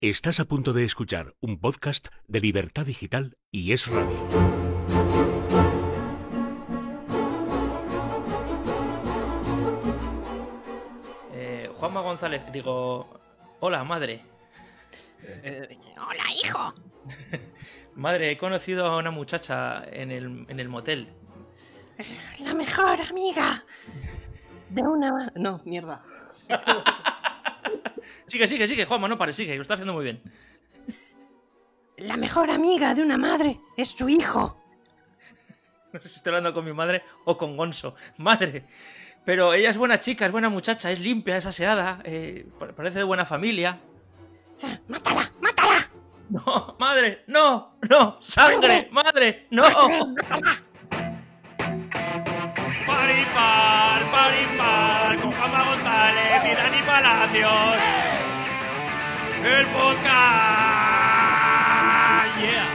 Estás a punto de escuchar un podcast de Libertad Digital y Es Radio. Juanma González, hola madre. Hola, hijo. Madre, he conocido a una muchacha en el motel. La mejor amiga de una... No, mierda. Sigue, Juanma, no pares, sigue, lo estás haciendo muy bien. La mejor amiga de una madre es su hijo. No sé si estoy hablando con mi madre o con Gonzo. Madre, pero ella es buena chica, es buena muchacha, es limpia, es aseada, parece de buena familia. ¡Mátala! ¡Mátala! No, madre, no, sangre, madre, no. ¡Mátala! Paripar, con Juanma González y Dani Palacios. El podcast. Yeah.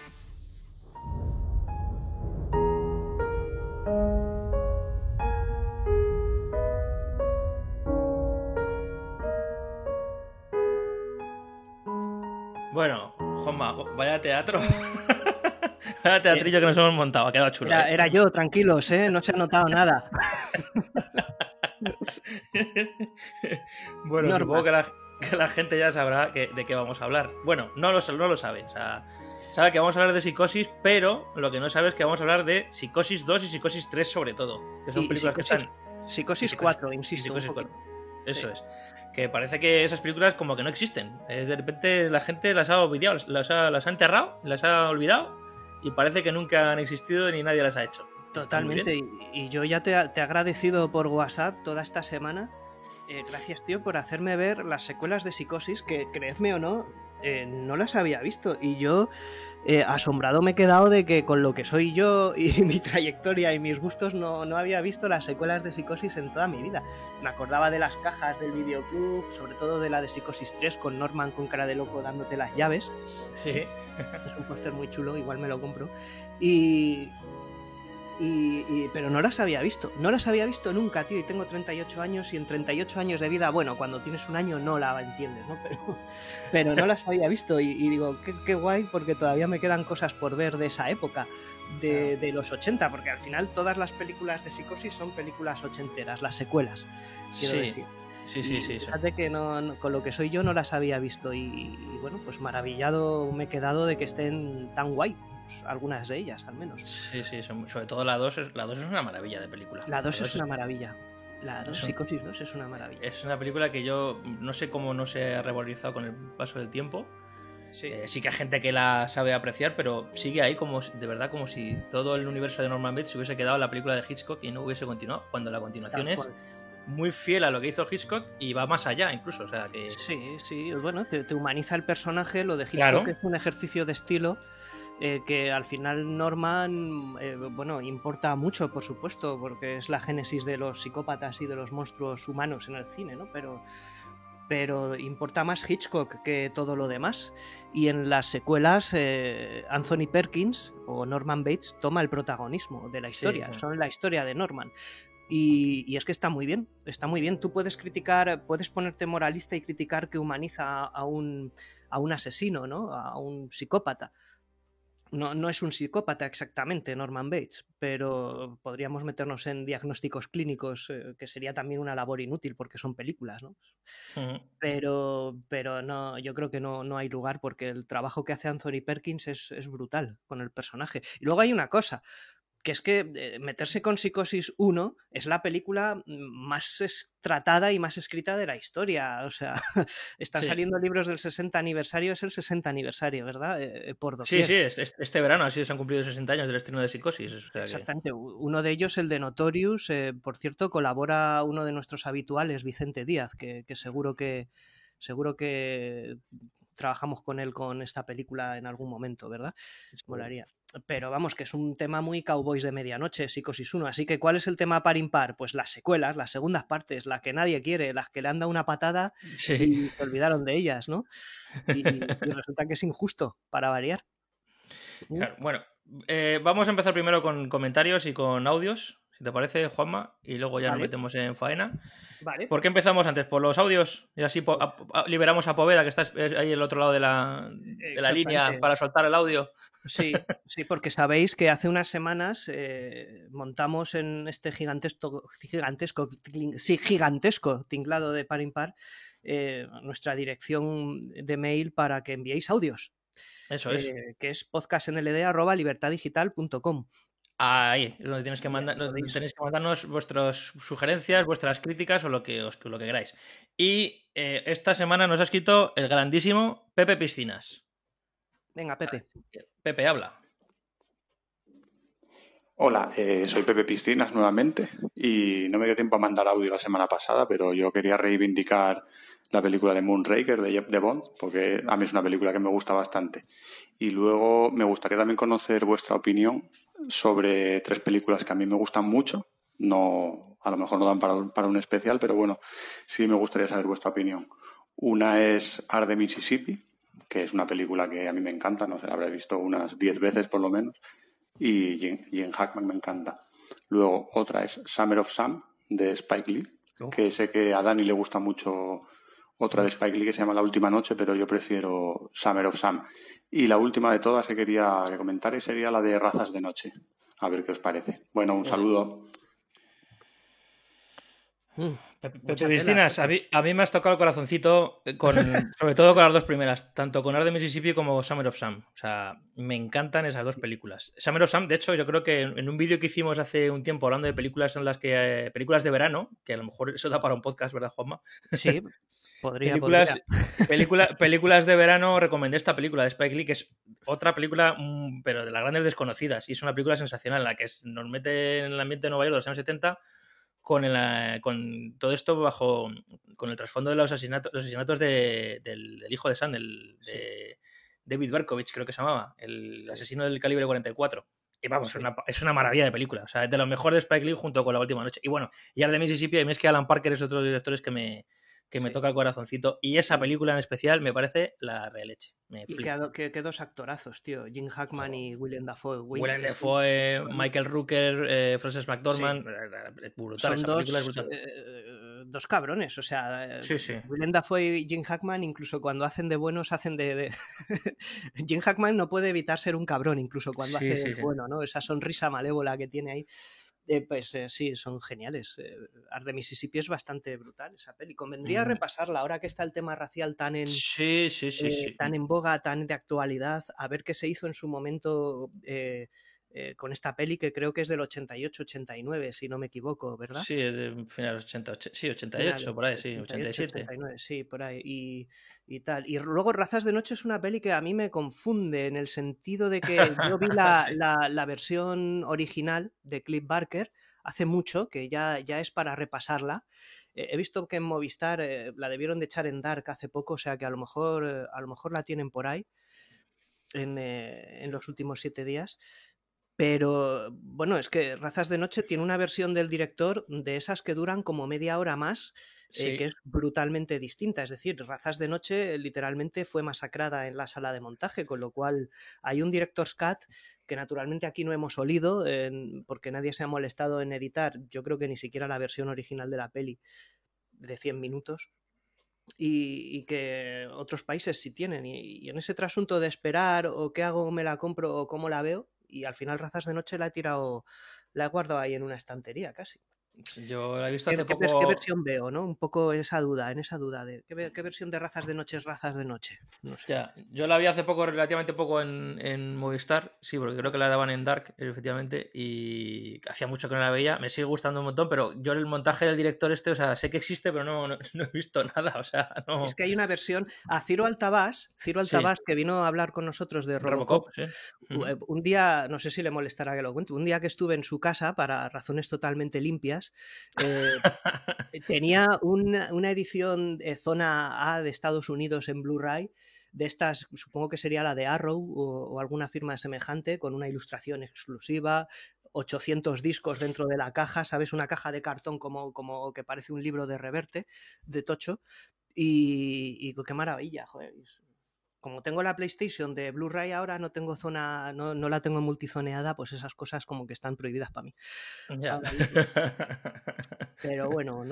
Bueno, Juanma, vaya teatro. Vaya teatrillo que nos hemos montado, ha quedado chulo. Era yo, tranquilos, no se ha notado nada. Bueno, Normal. supongo que la gente ya sabrá de qué vamos a hablar. Bueno, no lo sabe. O sea, sabe que vamos a hablar de Psicosis, pero lo que no sabe es que vamos a hablar de Psicosis 2 y Psicosis 3 sobre todo. Que son películas que están... Psicosis 4, insisto. Psicosis un 4. poquito. Eso Sí. es. Que parece que esas películas como que no existen. De repente la gente las ha olvidado, las ha enterrado, las ha olvidado y parece que nunca han existido ni nadie las ha hecho. Totalmente. Y yo ya te he agradecido por WhatsApp toda esta semana. Gracias, tío, por hacerme ver las secuelas de Psicosis, que, creedme o no, no las había visto. Y yo, asombrado me he quedado de que con lo que soy yo y mi trayectoria y mis gustos no había visto las secuelas de Psicosis en toda mi vida. Me acordaba de las cajas del videoclub, sobre todo de la de Psicosis 3, con Norman con cara de loco dándote las llaves. Sí. Es un póster muy chulo, igual me lo compro. Pero no las había visto nunca, tío, y tengo 38 años y en 38 años de vida, bueno, cuando tienes un año no la entiendes, ¿no? Pero no las había visto y digo, qué guay, porque todavía me quedan cosas por ver de esa época, de los 80, porque al final todas las películas de Psicosis son películas ochenteras, las secuelas, quiero decir. Sí. Fíjate que con lo que soy yo no las había visto y bueno, pues maravillado me he quedado de que estén tan guay. Algunas de ellas, al menos. Sí, sobre todo la 2 es una maravilla de película. La 2 es una maravilla. La 2, Psicosis 2 es una maravilla. Es una película que yo no sé cómo no se ha revalorizado con el paso del tiempo. Sí que hay gente que la sabe apreciar, pero sigue ahí de verdad como si todo el universo de Norman Bates se hubiese quedado en la película de Hitchcock y no hubiese continuado, cuando la continuación es muy fiel a lo que hizo Hitchcock y va más allá incluso, o sea que... Sí, bueno, te humaniza el personaje, lo de Hitchcock claro. Es un ejercicio de estilo que al final Norman, importa mucho, por supuesto, porque es la génesis de los psicópatas y de los monstruos humanos en el cine, ¿no? Pero importa más Hitchcock que todo lo demás. Y en las secuelas, Anthony Perkins o Norman Bates toma el protagonismo de la historia, Sí. Son la historia de Norman. Y es que está muy bien. Tú puedes criticar, puedes ponerte moralista y criticar que humaniza a un asesino, ¿no? A un psicópata. No es un psicópata exactamente Norman Bates, pero podríamos meternos en diagnósticos clínicos, que sería también una labor inútil porque son películas, ¿no? Uh-huh. Pero no, yo creo que no hay lugar porque el trabajo que hace Anthony Perkins es brutal con el personaje. Y luego hay una cosa, que es que meterse con Psicosis 1 es la película más tratada y más escrita de la historia. O sea, están saliendo libros del 60 aniversario, es el 60 aniversario, ¿verdad? Por doquier. Sí, este verano así se han cumplido 60 años del estreno de Psicosis. O sea exactamente, uno de ellos, el de Notorious, por cierto, colabora uno de nuestros habituales, Vicente Díaz, que seguro que trabajamos con él con esta película en algún momento, ¿verdad? Molaría. Pero vamos, que es un tema muy Cowboys de medianoche, Psicosis 1. Así que, ¿cuál es el tema par impar? Pues las secuelas, las segundas partes, las que nadie quiere, las que le han dado una patada y se olvidaron de ellas, ¿no? Y resulta que es injusto, para variar. Claro, bueno, vamos a empezar primero con comentarios y con audios, si si te parece, Juanma, y luego ya nos Vale. metemos en faena. Vale. ¿Por qué empezamos antes? ¿Por los audios? Y así liberamos a Poveda, que está ahí al otro lado de la línea, Exactamente. para soltar el audio. Sí, sí, porque sabéis que hace unas semanas montamos en este gigantesco tinglado de par impar nuestra dirección de mail para que enviéis audios. Eso es. Que es podcastnld@libertaddigital.com. Ahí es donde tenéis que mandarnos vuestras sugerencias, vuestras críticas o lo que queráis. Y esta semana nos ha escrito el grandísimo Pepe Piscinas. Venga, Pepe. Pepe, habla. Hola, soy Pepe Piscinas nuevamente y no me dio tiempo a mandar audio la semana pasada, pero yo quería reivindicar la película de Moonraker de Bond, porque a mí es una película que me gusta bastante. Y luego me gustaría también conocer vuestra opinión sobre 3 películas que a mí me gustan mucho. No, a lo mejor no dan para un especial, pero bueno, sí me gustaría saber vuestra opinión. Una es Arde Mississippi, que es una película que a mí me encanta, no sé, la habré visto unas 10 veces por lo menos. Y Gene Hackman me encanta. Luego otra es Summer of Sam de Spike Lee, que sé que a Dani le gusta mucho otra de Spike Lee que se llama La Última Noche, pero yo prefiero Summer of Sam. Y la última de todas que quería comentar sería la de Razas de Noche. A ver qué os parece. Bueno, un saludo. Pepe Piscinas, a mí me has tocado el corazoncito, sobre todo con las 2 primeras, tanto con Arde Mississippi como Summer of Sam. O sea, me encantan esas 2 películas. Summer of Sam, de hecho, yo creo que en un vídeo que hicimos hace un tiempo hablando de películas en las que películas de verano, que a lo mejor eso da para un podcast, ¿verdad, Juanma? Sí, podría. Películas de verano, recomendé esta película de Spike Lee, que es otra película, pero de las grandes desconocidas, y es una película sensacional en la que nos mete en el ambiente de Nueva York de los años 70 con todo esto con el trasfondo de los asesinatos del hijo de Sam, de David Berkovich, creo que se llamaba, el asesino del calibre 44. Y vamos, sí. Es una maravilla de película. O sea, es de los mejores de Spike Lee junto con La Última Noche. Y bueno, y ahora de Mississippi, a mí es que Alan Parker es otro de los directores que me toca el corazoncito. Y esa película en especial me parece la releche. Me flipa. Que 2 actorazos, tío. Gene Hackman y Willem Dafoe. Willem Dafoe, Michael Rooker, Frances McDormand. Sí. Brutal. Son 2 cabrones. O sea, sí. Willem Dafoe y Gene Hackman, incluso cuando hacen de buenos, hacen de... Gene Hackman no puede evitar ser un cabrón, incluso cuando hace de bueno, ¿no? Esa sonrisa malévola que tiene ahí. Sí, son geniales. Arde Mississippi es bastante brutal esa peli. Convendría repasarla ahora que está el tema racial tan en tan en boga, tan de actualidad, a ver qué se hizo en su momento con esta peli, que creo que es del 88-89, si no me equivoco, ¿verdad? Sí, es de finales 88, por ahí, sí, 87. 89, sí, por ahí, y tal. Y luego Razas de Noche es una peli que a mí me confunde, en el sentido de que yo vi la versión original de Clive Barker hace mucho, que ya es para repasarla. He visto que en Movistar la debieron de echar en Dark hace poco, o sea que a lo mejor la tienen por ahí en los últimos 7 días. Pero bueno, es que Razas de Noche tiene una versión del director de esas que duran como media hora más, que es brutalmente distinta. Es decir, Razas de Noche literalmente fue masacrada en la sala de montaje, con lo cual hay un director's cut que naturalmente aquí no hemos olido, porque nadie se ha molestado en editar, yo creo que ni siquiera la versión original de la peli de 100 minutos. Y que otros países sí tienen. Y en ese trasunto de esperar o qué hago, me la compro o cómo la veo, y al final Razas de Noche la he guardado ahí en una estantería casi. Yo la he visto hace poco. ¿Qué versión veo, no? Un poco en esa duda de ¿qué versión de Razas de Noche es Razas de Noche? No sé. Ya, yo la vi hace poco, relativamente poco en Movistar, sí, porque creo que la daban en Dark, efectivamente, y hacía mucho que no la veía, me sigue gustando un montón, pero yo el montaje del director o sea, sé que existe, pero no he visto nada, o sea, no... Es que hay una versión a Ciro Altabás, que vino a hablar con nosotros de Robocop, sí. Un día, no sé si le molestará que lo cuente, un día que estuve en su casa, para razones totalmente limpias, tenía una edición de zona A de Estados Unidos en Blu-ray, de estas, supongo que sería la de Arrow o alguna firma semejante, con una ilustración exclusiva, 800 discos dentro de la caja, ¿sabes? Una caja de cartón como que parece un libro de Reverte, de tocho, y qué maravilla, joder. como tengo la PlayStation de Blu-ray ahora, no tengo zona, no la tengo multizoneada, pues esas cosas como que están prohibidas para mí. Ya. Pero bueno,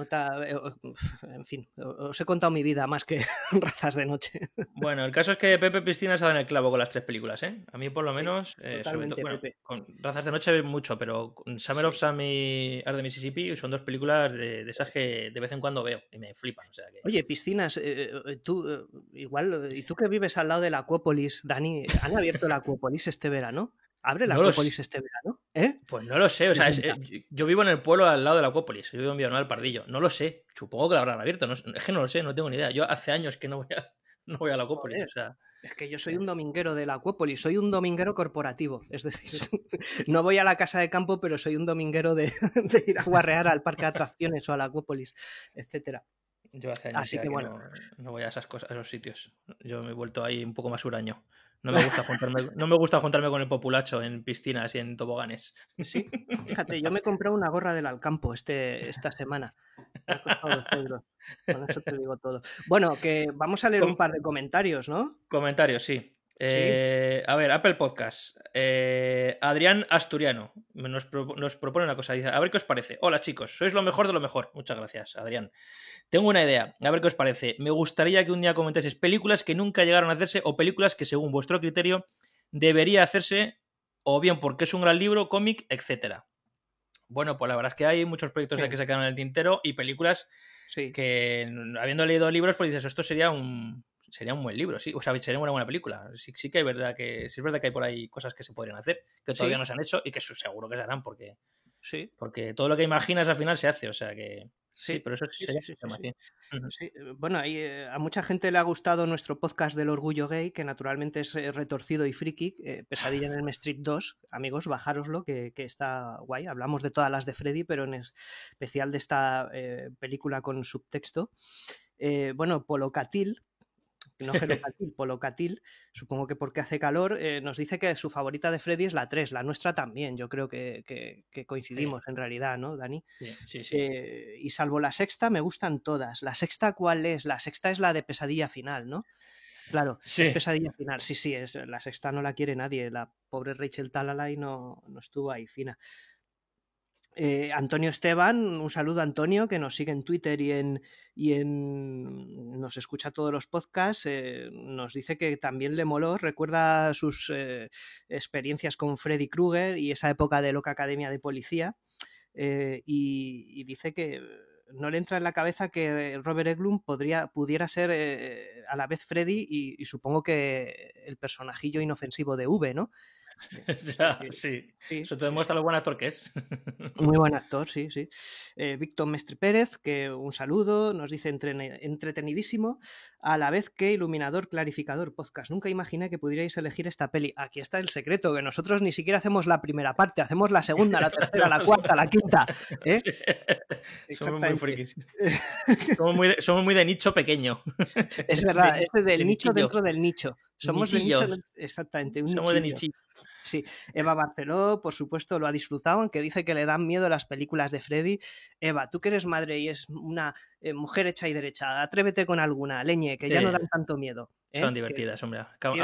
en fin, os he contado mi vida más que Razas de Noche. Bueno, el caso es que Pepe Piscina se ha dado en el clavo con las 3 películas, ¿eh? A mí por lo menos, sobre todo, bueno, Pepe. con Razas de Noche mucho, pero con Summer of Sam y Art de Mississippi son 2 películas de esas que de vez en cuando veo y me flipan, o sea que... Oye, Piscinas, tú igual, y tú que vives al lado de la Acuópolis, Dani, ¿han abierto la Acuópolis este verano? ¿Abre la Acuópolis este verano? Pues no lo sé, o sea, yo vivo en el pueblo al lado de la Acuópolis, yo vivo en Villanueva del Pardillo, no lo sé, supongo que la habrán abierto, es que no lo sé, no tengo ni idea, yo hace años que no voy a la Acuópolis, o sea... Es que yo soy un dominguero de la Acuópolis, soy un dominguero corporativo, es decir, no voy a la casa de campo, pero soy un dominguero de ir a guarrear al parque de atracciones o a la Acuópolis, etcétera. Yo hace años que bueno, no voy a esas cosas, a esos sitios. Yo me he vuelto ahí un poco más huraño. No me gusta juntarme con el populacho en piscinas y en toboganes. Sí, fíjate, yo me he comprado una gorra del Alcampo esta semana. Me ha costado 2 euros. Con eso te digo todo. Bueno, que vamos a leer un par de comentarios, ¿no? Comentarios, sí. A ver, Apple Podcast. Adrián Asturiano nos propone una cosa. Dice, a ver qué os parece. Hola chicos, sois lo mejor de lo mejor. Muchas gracias, Adrián. Tengo una idea, a ver qué os parece. Me gustaría que un día comentaseis películas que nunca llegaron a hacerse o películas que según vuestro criterio debería hacerse, o bien porque es un gran libro, cómic, etcétera. Bueno, pues la verdad es que hay muchos proyectos que se quedan en el tintero y películas que, habiendo leído libros, pues dices, esto sería un buen libro, sí, o sea, sería una buena película. Sí que es verdad que hay por ahí cosas que se podrían hacer, que todavía no se han hecho y que seguro que se harán porque todo lo que imaginas al final se hace, o sea que pero eso sí. Bueno, a mucha gente le ha gustado nuestro podcast del orgullo gay, que naturalmente es retorcido y friki, Pesadilla en Elm Street 2, amigos, bajároslo, que está guay. Hablamos de todas las de Freddy, pero en especial de esta película con subtexto. Bueno, Polocatil, no Gelocatil, Polocatil, supongo que porque hace calor, nos dice que su favorita de Freddy es la 3, la nuestra también, yo creo que coincidimos en realidad, ¿no, Dani? Sí. Y salvo la sexta, me gustan todas. ¿La sexta cuál es? La sexta es la de Pesadilla Final, ¿no? Claro, es Pesadilla Final, sí, la sexta no la quiere nadie, la pobre Rachel Talalay no estuvo ahí fina. Antonio Esteban, un saludo a Antonio, que nos sigue en Twitter y nos escucha todos los podcasts, nos dice que también le moló, recuerda sus experiencias con Freddy Krueger y esa época de Loca Academia de Policía, y dice que no le entra en la cabeza que Robert Englund pudiera ser a la vez Freddy y supongo que el personajillo inofensivo de V, ¿no? Sí. Eso te demuestra lo buen actor que es. Muy buen actor, sí. Víctor Mestre Pérez, que un saludo, nos dice entretenidísimo, a la vez que iluminador, clarificador, podcast. Nunca imaginé que pudierais elegir esta peli. Aquí está el secreto, que nosotros ni siquiera hacemos la primera parte, hacemos la segunda, la tercera, la cuarta, la quinta. Somos muy frikis. Somos muy de nicho pequeño. Es verdad, es del nicho nichillo. dentro del nicho. Somos de nicho, exactamente. Somos de nichillo. Sí, Eva Barceló, por supuesto, lo ha disfrutado, aunque dice que le dan miedo las películas de Freddy. Eva, tú que eres madre y es una mujer hecha y derecha, atrévete con alguna, leñe, que ya no dan tanto miedo. Son divertidas, hombre.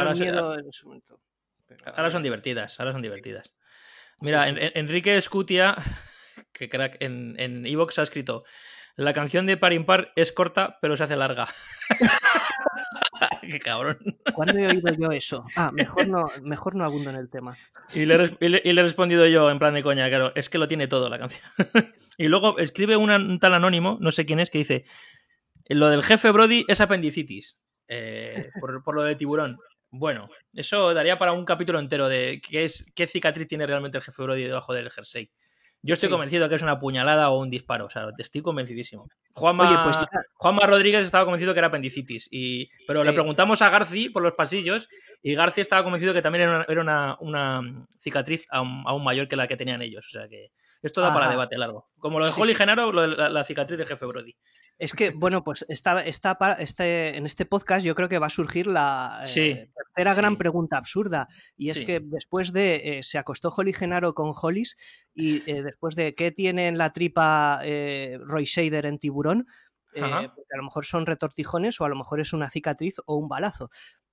Ahora son divertidas, Mira, Enrique Escutia, que crack, en Evox ha escrito: la canción de Par Impar es corta, pero se hace larga. Qué cabrón. ¿Cuándo he oído yo eso? Mejor no abundo en el tema. Y le he respondido yo en plan de coña, claro, es que lo tiene todo la canción. Y luego escribe un tal anónimo, no sé quién es, que dice: lo del jefe Brody es apendicitis, por lo de tiburón. Bueno, eso daría para un capítulo entero de qué cicatriz tiene realmente el jefe Brody debajo del jersey. Yo estoy convencido que es una puñalada o un disparo, o sea, estoy convencidísimo. Juanma Rodríguez estaba convencido que era apendicitis, pero le preguntamos a Garci por los pasillos y Garci estaba convencido que también era una cicatriz aún mayor que la que tenían ellos, o sea que esto da para debate largo. Como lo de Holly Genaro, la cicatriz del jefe Brody. Es que, bueno, pues en este podcast yo creo que va a surgir la tercera gran pregunta absurda, y es que después de se acostó Holly Genaro con Hollis y después de qué tiene en la tripa Roy Scheider en Tiburón, porque a lo mejor son retortijones o a lo mejor es una cicatriz o un balazo.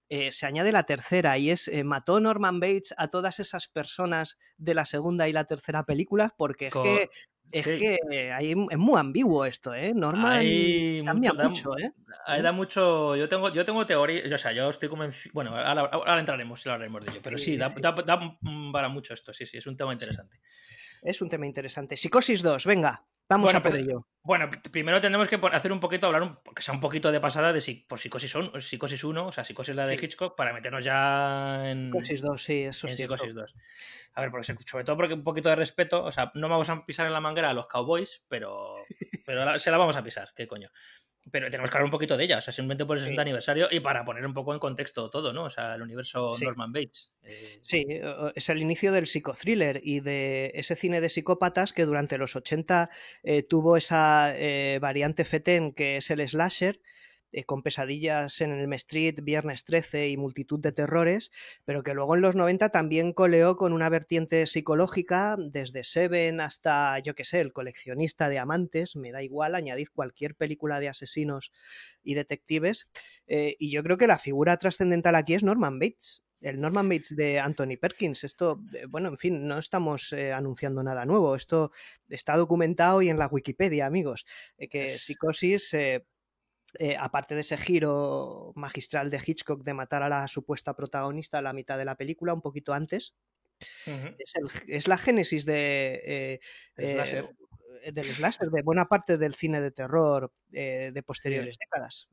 se añade la tercera y es mató Norman Bates a todas esas personas de la segunda y la tercera película, porque es Sí. que es muy ambiguo esto, ¿eh? Norman Hay cambia mucho, mucho, ¿eh? da mucho. Yo tengo teoría, o sea, yo estoy convencido. Bueno, ahora entraremos y hablaremos de ello, pero sí, da para mucho esto, sí, es un tema interesante. Es un tema interesante. Psicosis 2, venga, vamos a por ello. Bueno, primero tenemos que hacer un poquito, que sea un poquito de pasada por Psicosis 1, o sea, Psicosis la de Hitchcock, para meternos ya en Psicosis 2, sí, eso es cierto. Psicosis 2. A ver, porque sobre todo porque un poquito de respeto, o sea, no vamos a pisar en la manguera a los Cowboys, pero se la vamos a pisar, qué coño. Pero tenemos que hablar un poquito de ella, o sea, simplemente por el 60 aniversario y para poner un poco en contexto todo, ¿no? O sea, el universo Norman Bates. Sí, es el inicio del psicothriller y de ese cine de psicópatas que durante los 80 tuvo esa variante fetén que es el slasher, con Pesadillas en Elm Street, Viernes 13 y multitud de terrores, pero que luego en los 90 también coleó con una vertiente psicológica, desde Seven hasta, yo qué sé, El coleccionista de amantes, me da igual, añadid cualquier película de asesinos y detectives, y yo creo que la figura trascendental aquí es Norman Bates. El Norman Bates de Anthony Perkins. Esto, bueno, en fin, no estamos anunciando nada nuevo. Esto está documentado y en la Wikipedia, amigos. Que Psicosis... aparte de ese giro magistral de Hitchcock de matar a la supuesta protagonista a la mitad de la película, un poquito antes, es la génesis del slasher, de buena parte del cine de terror de posteriores décadas.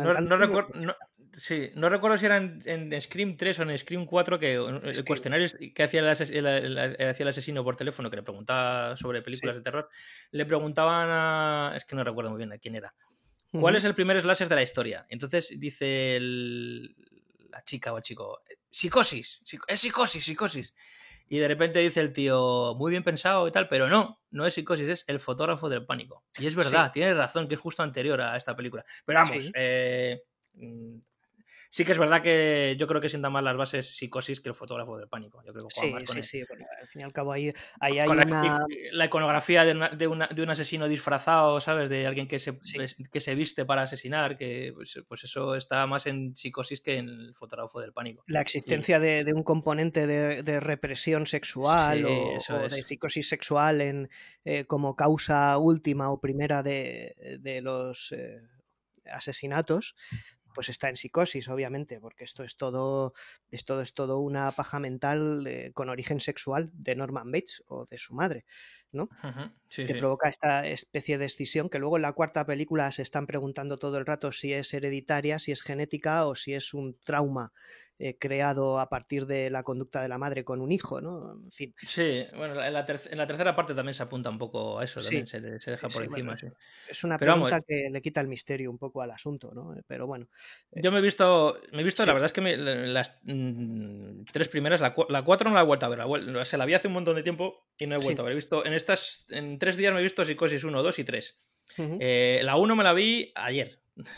No recuerdo si era en Scream 3 o en Scream 4 que el cuestionario que hacía el asesino por teléfono, que le preguntaba sobre películas de terror, le preguntaban es que no recuerdo muy bien a quién era. ¿Cuál es el primer slasher de la historia? Entonces dice la chica o el chico, Psicosis, es Psicosis. Y de repente dice el tío, muy bien pensado y tal, pero no es Psicosis, es El fotógrafo del pánico. Y es verdad, tienes razón, que es justo anterior a esta película. Pero vamos, sí que es verdad que yo creo que sienta más las bases Psicosis que El fotógrafo del pánico. Yo creo que juega más con sí. Bueno, al fin y al cabo ahí hay una... La iconografía de un asesino disfrazado, ¿sabes? De alguien que se viste para asesinar, que pues eso está más en Psicosis que en El fotógrafo del pánico. La existencia de un componente de represión sexual o de psicosis sexual como causa última o primera de los asesinatos, pues está en Psicosis, obviamente, porque esto es todo una paja mental con origen sexual de Norman Bates o de su madre, ¿no? Que provoca esta especie de escisión que luego en la cuarta película se están preguntando todo el rato si es hereditaria, si es genética o si es un trauma creado a partir de la conducta de la madre con un hijo, ¿no? En fin. Sí, bueno, en la tercera parte también se apunta un poco a eso, también se deja por encima. Bueno, es una pregunta que le quita el misterio un poco al asunto, ¿no? Pero bueno. Yo me he visto la verdad es que las tres primeras, la 4 no la he vuelto a ver, se la vi hace un montón de tiempo y no he vuelto a ver. He visto, en 3 días me he visto Psicosis 1, 2 y 3. La 1 me la vi ayer.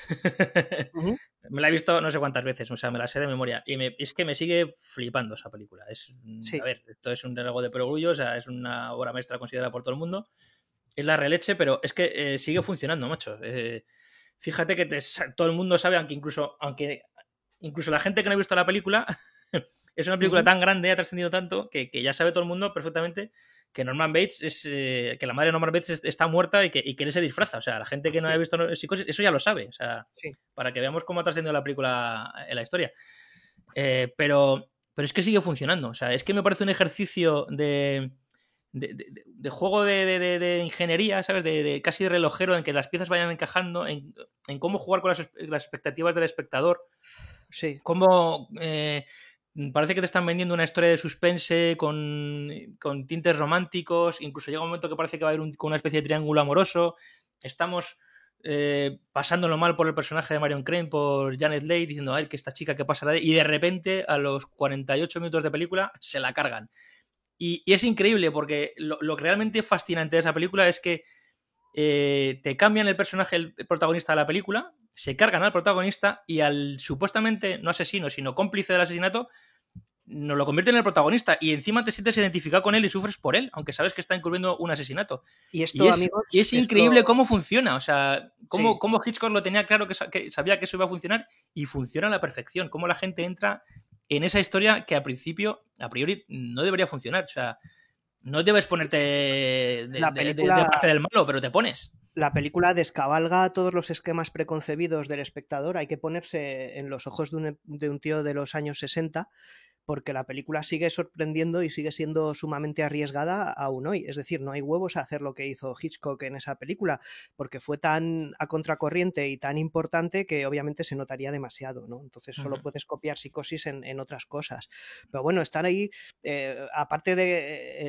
Me la he visto no sé cuántas veces, o sea, me la sé de memoria. Y es que me sigue flipando esa película. A ver, esto es un algo de perogrullo, o sea, es una obra maestra considerada por todo el mundo. Es la releche, pero es que sigue funcionando, macho. Fíjate que todo el mundo sabe, aunque incluso la gente que no ha visto la película, es una película tan grande, ha trascendido tanto, que ya sabe todo el mundo perfectamente que Norman Bates que la madre de Norman Bates está muerta y que él se disfraza. O sea, la gente que no haya visto Psicosis, eso ya lo sabe. O sea, para que veamos cómo ha trascendido la película en la historia. Pero es que sigue funcionando. O sea, es que me parece un ejercicio de juego de ingeniería, ¿sabes? De casi de relojero, en que las piezas vayan encajando, en cómo jugar con las expectativas del espectador. Sí. Cómo parece que te están vendiendo una historia de suspense con tintes románticos, incluso llega un momento que parece que va a haber con una especie de triángulo amoroso. Estamos pasándolo mal por el personaje de Marion Crane, por Janet Leigh, diciendo, a ver, que esta chica, ¿qué pasará? Y de repente, a los 48 minutos de película, se la cargan. Y es increíble porque lo realmente fascinante de esa película es que te cambian el personaje, el protagonista de la película, se cargan al protagonista y al supuestamente no asesino, sino cómplice del asesinato, nos lo convierte en el protagonista y encima te sientes identificado con él y sufres por él, aunque sabes que está incurriendo un asesinato. Y esto, amigos... Y es increíble cómo funciona, o sea, cómo Hitchcock lo tenía claro, que sabía que eso iba a funcionar y funciona a la perfección, cómo la gente entra en esa historia que a priori, no debería funcionar, o sea, no debes ponerte de parte del malo, pero te pones. La película descabalga todos los esquemas preconcebidos del espectador. Hay que ponerse en los ojos de un tío de los años 60, porque la película sigue sorprendiendo y sigue siendo sumamente arriesgada aún hoy. Es decir, no hay huevos a hacer lo que hizo Hitchcock en esa película, porque fue tan a contracorriente y tan importante que obviamente se notaría demasiado, ¿no? Entonces solo puedes copiar Psicosis en otras cosas. Pero bueno, estar ahí, aparte de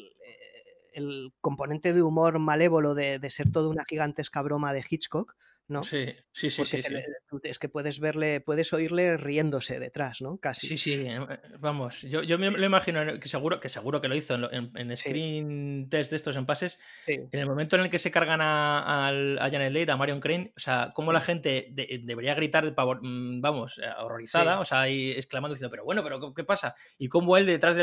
el componente de humor malévolo de ser toda una gigantesca broma de Hitchcock, ¿no? Sí. Es que puedes oírle riéndose detrás, ¿no? Casi. Sí, vamos, yo me lo imagino que seguro que lo hizo en screen test de estos en pases. Sí. En el momento en el que se cargan a Janet Leigh, a Marion Crane, o sea, cómo la gente debería gritar de pavor, vamos, horrorizada, o sea, y exclamando diciendo, pero ¿qué pasa? Y cómo él detrás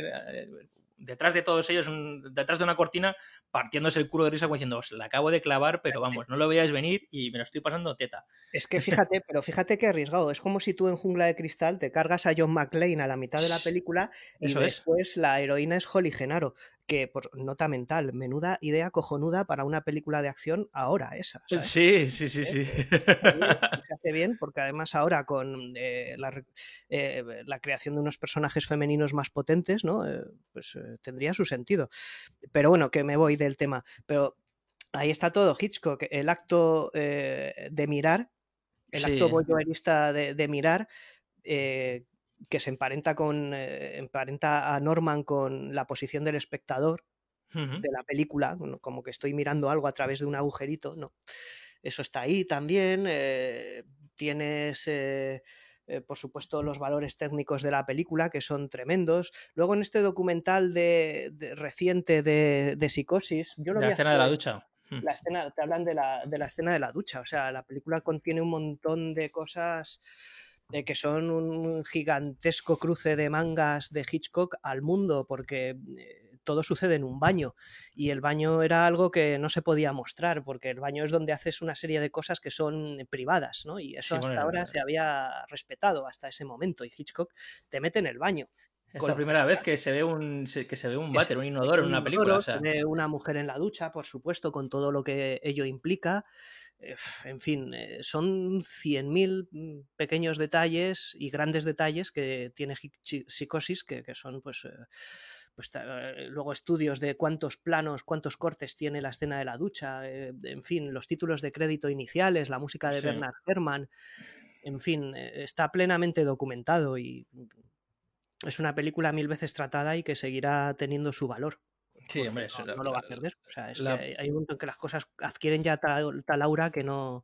de todos ellos, detrás de una cortina, partiéndose el culo de risa, como diciendo, os la acabo de clavar, pero vamos, no lo veáis venir y me lo estoy pasando teta. Es que fíjate qué arriesgado. Es como si tú en Jungla de Cristal te cargas a John McClane a la mitad de la película y después la heroína es Holly Genaro, que por nota mental, menuda idea cojonuda para una película de acción ahora esa, ¿sabes? Sí. Se hace bien porque además ahora con la creación de unos personajes femeninos más potentes, ¿no? Tendría su sentido. Pero bueno, que me voy del tema. Pero ahí está todo, Hitchcock, el acto de mirar, el acto voyeurista de mirar, que se emparenta a Norman con la posición del espectador de la película, como que estoy mirando algo a través de un agujerito, no. Eso está ahí también. Tienes, por supuesto, los valores técnicos de la película, que son tremendos. Luego, en este documental reciente de Psicosis, yo lo vi. La escena de la ducha. La escena, te hablan de la escena de la ducha. O sea, la película contiene un montón de cosas que son un gigantesco cruce de mangas de Hitchcock al mundo, porque todo sucede en un baño, y el baño era algo que no se podía mostrar, porque el baño es donde haces una serie de cosas que son privadas, ¿no? Y eso hasta ahora se había respetado hasta ese momento, y Hitchcock te mete en el baño. Es la primera vez que se ve un váter, un inodoro en una película. Se ve una mujer en la ducha, por supuesto, con todo lo que ello implica. En fin, son 100.000 pequeños detalles y grandes detalles que tiene Psicosis, que son luego estudios de cuántos planos, cuántos cortes tiene la escena de la ducha, en fin, los títulos de crédito iniciales, la música de Bernard Herrmann, en fin, está plenamente documentado y es una película 1000 veces tratada y que seguirá teniendo su valor. Sí, hombre, eso no lo va a perder. O sea, es que hay un momento en que las cosas adquieren ya tal aura que no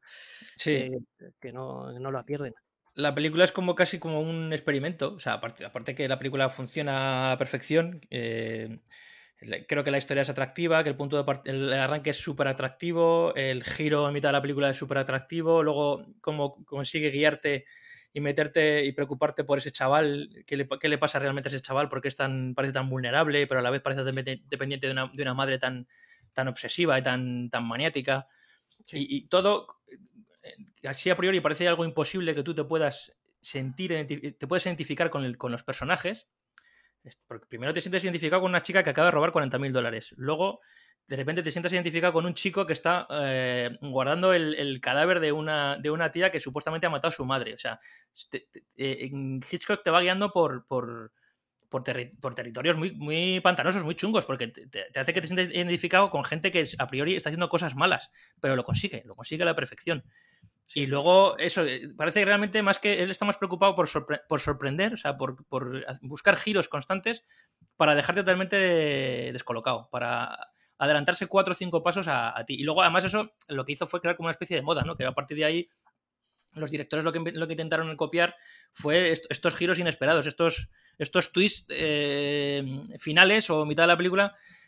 la pierden. La película es casi como un experimento. O sea, aparte que la película funciona a la perfección, creo que la historia es atractiva, que el arranque es súper atractivo, el giro en mitad de la película es súper atractivo, luego cómo consigue guiarte y meterte y preocuparte por ese chaval, qué le pasa realmente a ese chaval, porque parece tan vulnerable, pero a la vez parece dependiente de una madre tan obsesiva y tan maniática. Sí. Y todo, así a priori, parece algo imposible que tú te puedas te puedes identificar con los personajes, porque primero te sientes identificado con una chica que acaba de robar $40.000, luego de repente te sientes identificado con un chico que está guardando el cadáver de una tía que supuestamente ha matado a su madre. O sea, Hitchcock te va guiando por territorios muy, muy pantanosos, muy chungos, porque te hace que te sientes identificado con gente que a priori está haciendo cosas malas, pero lo consigue a la perfección. Sí. Y luego, eso, parece que realmente más que él está más preocupado por sorprender, o sea, por buscar giros constantes para dejarte totalmente descolocado, para adelantarse 4 o 5 pasos a ti. Y luego, además, eso lo que hizo fue crear como una especie de moda, ¿no? Que a partir de ahí los directores lo que intentaron copiar fue estos giros inesperados, estos twists finales o mitad de la película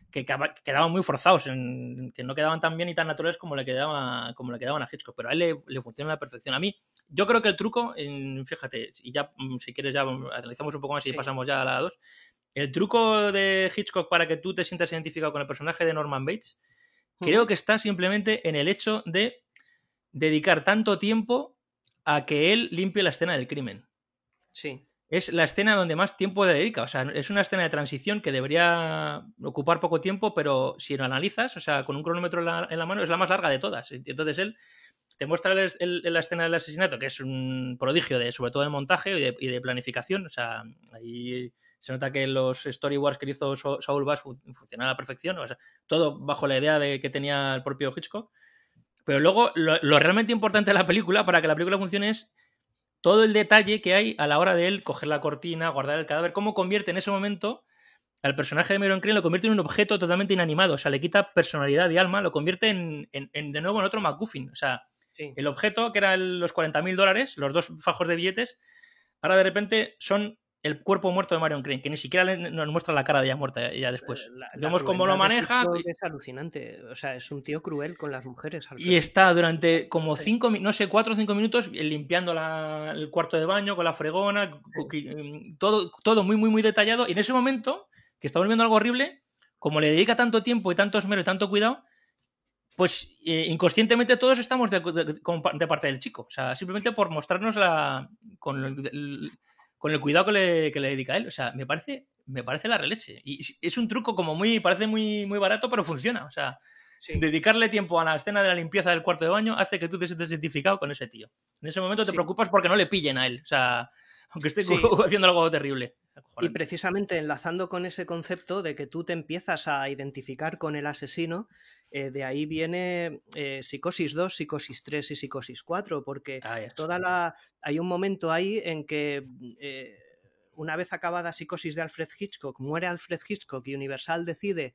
quedaban muy forzados, que no quedaban tan bien y tan naturales como le quedaban a Hitchcock, pero a él le funciona a la perfección. A mí, yo creo que el truco, fíjate, y ya si quieres ya analizamos un poco más y pasamos ya a la 2. El truco de Hitchcock para que tú te sientas identificado con el personaje de Norman Bates, creo que está simplemente en el hecho de dedicar tanto tiempo a que él limpie la escena del crimen. Sí. Es la escena donde más tiempo le dedica. O sea, es una escena de transición que debería ocupar poco tiempo, pero si lo analizas, o sea, con un cronómetro en la mano, es la más larga de todas. Entonces él te muestra la escena del asesinato, que es un prodigio, sobre todo de montaje y de planificación. O sea, ahí se nota que los storyboards que hizo Saul Bass funcionan a la perfección. O sea, todo bajo la idea que tenía el propio Hitchcock. Pero luego, lo realmente importante de la película, para que la película funcione, es todo el detalle que hay a la hora de él coger la cortina, guardar el cadáver, cómo convierte en ese momento al personaje de Marion Crane, lo convierte en un objeto totalmente inanimado, o sea, le quita personalidad y alma, lo convierte de nuevo en otro MacGuffin, o sea, el objeto que eran los $40,000, los 2 fajos de billetes, ahora de repente son el cuerpo muerto de Marion Crane, que ni siquiera nos muestra la cara de ella muerta ya después. Vemos cómo lo maneja. Es alucinante, o sea, es un tío cruel con las mujeres. Y está durante como 4 o 5 minutos limpiando el cuarto de baño con la fregona, todo muy, muy, muy detallado. Y en ese momento, que estamos viendo algo horrible, como le dedica tanto tiempo y tanto esmero y tanto cuidado, pues inconscientemente todos estamos de parte del chico. O sea, simplemente por mostrarnos con el cuidado que le dedica a él. O sea, me parece la releche. Y es un truco como parece muy, muy barato, pero funciona. O sea, dedicarle tiempo a la escena de la limpieza del cuarto de baño hace que tú te sientes identificado con ese tío. En ese momento te preocupas porque no le pillen a él. O sea, aunque esté haciendo algo terrible. Y precisamente enlazando con ese concepto de que tú te empiezas a identificar con el asesino, de ahí viene Psicosis 2, Psicosis 3 y Psicosis 4, porque hay un momento ahí en que una vez acabada Psicosis de Alfred Hitchcock, muere Alfred Hitchcock y Universal decide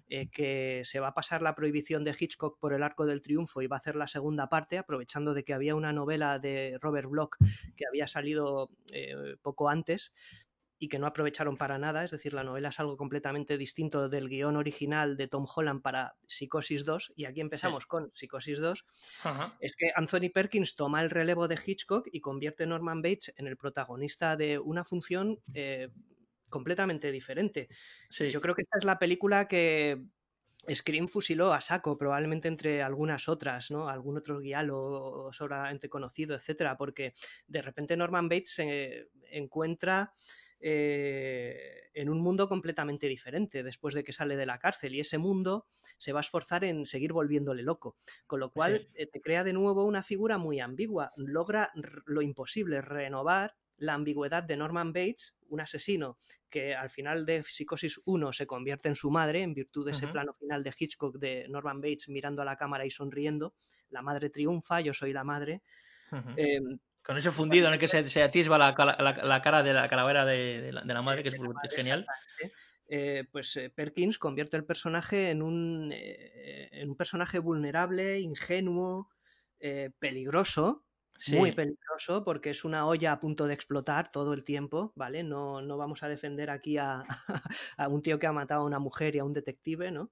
que se va a pasar la prohibición de Hitchcock por el Arco del Triunfo y va a hacer la segunda parte, aprovechando de que había una novela de Robert Bloch que había salido poco antes y que no aprovecharon para nada, es decir, la novela es algo completamente distinto del guión original de Tom Holland para Psicosis 2, y aquí empezamos con Psicosis 2, es que Anthony Perkins toma el relevo de Hitchcock y convierte a Norman Bates en el protagonista de una función completamente diferente. Sí. Yo creo que esta es la película que Scream fusiló a saco, probablemente entre algunas otras, ¿no? Algún otro guialo sobradamente conocido, etcétera, porque de repente Norman Bates se encuentra en un mundo completamente diferente después de que sale de la cárcel, y ese mundo se va a esforzar en seguir volviéndole loco, con lo cual te crea de nuevo una figura muy ambigua, logra lo imposible, renovar la ambigüedad de Norman Bates, un asesino que al final de Psicosis 1 se convierte en su madre en virtud de ese plano final de Hitchcock de Norman Bates mirando a la cámara y sonriendo, la madre triunfa, yo soy la madre. Con ese fundido en el que se atisba la cara de la calavera de la madre, que es genial. Perkins convierte el personaje en un personaje vulnerable, ingenuo, peligroso, muy peligroso, porque es una olla a punto de explotar todo el tiempo, ¿vale? No vamos a defender aquí a un tío que ha matado a una mujer y a un detective, ¿no?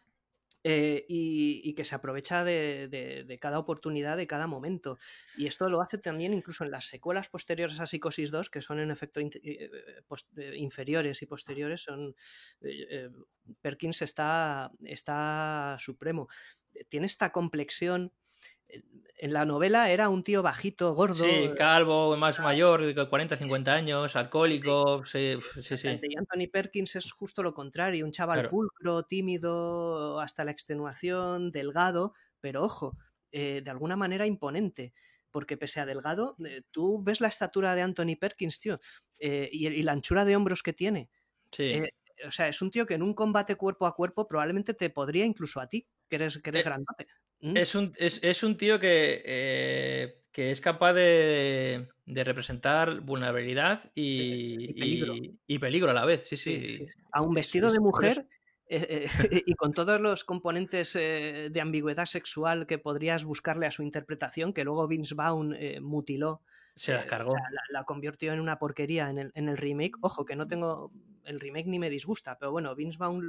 Y que se aprovecha de cada oportunidad, de cada momento. Y esto lo hace también incluso en las secuelas posteriores a Psicosis 2, que son en efecto inferiores y posteriores. Perkins está supremo. Tiene esta complexión. En la novela era un tío bajito, gordo. Sí, calvo, más mayor, de 40, 50 años, alcohólico. Sí. Y Anthony Perkins es justo lo contrario, un chaval pulcro, tímido, hasta la extenuación, delgado, pero ojo, de alguna manera imponente. Porque pese a delgado, tú ves la estatura de Anthony Perkins, tío, y la anchura de hombros que tiene. Sí. O sea, es un tío que en un combate cuerpo a cuerpo probablemente te podría incluso a ti, que eres grandote. Es un tío que es capaz de representar vulnerabilidad y peligro a la vez. Sí. A un vestido de mujer y con todos los componentes de ambigüedad sexual que podrías buscarle a su interpretación, que luego Vince Vaughn mutiló. Se las cargó. La convirtió en una porquería en el remake. Ojo, que no tengo el remake ni me disgusta, pero bueno, Vince Vaughn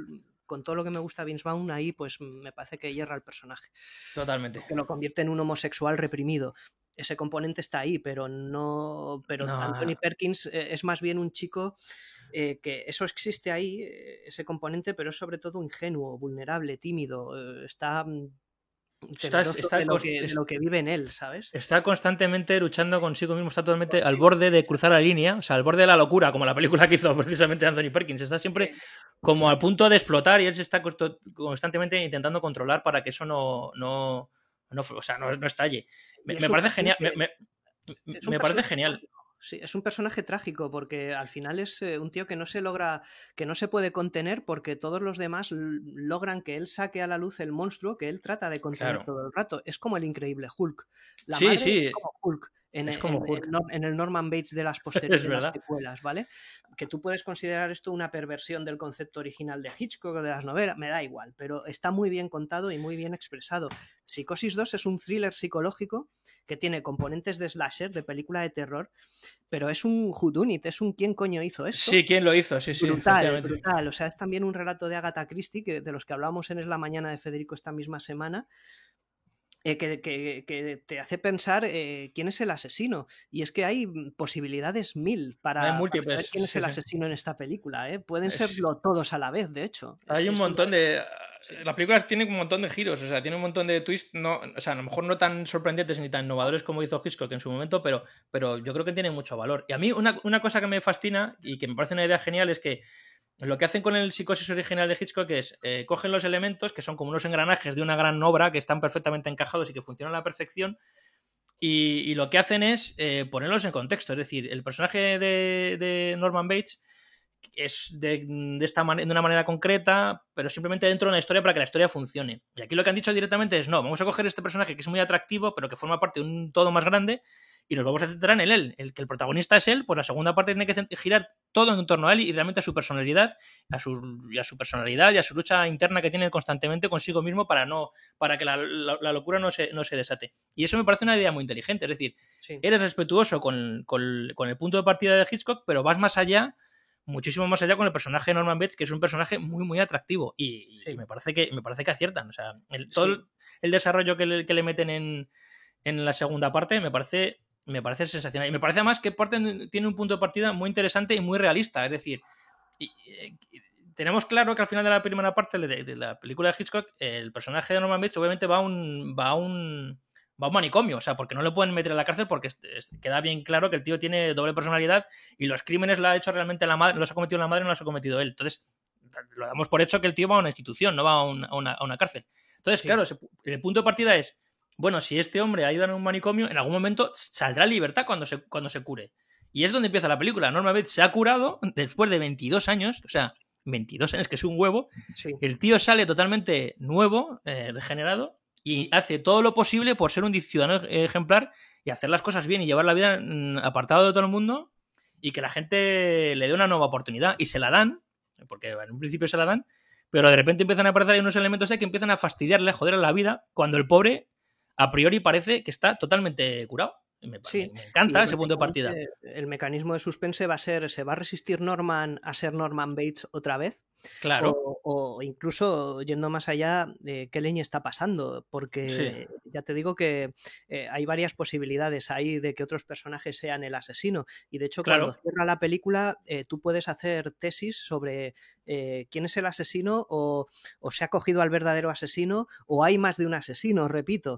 con todo lo que me gusta Vince Vaughn, ahí pues me parece que hierra el personaje. Totalmente. Que lo convierte en un homosexual reprimido. Ese componente está ahí, pero Anthony Perkins es más bien un chico que eso existe ahí, ese componente, pero es sobre todo ingenuo, vulnerable, tímido, está temeroso de lo que vive en él, ¿sabes? Está constantemente luchando consigo mismo, está totalmente al borde de cruzar la línea, o sea, al borde de la locura, como la película que hizo precisamente Anthony Perkins. Está siempre como al punto de explotar y él se está constantemente intentando controlar para que eso no estalle. Me parece genial. Me parece genial. Sí, es un personaje trágico porque al final es un tío que no se puede contener porque todos los demás logran que él saque a la luz el monstruo que él trata de contener todo el rato. Es como el increíble Hulk. La madre es como Hulk. En el Norman Bates de las posteriores secuelas, ¿vale? Que tú puedes considerar esto una perversión del concepto original de Hitchcock o de las novelas, me da igual, pero está muy bien contado y muy bien expresado. Psicosis 2 es un thriller psicológico que tiene componentes de slasher, de película de terror, pero es un whodunit, es un ¿quién coño hizo esto? Sí, ¿quién lo hizo? Sí, brutal. O sea, es también un relato de Agatha Christie, de los que hablábamos en Es la Mañana de Federico esta misma semana, que te hace pensar quién es el asesino. Y es que hay posibilidades mil para saber quién es el asesino en esta película. Pueden serlo todos a la vez, de hecho. Hay un montón de... La película tiene un montón de giros, o sea, tiene un montón de twists, o sea, a lo mejor no tan sorprendentes ni tan innovadores como hizo Hitchcock en su momento, pero yo creo que tiene mucho valor. Y a mí una cosa que me fascina y que me parece una idea genial es que lo que hacen con el Psicosis original de Hitchcock es cogen los elementos que son como unos engranajes de una gran obra que están perfectamente encajados y que funcionan a la perfección y lo que hacen es ponerlos en contexto. Es decir, el personaje de Norman Bates es de una manera concreta, pero simplemente dentro de una historia para que la historia funcione. Y aquí lo que han dicho directamente es, no, vamos a coger este personaje que es muy atractivo, pero que forma parte de un todo más grande y nos vamos a centrar en él. El que el protagonista es él, pues la segunda parte tiene que girar todo en torno a él y realmente a su personalidad, a su personalidad y a su lucha interna que tiene constantemente consigo mismo para que la locura no se desate. Y eso me parece una idea muy inteligente. Es decir, eres respetuoso con el punto de partida de Hitchcock, pero vas más allá, muchísimo más allá con el personaje de Norman Bates, que es un personaje muy, muy atractivo. Y me parece que aciertan. O sea, todo el desarrollo que le meten en la segunda parte me parece sensacional. Y me parece además que tiene un punto de partida muy interesante y muy realista. Es decir, tenemos claro que al final de la primera parte de la película de Hitchcock, el personaje de Norman Bates obviamente va a un manicomio, o sea, porque no le pueden meter a la cárcel porque queda bien claro que el tío tiene doble personalidad y los crímenes lo ha hecho realmente la madre, los ha cometido la madre, no los ha cometido él. Entonces, lo damos por hecho que el tío va a una institución, no va a una cárcel. Entonces, claro, el punto de partida es, bueno, si este hombre ha ido a un manicomio, en algún momento saldrá en libertad cuando se cure. Y es donde empieza la película. Norman Bates se ha curado después de 22 años, o sea, 22 años, que es un huevo. Sí. El tío sale totalmente nuevo, regenerado, y hace todo lo posible por ser un ciudadano ejemplar y hacer las cosas bien y llevar la vida apartado de todo el mundo y que la gente le dé una nueva oportunidad. Y se la dan, porque en un principio se la dan, pero de repente empiezan a aparecer unos elementos que empiezan a fastidiarle, a joderle la vida, cuando el pobre a priori parece que está totalmente curado. Me encanta ese punto de partida. El mecanismo de suspense ¿se va a resistir Norman a ser Norman Bates otra vez? Claro. O incluso yendo más allá, ¿qué leña está pasando? Porque ya te digo que hay varias posibilidades ahí de que otros personajes sean el asesino. Y de hecho, cuando cierra la película, tú puedes hacer tesis sobre quién es el asesino o se ha cogido al verdadero asesino o hay más de un asesino, repito.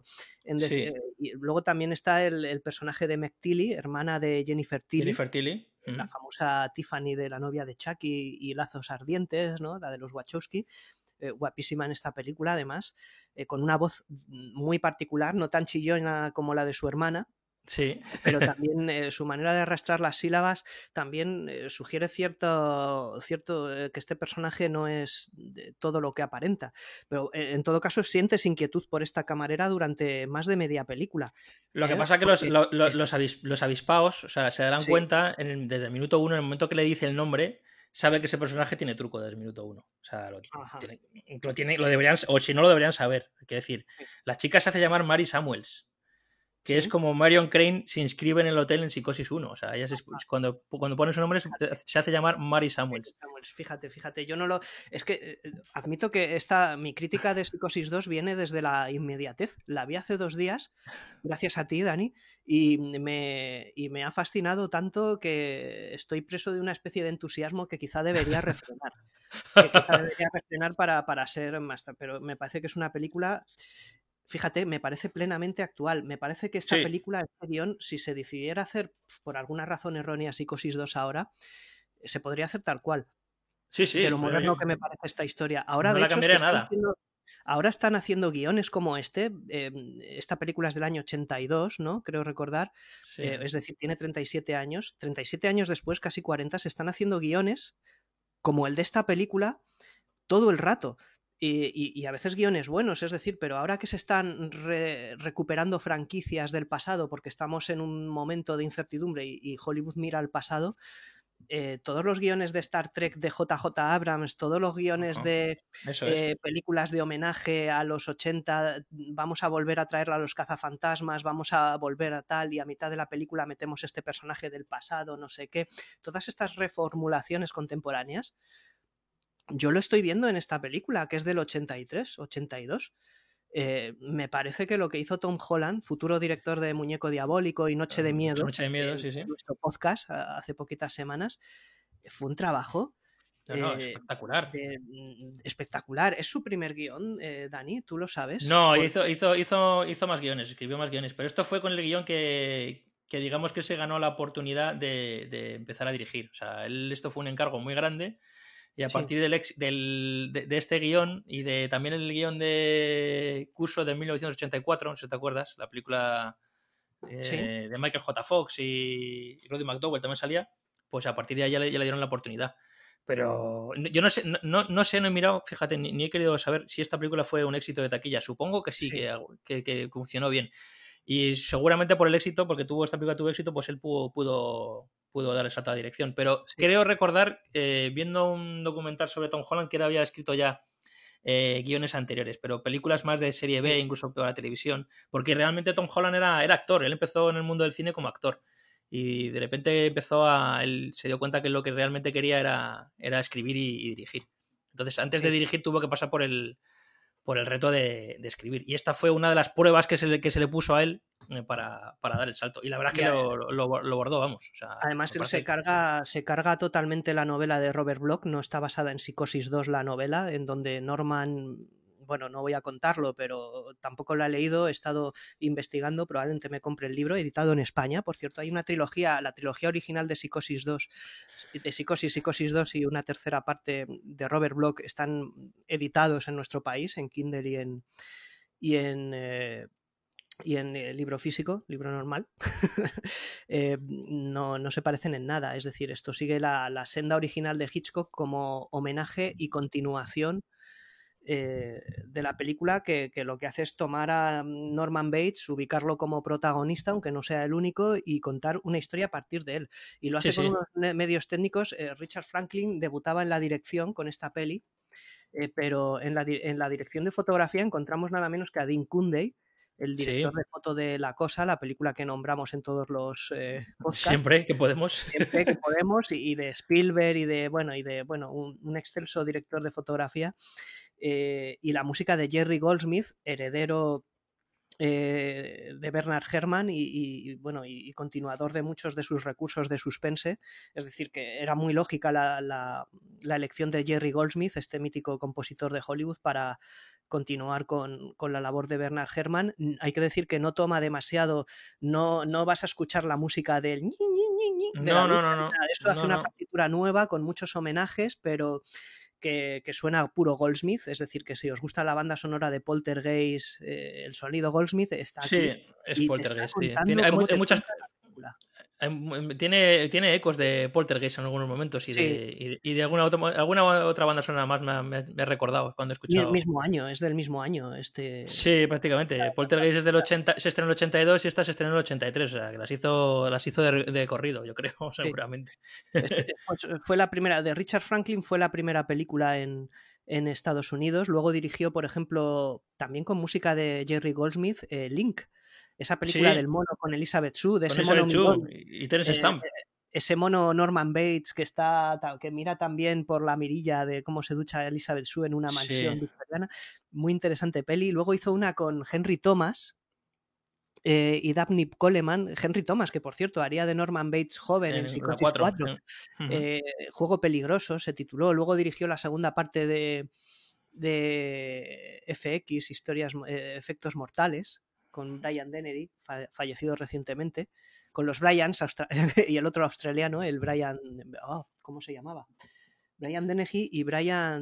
Y luego también está el personaje de Meg Tilly, hermana de Jennifer Tilly. La famosa Tiffany de La novia de Chucky y Lazos ardientes, ¿no? La de los Wachowski, guapísima en esta película además, con una voz muy particular, no tan chillona como la de su hermana. Sí. Pero también su manera de arrastrar las sílabas también sugiere cierto que este personaje no es todo lo que aparenta. Pero en todo caso sientes inquietud por esta camarera durante más de media película. Lo que pasa es que los avispaos, o sea, se darán cuenta desde el minuto 1, en el momento que le dice el nombre, sabe que ese personaje tiene truco desde el minuto 1. O sea, lo deberían, o si no lo deberían saber. Quiero decir, la chica se hace llamar Mary Samuels. que Sí. es como Marion Crane se inscribe en el hotel en Psicosis 1. O sea, ella cuando pone su nombre se hace llamar Mary Samuels. Fíjate, yo no lo... Es que admito que mi crítica de Psicosis 2 viene desde la inmediatez. La vi hace 2 días, gracias a ti, Dani, y me ha fascinado tanto que estoy preso de una especie de entusiasmo que quizá debería refrenar. Para ser más... Pero me parece que es una película... Fíjate, me parece plenamente actual. Me parece que esta película, este guión, si se decidiera hacer por alguna razón errónea Psicosis 2 ahora, se podría hacer tal cual. Sí. De lo moderno que me parece esta historia. Ahora, no de la hecho, cambiaría nada. Ahora están haciendo guiones como este. Esta película es del año 82, ¿no? Creo recordar. Sí. Es decir, tiene 37 años. 37 años después, casi 40, se están haciendo guiones como el de esta película todo el rato. Y a veces guiones buenos, es decir, pero ahora que se están recuperando franquicias del pasado porque estamos en un momento de incertidumbre y Hollywood mira al pasado, todos los guiones de Star Trek de JJ Abrams, todos los guiones de películas de homenaje a los 80, vamos a volver a traer a los cazafantasmas, vamos a volver a tal, y a mitad de la película metemos este personaje del pasado, no sé qué, todas estas reformulaciones contemporáneas yo lo estoy viendo en esta película, que es del 83, 82. Me parece que lo que hizo Tom Holland, futuro director de Muñeco Diabólico y Noche de Miedo, nuestro podcast hace poquitas semanas, fue un trabajo espectacular. Espectacular. ¿Es su primer guión, Dani? ¿Tú lo sabes? No, hizo más guiones, escribió más guiones, pero esto fue con el guión que digamos que se ganó la oportunidad de empezar a dirigir. O sea, esto fue un encargo muy grande. Y a partir de este guión y de también el guión de Curso de 1984, no sé si te acuerdas, la película de Michael J. Fox y Roddy McDowell también salía, pues a partir de ahí ya le dieron la oportunidad. Pero yo no sé, no he mirado, fíjate, ni he querido saber si esta película fue un éxito de taquilla. Supongo que sí. Que funcionó bien. Y seguramente por el éxito, porque esta película tuvo éxito, pues él pudo dar esa dirección. Pero creo recordar, viendo un documental sobre Tom Holland, que él había escrito ya guiones anteriores, pero películas más de serie B, incluso para la televisión, porque realmente Tom Holland era actor. Él empezó en el mundo del cine como actor. Y de repente él se dio cuenta que lo que realmente quería era escribir y dirigir. Entonces, antes de dirigir tuvo que pasar por el reto de escribir. Y esta fue una de las pruebas que se le puso a él para dar el salto. Y la verdad es que lo bordó, vamos. O sea, además, él se carga totalmente la novela de Robert Bloch. No está basada en Psicosis 2 la novela, en donde Norman... Bueno, no voy a contarlo, pero tampoco lo he leído, he estado investigando, probablemente me compre el libro, editado en España. Por cierto, hay una trilogía, la trilogía original de Psicosis 2, de Psicosis 2 y una tercera parte de Robert Bloch están editados en nuestro país, en Kindle y en libro físico, libro normal. No se parecen en nada, es decir, esto sigue la senda original de Hitchcock como homenaje y continuación de la película, que lo que hace es tomar a Norman Bates, ubicarlo como protagonista, aunque no sea el único, y contar una historia a partir de él. Y lo hace con unos medios técnicos. Richard Franklin debutaba en la dirección con esta peli, pero en la dirección de fotografía encontramos nada menos que a Dean Cundey, el director de foto de La Cosa, la película que nombramos en todos los podcasts. Siempre que podemos. Y de Spielberg y de un excelso director de fotografía. Y la música de Jerry Goldsmith, heredero de Bernard Herrmann y continuador de muchos de sus recursos de suspense. Es decir, que era muy lógica la elección de Jerry Goldsmith, este mítico compositor de Hollywood, para continuar con la labor de Bernard Herrmann. Hay que decir que no toma demasiado, no vas a escuchar la música del no. Eso hace una partitura nueva con muchos homenajes, pero que suena a puro Goldsmith. Es decir, que si os gusta la banda sonora de Poltergeist, el sonido Goldsmith está aquí. Sí, es Poltergeist. Hay muchas... Tiene ecos de Poltergeist en algunos momentos y de alguna otra banda sonora más me he recordado cuando he escuchado. Y es del mismo año. Sí, prácticamente. Poltergeist es del 80, se estrenó en el 82 y esta se estrenó en el 83, o sea, que las hizo de corrido, yo creo, seguramente. Pues fue la primera, de Richard Franklin fue la primera película en Estados Unidos. Luego dirigió, por ejemplo, también con música de Jerry Goldsmith, Link. esa película Sí, del mono con Elizabeth Shue, de con ese mono Elizabeth Shue mirón, y Terence Stamp. ese mono Norman Bates que mira también por la mirilla de cómo se ducha Elizabeth Shue en una mansión Sí. victoriana. Muy interesante peli. Luego hizo una con Henry Thomas y Dabney Coleman. Henry Thomas, que por cierto haría de Norman Bates joven en En la Psicosis 4. 4. Juego peligroso se tituló. Luego dirigió la segunda parte de FX, Efectos Mortales, con Brian Dennehy, fallecido recientemente, con los Bryans y el otro australiano, el Brian... ¿cómo se llamaba? Brian Dennehy y Brian...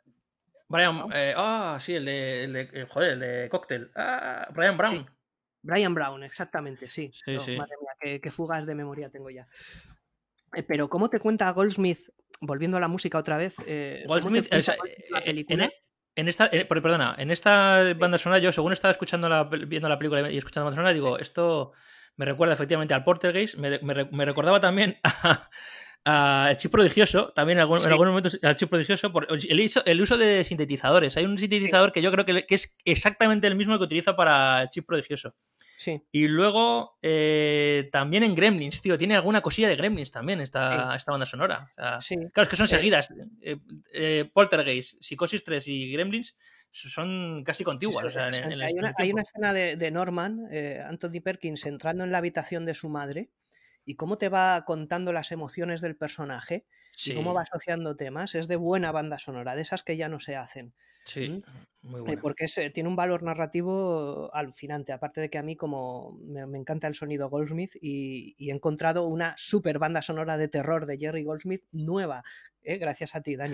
Sí, el de Cocktail. Brian Brown. Sí, Brian Brown, exactamente, sí. Sí, sí. Madre mía, qué fugas de memoria tengo ya. Pero ¿cómo te cuenta Goldsmith, volviendo a la música otra vez? Goldsmith, la película? en esta banda sonora, yo según estaba viendo la película y escuchando la banda sonora, digo, esto me recuerda efectivamente al Poltergeist, me recordaba también a El Chip Prodigioso, también en algunos momentos al Chip Prodigioso, por el uso de sintetizadores. Hay un sintetizador que yo creo que es exactamente el mismo que utiliza para el Chip Prodigioso. Sí. Y luego también en Gremlins, tío, tiene alguna cosilla de Gremlins también esta banda sonora. O sea, sí. Claro, es que son seguidas. Poltergeist, Psicosis 3 y Gremlins son casi contiguas. O sea, hay una escena de Norman, Anthony Perkins, entrando en la habitación de su madre y cómo te va contando las emociones del personaje y cómo va asociando temas. Es de buena banda sonora, de esas que ya no se hacen. Sí, muy buena. Porque tiene un valor narrativo alucinante, aparte de que a mí como me encanta el sonido Goldsmith y he encontrado una super banda sonora de terror de Jerry Goldsmith nueva, gracias a ti, Dani.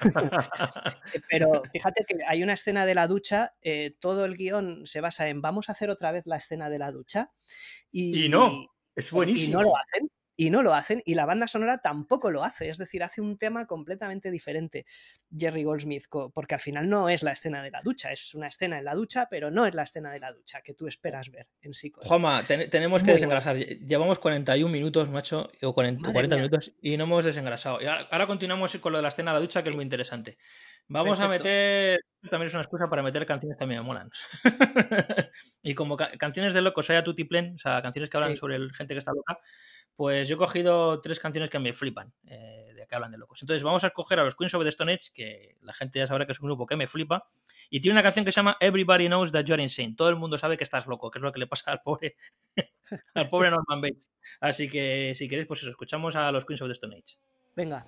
Pero fíjate que hay una escena de la ducha, todo el guión se basa en vamos a hacer otra vez la escena de la ducha y no, es buenísimo. Y no lo hacen, y la banda sonora tampoco lo hace, es decir, hace un tema completamente diferente Jerry Goldsmith, porque al final no es la escena de la ducha, es una escena en la ducha, pero no es la escena de la ducha que tú esperas ver en Psicosis. Juanma, tenemos que desengrasar. Llevamos 41 minutos, macho, o 40 minutos, y no hemos desengrasado. Y ahora continuamos con lo de la escena de la ducha, que es muy interesante. Vamos a meter... También es una excusa para meter canciones que a mí me molan. Y como canciones de locos, hay Tutti Plen, o sea, canciones que hablan sobre gente que está loca, pues yo he cogido 3 canciones que me flipan, de que hablan de locos. Entonces vamos a escoger a los Queens of the Stone Age, que la gente ya sabrá que es un grupo que me flipa, y tiene una canción que se llama Everybody Knows That You're Insane. Todo el mundo sabe que estás loco, que es lo que le pasa al pobre Norman Bates. Así que si queréis, pues eso, escuchamos a los Queens of the Stone Age. Venga.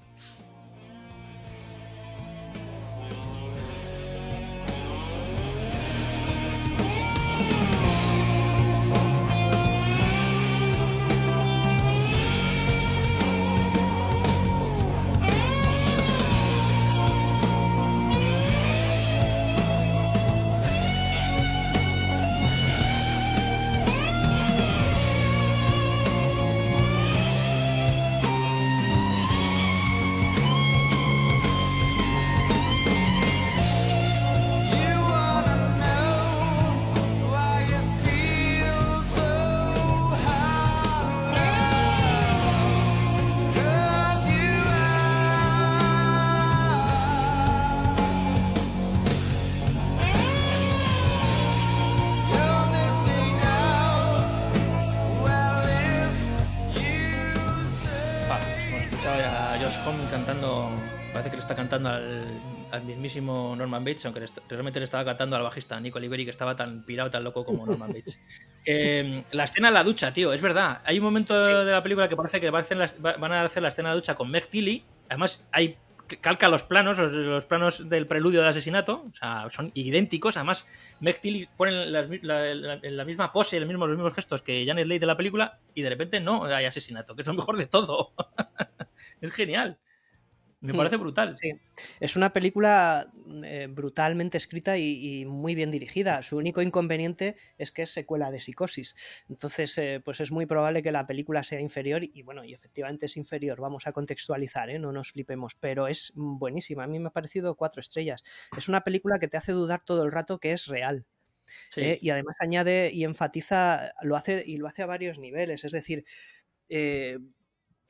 Cantando, parece que le está cantando al mismísimo Norman Bates, aunque realmente le estaba cantando al bajista Nico Liberi, que estaba tan pirado, tan loco como Norman Bates. La escena en la ducha, tío, es verdad. Hay un momento de la película que parece que van a hacer la escena de la ducha con Meg Tilly. Además, calca los planos del preludio del asesinato, o sea, son idénticos. Además, Meg Tilly pone la misma pose, los mismos gestos que Janet Leigh de la película, y de repente no hay asesinato, que es lo mejor de todo. Es genial. Me parece brutal. Sí. Es una película brutalmente escrita y muy bien dirigida. Su único inconveniente es que es secuela de Psicosis. Entonces, pues es muy probable que la película sea inferior y bueno, y efectivamente es inferior. Vamos a contextualizar, no nos flipemos, pero es buenísima. A mí me ha parecido 4 estrellas. Es una película que te hace dudar todo el rato que es real. Sí. Y además añade y enfatiza, lo hace a varios niveles. Es decir,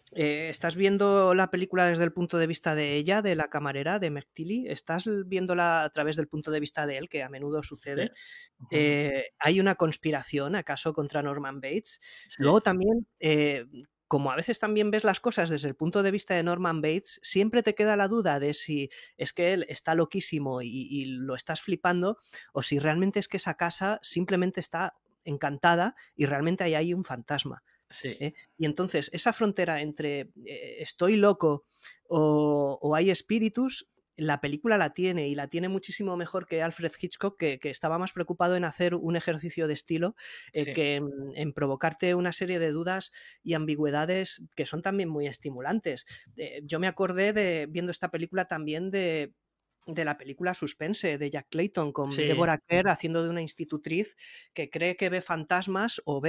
¿Estás viendo la película desde el punto de vista de ella, de la camarera, de McTeely? ¿Estás viéndola a través del punto de vista de él, que a menudo sucede? ¿Hay una conspiración, acaso, contra Norman Bates? Sí. Luego también, como a veces también ves las cosas desde el punto de vista de Norman Bates, siempre te queda la duda de si es que él está loquísimo y lo estás flipando, o si realmente es que esa casa simplemente está encantada y realmente hay ahí un fantasma. Sí. Y entonces esa frontera entre estoy loco o hay espíritus, la película la tiene, y la tiene muchísimo mejor que Alfred Hitchcock, que estaba más preocupado en hacer un ejercicio de estilo que en provocarte una serie de dudas y ambigüedades que son también muy estimulantes. Yo me acordé viendo esta película también de la película Suspense de Jack Clayton, con Deborah Kerr haciendo de una institutriz que cree que ve fantasmas o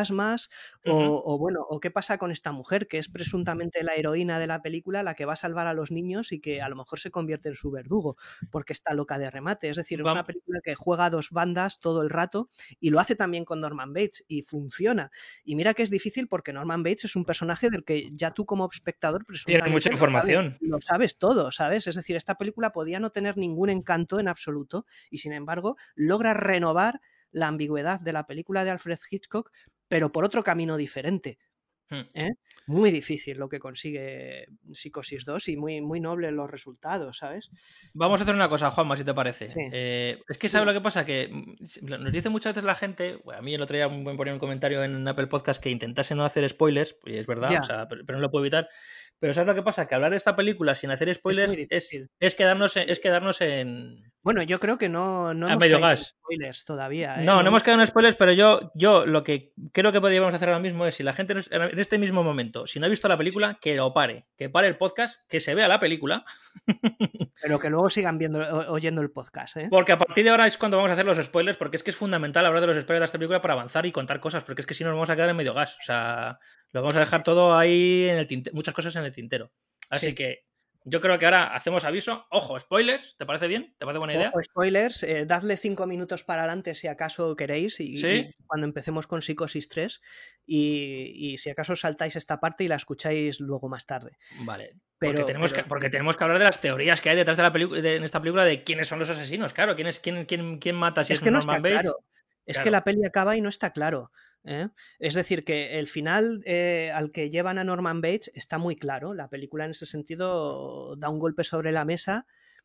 o qué pasa con esta mujer que es presuntamente la heroína de la película, la que va a salvar a los niños y que a lo mejor se convierte en su verdugo porque está loca de remate. Es decir, es una película que juega a dos bandas todo el rato, y lo hace también con Norman Bates y funciona. Y mira que es difícil porque Norman Bates es un personaje del que ya tú como espectador tienes mucha información. Lo sabes todo, ¿sabes? Es decir, esta película podía no tener ningún encanto en absoluto y sin embargo logra renovar la ambigüedad de la película de Alfred Hitchcock, pero por otro camino diferente. Muy difícil lo que consigue Psicosis 2 y muy, muy noble los resultados, ¿sabes? Vamos a hacer una cosa, Juanma, si te parece. Sí. Es que ¿sabes lo que pasa? Que nos dice muchas veces la gente, a mí el otro día me ponía un comentario en Apple Podcast que intentase no hacer spoilers, y es verdad, o sea, pero no lo puedo evitar. Pero ¿sabes lo que pasa? Que hablar de esta película sin hacer spoilers es quedarnos en... Bueno, yo creo que no hemos medio caído gas. en spoilers todavía. No hemos quedado en spoilers, pero yo lo que creo que podríamos hacer ahora mismo es, si la gente en este mismo momento, si no ha visto la película, que lo pare, que pare el podcast, que se vea la película. Pero que luego sigan oyendo el podcast, ¿eh? Porque a partir de ahora es cuando vamos a hacer los spoilers, porque es que es fundamental hablar de los spoilers de esta película para avanzar y contar cosas, porque es que si no nos vamos a quedar en medio gas. O sea, lo vamos a dejar todo ahí en el tintero, muchas cosas en el tintero. Así que yo creo que ahora hacemos aviso. Ojo, spoilers, ¿te parece bien? ¿Te parece buena idea? Ojo, spoilers, dadle 5 minutos para adelante si acaso queréis y cuando empecemos con Psicosis 3 y si acaso saltáis esta parte y la escucháis luego más tarde. Vale, porque tenemos que hablar de las teorías que hay detrás de la película, en esta película, de quiénes son los asesinos, claro, quién mata, si es que Norman Bates. Claro. Es que la peli acaba y no está claro. Es decir, que el final al que llevan a Norman Bates está muy claro. La película en ese sentido da un golpe sobre la mesa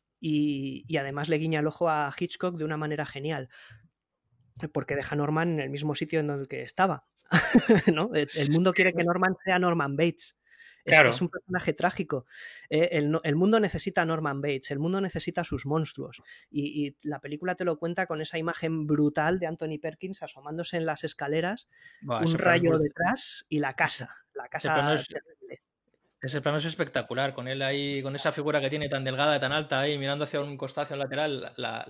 y además le guiña el ojo a Hitchcock de una manera genial, porque deja a Norman en el mismo sitio en el que estaba. ¿No? El mundo quiere que Norman sea Norman Bates. Claro. Es un personaje trágico. El mundo necesita a Norman Bates, el mundo necesita a sus monstruos. Y la película te lo cuenta con esa imagen brutal de Anthony Perkins asomándose en las escaleras, un rayo detrás y la casa. La casa terrible. Ese plano es espectacular, con él ahí, con esa figura que tiene tan delgada y tan alta ahí, mirando hacia un costado, hacia un lateral,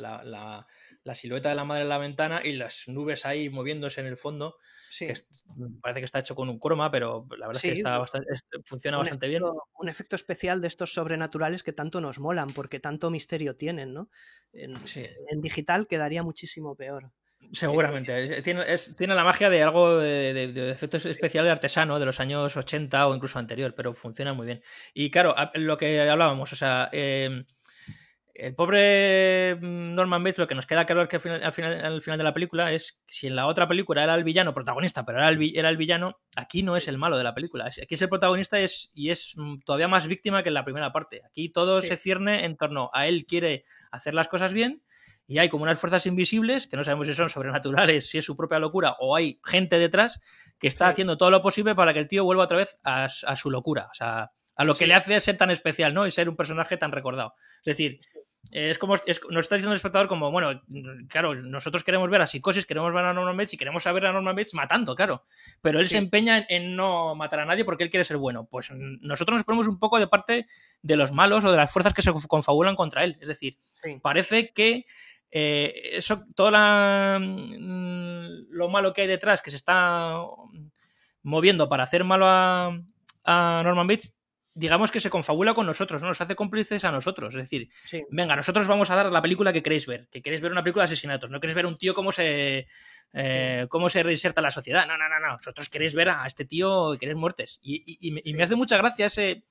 la silueta de la madre en la ventana y las nubes ahí moviéndose en el fondo. Sí. Que parece que está hecho con un croma, pero la verdad es que funciona bastante bien. Un efecto especial de estos sobrenaturales que tanto nos molan, porque tanto misterio tienen, ¿no? En digital quedaría muchísimo peor. Seguramente. Tiene la magia de algo de efecto especial de artesano de los años 80 o incluso anterior, pero funciona muy bien. Y claro, lo que hablábamos, o sea, el pobre Norman Bates, lo que nos queda claro es que al final de la película es, si en la otra película era el villano protagonista, pero era el villano, aquí no es el malo de la película. Aquí es el protagonista y es todavía más víctima que en la primera parte. Aquí todo se cierne en torno a él quiere hacer las cosas bien, y hay como unas fuerzas invisibles que no sabemos si son sobrenaturales, si es su propia locura, o hay gente detrás que está haciendo todo lo posible para que el tío vuelva otra vez a su locura, o sea, a lo que le hace ser tan especial, ¿no? Y ser un personaje tan recordado. Es decir, nos está diciendo el espectador como, bueno, claro, nosotros queremos ver a Psicosis, queremos ver a Norman Bates y queremos saber a Norman Bates matando, claro, pero él se empeña en no matar a nadie porque él quiere ser bueno. Pues nosotros nos ponemos un poco de parte de los malos o de las fuerzas que se confabulan contra él. Es decir, parece que todo lo malo que hay detrás, que se está moviendo para hacer malo a Norman Bates, digamos que se confabula con nosotros, ¿no? Nos hace cómplices a nosotros. Es decir, Sí. venga, nosotros vamos a dar la película que queréis ver. Que queréis ver una película de asesinatos. No queréis ver un tío cómo se reinserta en la sociedad. No. Vosotros queréis ver a este tío, queréis muertes. Y me hace mucha gracia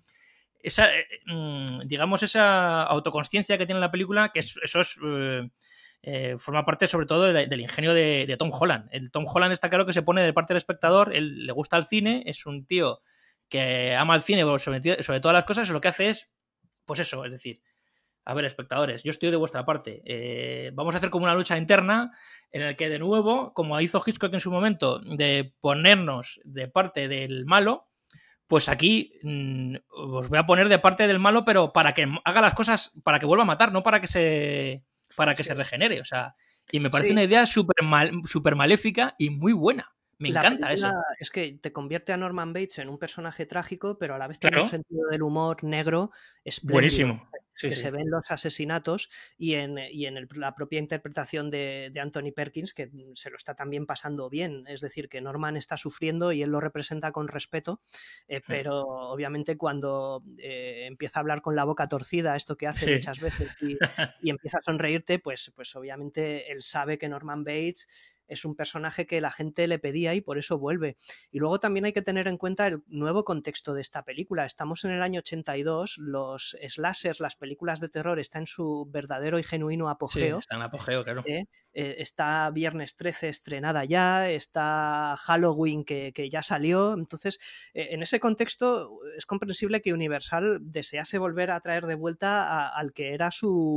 digamos, esa autoconsciencia que tiene la película, que eso es... forma parte sobre todo del ingenio de Tom Holland. El Tom Holland está claro que se pone de parte del espectador, él le gusta el cine, es un tío que ama el cine sobre todas las cosas, y lo que hace es, pues eso, es decir, a ver, espectadores, yo estoy de vuestra parte. Vamos a hacer como una lucha interna en la que, de nuevo, como hizo Hitchcock en su momento, de ponernos de parte del malo, pues aquí os voy a poner de parte del malo, pero para que haga las cosas, para que vuelva a matar, no para que se regenere. O sea, y me parece una idea súper maléfica y muy buena. Me encanta eso. Es que te convierte a Norman Bates en un personaje trágico, pero a la vez tiene un sentido del humor negro espléndido. Buenísimo. Que se ven los asesinatos y en la propia interpretación de Anthony Perkins, que se lo está también pasando bien. Es decir, que Norman está sufriendo y él lo representa con respeto, pero obviamente cuando empieza a hablar con la boca torcida, esto que hace muchas veces, y empieza a sonreírte, pues obviamente él sabe que Norman Bates es un personaje que la gente le pedía y por eso vuelve. Y luego también hay que tener en cuenta el nuevo contexto de esta película. Estamos en el año 82, los slashers, las películas de terror, están en su verdadero y genuino apogeo. Sí, está en apogeo, claro. Está Viernes 13 estrenada ya, está Halloween que ya salió. Entonces, en ese contexto es comprensible que Universal desease volver a traer de vuelta al que era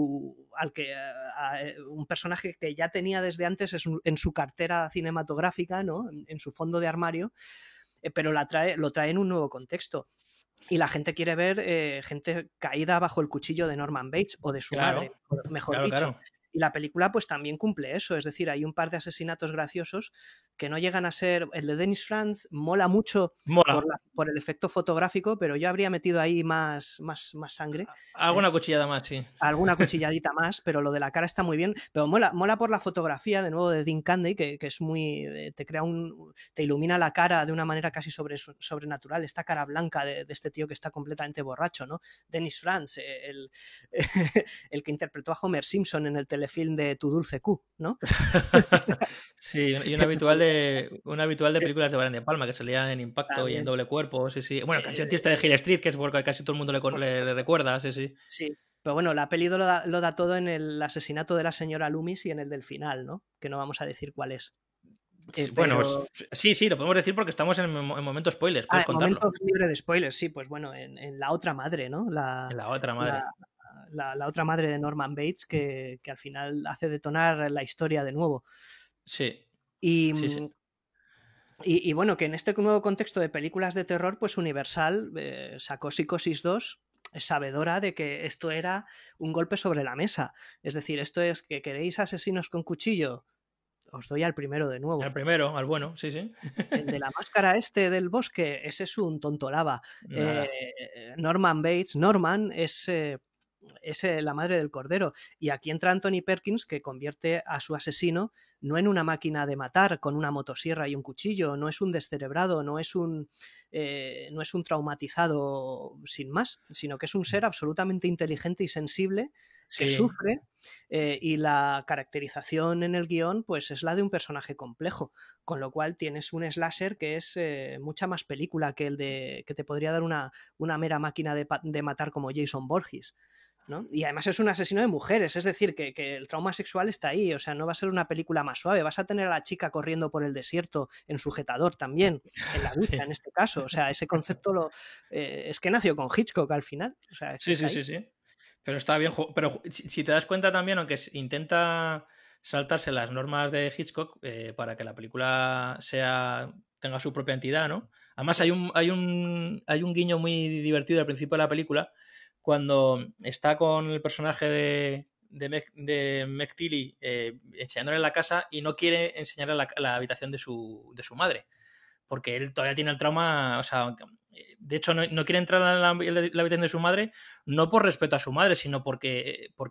un personaje que ya tenía desde antes en su cartera cinematográfica, ¿no? En su fondo de armario, pero lo trae en un nuevo contexto. Y la gente quiere ver gente caída bajo el cuchillo de Norman Bates o de su madre, mejor dicho. Claro. Y la película pues también cumple eso, es decir, hay un par de asesinatos graciosos que no llegan a ser... El de Dennis Franz mola mucho por el efecto fotográfico, pero yo habría metido ahí más sangre. Alguna cuchillada más, sí. Alguna cuchilladita más, pero lo de la cara está muy bien. Pero mola por la fotografía, de nuevo, de Dean Candy, que es muy... te ilumina la cara de una manera casi sobrenatural. Esta cara blanca de este tío que está completamente borracho, ¿no? Dennis Franz, el que interpretó a Homer Simpson en el telefilm de Tu Dulce Q, ¿no? Sí, y un habitual de películas de Brian De Palma, que salía en Impacto también. Y en Doble Cuerpo, sí. Bueno, Canción Triste de Hill Street, que es porque casi todo el mundo le recuerda, sí. Sí, pero bueno, la peli lo da todo en el asesinato de la señora Loomis y en el del final, ¿no? Que no vamos a decir cuál es. Bueno, sí, lo podemos decir porque estamos en momento spoilers, puedes contarlo. Momento libre de spoilers, sí, pues bueno, en La Otra Madre, ¿no? En La Otra Madre. La otra madre de Norman Bates, que al final hace detonar la historia de nuevo. Sí. Y bueno, que en este nuevo contexto de películas de terror, pues Universal sacó Psicosis 2, sabedora de que esto era un golpe sobre la mesa. Es decir, esto es que queréis asesinos con cuchillo, os doy al primero de nuevo. Al primero, al bueno, sí. El de la máscara del bosque, ese es un tontolaba. Norman Bates, Norman es la madre del cordero. Y aquí entra Anthony Perkins, que convierte a su asesino no en una máquina de matar con una motosierra y un cuchillo, no es un descerebrado, no es un traumatizado sin más, sino que es un ser absolutamente inteligente y sensible que sufre, y la caracterización en el guión pues es la de un personaje complejo, con lo cual tienes un slasher que es mucha más película que el de que te podría dar una mera máquina de matar como Jason Voorhees, ¿no? Y además es un asesino de mujeres, es decir, que el trauma sexual está ahí, o sea, no va a ser una película más suave, vas a tener a la chica corriendo por el desierto en sujetador también, en la ducha en este caso, o sea, ese concepto es que nació con Hitchcock al final. O sea, sí. Pero está bien, pero si te das cuenta también, aunque intenta saltarse las normas de Hitchcock para que la película tenga su propia entidad, ¿no? Además hay un guiño muy divertido al principio de la película, cuando está con el personaje de Meg Tilly enseñándole la casa y no quiere enseñarle la habitación de su madre, porque él todavía tiene el trauma, o sea, de hecho no quiere entrar en la habitación de su madre, no por respeto a su madre, sino porque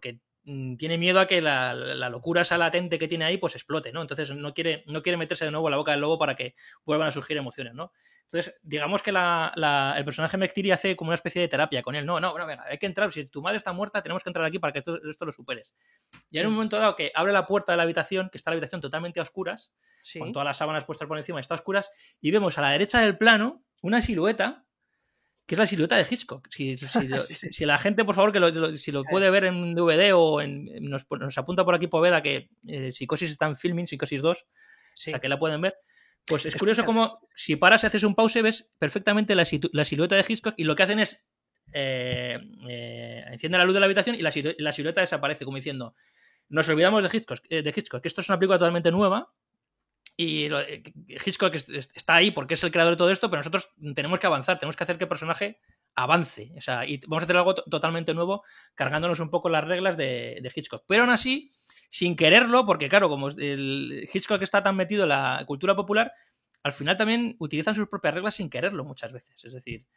tiene miedo a que la locura esa latente que tiene ahí pues explote, ¿no? Entonces no quiere meterse de nuevo en la boca del lobo para que vuelvan a surgir emociones, ¿no? Entonces, digamos que el personaje Mectiri hace como una especie de terapia con él. No, venga, hay que entrar. Si tu madre está muerta, tenemos que entrar aquí para que esto lo superes. Y en un momento dado que abre la puerta de la habitación, que está la habitación totalmente a oscuras, con todas las sábanas puestas por encima, está a oscuras, y vemos a la derecha del plano una silueta, que es la silueta de Hitchcock. Si la gente, por favor, si lo puede ver en DVD o nos apunta por aquí Poveda que Psicosis está en Filming, Psicosis 2, o sea que la pueden ver. Pues es curioso como si paras y haces un pause ves perfectamente la silueta de Hitchcock y lo que hacen es enciende la luz de la habitación y la silueta desaparece, como diciendo, nos olvidamos de Hitchcock, que esto es una película totalmente nueva. Y Hitchcock está ahí porque es el creador de todo esto, pero nosotros tenemos que avanzar, tenemos que hacer que el personaje avance. O sea, y vamos a hacer algo totalmente nuevo, cargándonos un poco las reglas de Hitchcock. Pero aún así, sin quererlo, porque claro, como el Hitchcock está tan metido en la cultura popular, al final también utilizan sus propias reglas sin quererlo muchas veces. Es decir,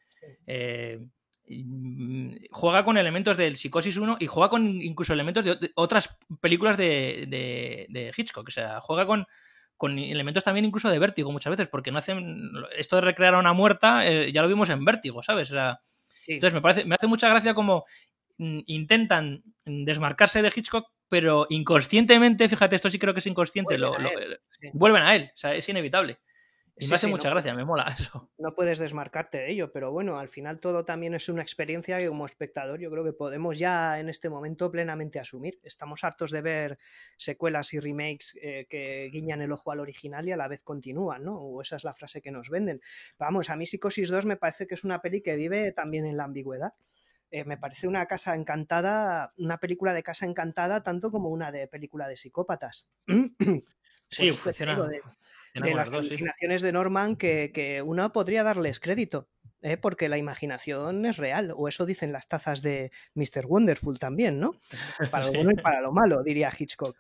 juega con elementos del Psicosis 1 y juega con incluso elementos de otras películas de Hitchcock. O sea, juega con elementos también incluso de Vértigo muchas veces, porque no hacen esto de recrear a una muerta, ya lo vimos en Vértigo, ¿sabes? O sea, entonces me hace mucha gracia como intentan desmarcarse de Hitchcock, pero inconscientemente, fíjate, esto sí creo que es inconsciente, vuelven a él, o sea, es inevitable. Y me hace mucha gracia, me mola eso. No puedes desmarcarte de ello, pero bueno, al final todo también es una experiencia que como espectador yo creo que podemos ya en este momento plenamente asumir. Estamos hartos de ver secuelas y remakes que guiñan el ojo al original y a la vez continúan, ¿no? O esa es la frase que nos venden. Vamos, a mí Psicosis 2 me parece que es una peli que vive también en la ambigüedad. Me parece una casa encantada, una película de casa encantada, tanto como una de película de psicópatas. Sí, funciona. De las alucinaciones de Norman que uno podría darles crédito, porque la imaginación es real, o eso dicen las tazas de Mr. Wonderful también, ¿no? Para lo bueno y para lo malo, diría Hitchcock.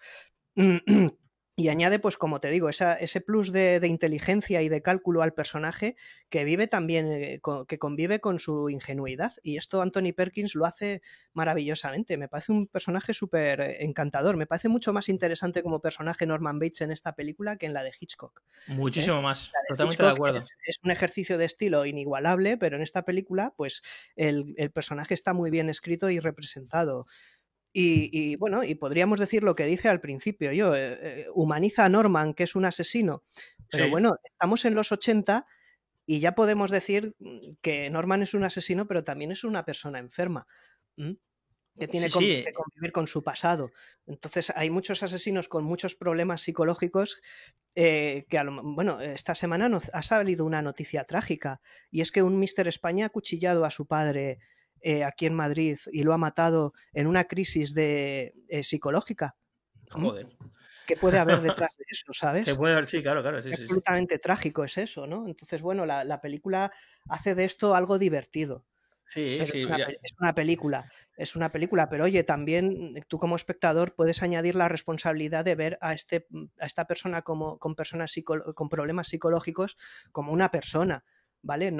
Y añade, pues como te digo, ese plus de inteligencia y de cálculo al personaje que vive también, que convive con su ingenuidad. Y esto Anthony Perkins lo hace maravillosamente. Me parece un personaje súper encantador. Me parece mucho más interesante como personaje Norman Bates en esta película que en la de Hitchcock. Muchísimo más, totalmente de acuerdo. Es un ejercicio de estilo inigualable, pero en esta película, pues el personaje está muy bien escrito y representado. Y bueno, y podríamos decir lo que dice al principio yo, humaniza a Norman, que es un asesino, pero bueno, estamos en los 80 y ya podemos decir que Norman es un asesino, pero también es una persona enferma, que tiene que convivir con su pasado. Entonces hay muchos asesinos con muchos problemas psicológicos que, bueno, esta semana nos ha salido una noticia trágica, y es que un Mr. España ha acuchillado a su padre aquí en Madrid y lo ha matado en una crisis psicológica. Joder. ¿Qué puede haber detrás de eso, sabes? Que puede haber, sí, claro. Sí, absolutamente trágico es eso, ¿no? Entonces, bueno, la película hace de esto algo divertido. Sí, es una película, pero oye, también tú como espectador puedes añadir la responsabilidad de ver a esta persona con problemas psicológicos como una persona, ¿vale?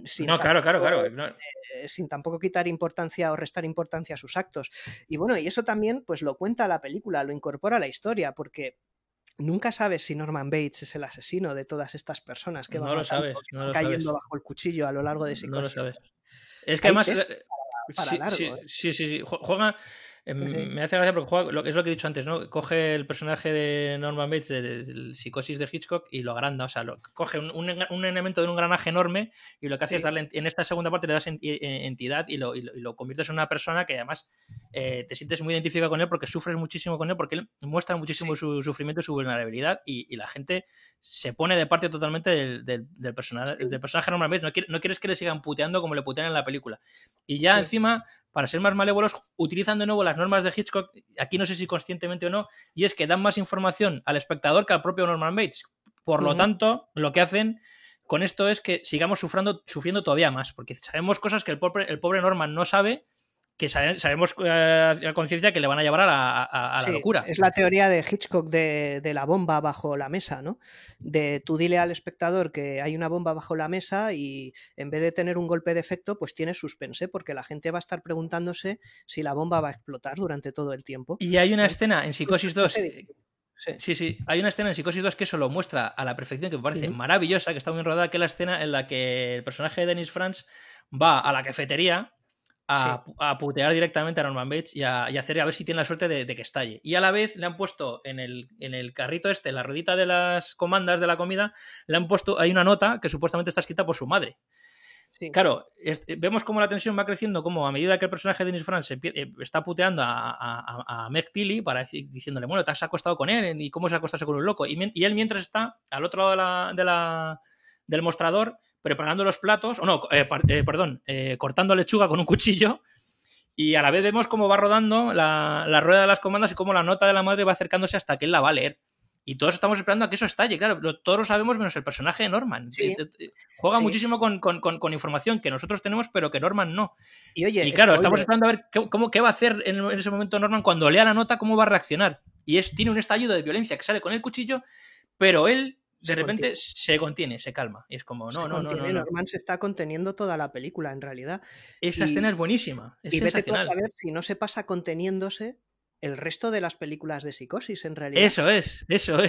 Claro. Sin tampoco quitar importancia o restar importancia a sus actos. Y bueno, y eso también pues lo cuenta la película, lo incorpora a la historia, porque nunca sabes si Norman Bates es el asesino de todas estas personas que van cayendo bajo el cuchillo a lo largo de Psicosis. No lo sabes. Es que además para largo, sí. Juega. Me hace gracia porque es lo que he dicho antes, ¿no? Coge el personaje de Norman Bates del Psicosis de Hitchcock y lo agranda, o sea, coge un elemento de un engranaje enorme y lo que hace es darle, en esta segunda parte le das entidad y lo conviertes en una persona que además te sientes muy identificado con él porque sufres muchísimo con él, porque él muestra muchísimo su sufrimiento y su vulnerabilidad y la gente se pone de parte totalmente del personaje Norman Bates. No quieres que le sigan puteando como le putean en la película. Y ya encima, para ser más malévolos, utilizan de nuevo las normas de Hitchcock, aquí no sé si conscientemente o no, y es que dan más información al espectador que al propio Norman Bates. Por lo tanto, lo que hacen con esto es que sigamos sufriendo todavía más, porque sabemos cosas que el pobre Norman no sabe que sabemos a conciencia que le van a llevar a la locura. Es la teoría de Hitchcock de la bomba bajo la mesa, ¿no? De tú dile al espectador que hay una bomba bajo la mesa y en vez de tener un golpe de efecto, pues tiene suspense, porque la gente va a estar preguntándose si la bomba va a explotar durante todo el tiempo. Y hay una escena en Psicosis 2... Sí, hay una escena en Psicosis 2 que eso lo muestra a la perfección, que me parece maravillosa, que está muy rodada, que es la escena en la que el personaje de Dennis Franz va a la cafetería a putear directamente a Norman Bates y a hacer a ver si tiene la suerte de que estalle. Y a la vez le han puesto en el carrito en la ruedita de las comandas de la comida, le han puesto, hay una nota que supuestamente está escrita por su madre. Sí. Claro, vemos cómo la tensión va creciendo, como a medida que el personaje de Dennis Franz está puteando a Meg Tilly diciéndole, bueno, te has acostado con él y cómo se acostarse con un loco. Y él mientras está al otro lado del mostrador preparando los platos, cortando lechuga con un cuchillo, y a la vez vemos cómo va rodando la rueda de las comandas y cómo la nota de la madre va acercándose hasta que él la va a leer. Y todos estamos esperando a que eso estalle, claro, todos lo sabemos menos el personaje de Norman. Sí. Juega muchísimo con información que nosotros tenemos, pero que Norman no. Y claro, estamos esperando a ver qué va a hacer en ese momento Norman cuando lea la nota, cómo va a reaccionar. Y tiene un estallido de violencia que sale con el cuchillo, pero él de repente se contiene, se calma. Y es como, no. Norman se está conteniendo toda la película, en realidad. Esa escena es buenísima, es sensacional. Vete tú a ver si no se pasa conteniéndose el resto de las películas de Psicosis, en realidad. Eso es. Eso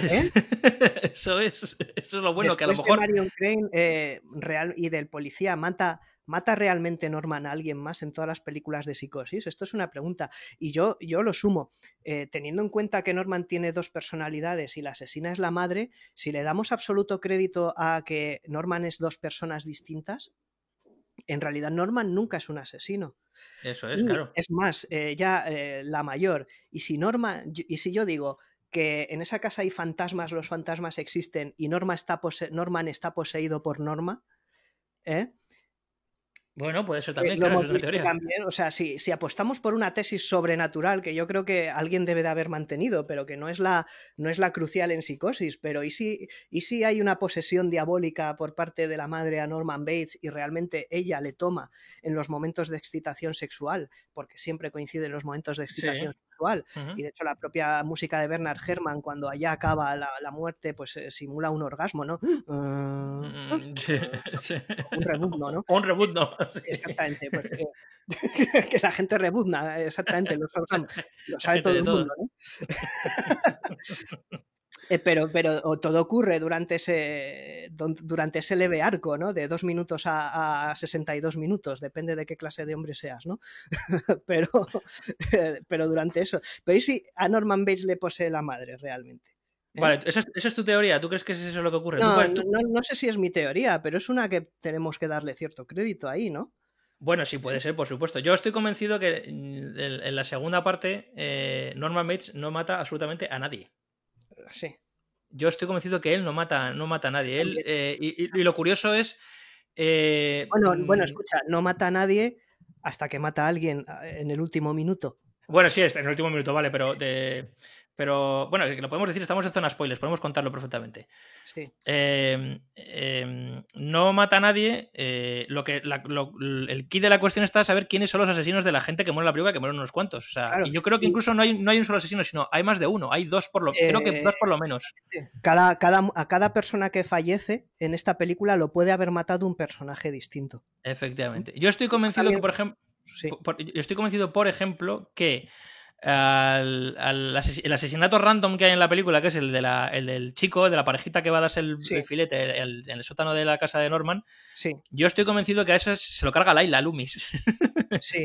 es lo bueno. Después que a lo mejor... de Marion Crane y del policía mata realmente Norman a alguien más en todas las películas de Psicosis. Esto es una pregunta. Y yo lo sumo. Teniendo en cuenta que Norman tiene dos personalidades y la asesina es la madre, si le damos absoluto crédito a que Norman es dos personas distintas, en realidad Norman nunca es un asesino. Eso es, claro. Es más, la mayor. Y si yo digo que en esa casa hay fantasmas, los fantasmas existen y Norman está poseído por Norma, Bueno, puede ser también, claro, es una teoría. También, o sea, si apostamos por una tesis sobrenatural, que yo creo que alguien debe de haber mantenido, pero que no es la crucial en Psicosis, pero ¿y si hay una posesión diabólica por parte de la madre a Norman Bates y realmente ella le toma en los momentos de excitación sexual, porque siempre coinciden los momentos de excitación sexual, y de hecho la propia música de Bernard Herrmann, cuando allá acaba la muerte, pues simula un orgasmo, ¿no? Un rebuzno, ¿no? Un rebuzno. Exactamente, pues, que la gente rebuzna, exactamente, lo sabe todo el mundo, ¿no? Pero todo ocurre durante ese leve arco, ¿no? De 2 minutos a 62 minutos, depende de qué clase de hombre seas, ¿no? pero durante eso. Pero ¿y si a Norman Bates le posee la madre realmente? Vale, ¿esa es tu teoría? ¿Tú crees que es eso lo que ocurre? No sé si es mi teoría, pero es una que tenemos que darle cierto crédito ahí, ¿no? Bueno, sí puede ser, por supuesto. Yo estoy convencido que en la segunda parte Norman Bates no mata absolutamente a nadie. Sí. Yo estoy convencido que él no mata a nadie. Él, y lo curioso es... Bueno, escucha, no mata a nadie hasta que mata a alguien en el último minuto. Bueno, sí, en el último minuto, vale, pero bueno, lo podemos decir, estamos en zona spoilers, podemos contarlo perfectamente. Sí. No mata a nadie. El key de la cuestión está saber quiénes son los asesinos de la gente que muere en la película, que mueren unos cuantos. O sea, claro, y yo creo que incluso no hay un solo asesino, sino hay más de uno. Hay dos creo que dos por lo menos. A cada persona que fallece en esta película lo puede haber matado un personaje distinto. Efectivamente. Yo estoy convencido que, por ejemplo, por ejemplo, que el asesinato random que hay en la película, que es el del chico, de la parejita que va a darse el filete en el sótano de la casa de Norman, yo estoy convencido que a eso se lo carga Laila Loomis. Sí.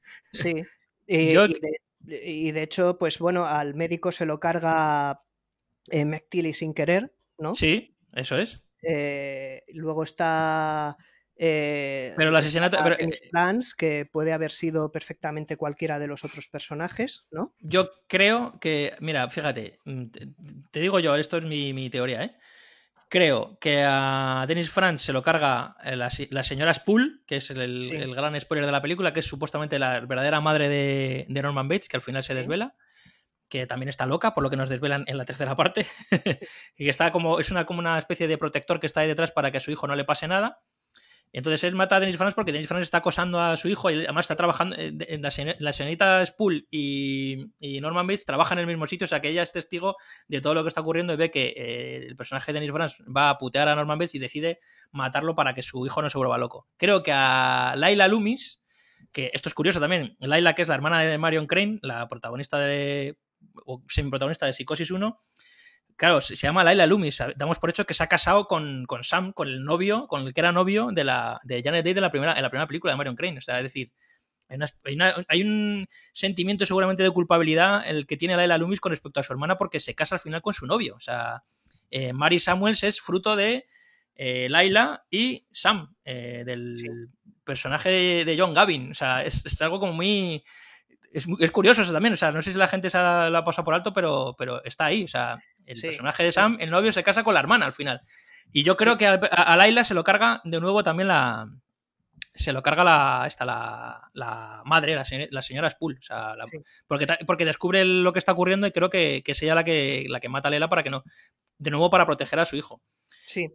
Y de hecho, pues bueno, al médico se lo carga Meg Tilly sin querer, ¿no? Sí, eso es. Luego está... pero el asesinato Lance, que puede haber sido perfectamente cualquiera de los otros personajes, ¿no? Yo creo que, mira, fíjate, te digo yo, esto es mi teoría, creo que a Dennis Franz se lo carga la señora Spool, que es el gran spoiler de la película, que es supuestamente la verdadera madre de Norman Bates, que al final se desvela, que también está loca, por lo que nos desvelan en la tercera parte, y que está como una especie de protector que está ahí detrás para que a su hijo no le pase nada. Entonces él mata a Dennis Franz porque Dennis Franz está acosando a su hijo y además está trabajando en la señorita Spool y Norman Bates trabajan en el mismo sitio, o sea que ella es testigo de todo lo que está ocurriendo y ve que el personaje de Dennis Franz va a putear a Norman Bates y decide matarlo para que su hijo no se vuelva loco. Creo que a Layla Loomis, que esto es curioso también, Layla, que es la hermana de Marion Crane, la protagonista o semi-protagonista de Psicosis 1, claro, se llama Layla Loomis. Damos por hecho que se ha casado con Sam, con el novio, con el que era novio de Janet Leigh en la primera película de Marion Crane. O sea, es decir, hay un sentimiento seguramente de culpabilidad el que tiene Layla Loomis con respecto a su hermana porque se casa al final con su novio. O sea, Mary Samuels es fruto de Layla y Sam, del personaje de John Gavin. O sea, es algo como muy... Es curioso eso también, o sea, no sé si la gente la ha pasado por alto, pero está ahí, o sea, el personaje de Sam, el novio, se casa con la hermana al final. Y yo creo que a Layla se lo carga de nuevo también se lo carga la madre, la señora Spool, o sea, porque descubre lo que está ocurriendo y creo que es ella la que mata a Layla para que no, de nuevo para proteger a su hijo. Sí.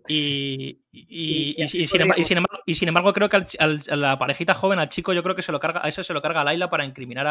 Sin embargo, creo que a la parejita joven, al chico, yo creo que se lo carga a Layla para incriminar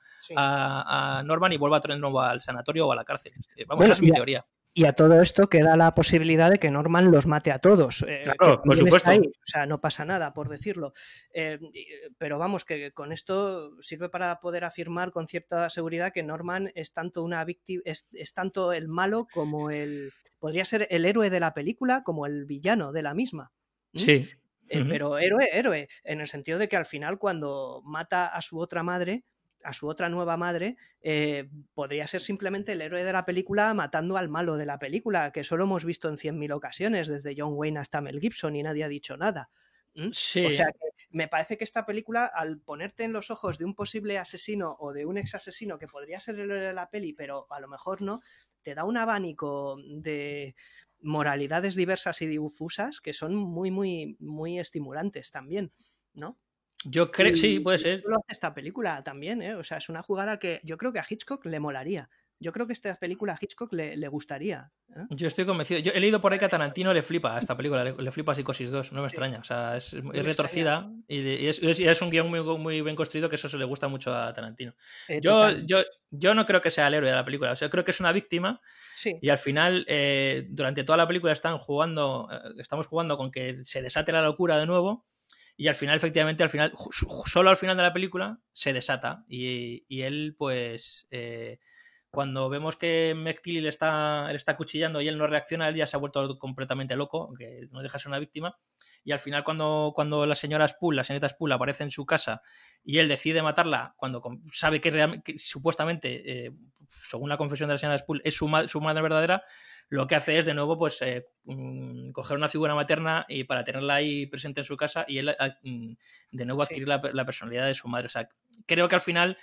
a Norman y vuelva de nuevo al sanatorio o a la cárcel. Vamos, esa es mi teoría. Y a todo esto queda la posibilidad de que Norman los mate a todos. Claro, por supuesto. Ahí. O sea, no pasa nada, por decirlo. Pero vamos, que con esto sirve para poder afirmar con cierta seguridad que Norman es tanto una víctima, es tanto el malo como podría ser el héroe de la película como el villano de la misma. Sí. Pero héroe, en el sentido de que al final cuando mata a su otra madre, a su otra nueva madre, podría ser simplemente el héroe de la película matando al malo de la película, que solo hemos visto en 100.000 ocasiones, desde John Wayne hasta Mel Gibson, y nadie ha dicho nada. Sí. O sea, que me parece que esta película, al ponerte en los ojos de un posible asesino o de un ex asesino que podría ser el héroe de la peli, pero a lo mejor no, te da un abanico de moralidades diversas y difusas que son muy, muy, muy estimulantes también, ¿no? Yo creo, sí, puede ser. Eso lo hace esta película también, ¿eh? O sea, es una jugada que yo creo que a Hitchcock le molaría. Yo creo que esta película a Hitchcock le gustaría. Yo estoy convencido. Yo he leído por ahí que a Tarantino le flipa a esta película, le flipa Psicosis 2, no me extraña. O sea, es retorcida y es un guión muy, muy bien construido, que eso se le gusta mucho a Tarantino. Yo no creo que sea el héroe de la película, o sea, yo creo que es una víctima y al final, durante toda la película estamos jugando con que se desate la locura de nuevo. Y al final, efectivamente, solo al final de la película se desata. Y él, pues, cuando vemos que McTeely le está cuchillando y él no reacciona, él ya se ha vuelto completamente loco, que no deja de ser una víctima. Y al final, cuando la señorita Spool aparece en su casa y él decide matarla, cuando sabe que supuestamente, según la confesión de la señora Spool, es su madre verdadera, lo que hace es de nuevo pues coger una figura materna y para tenerla ahí presente en su casa y él de nuevo adquirir la personalidad de su madre. O sea, creo que al final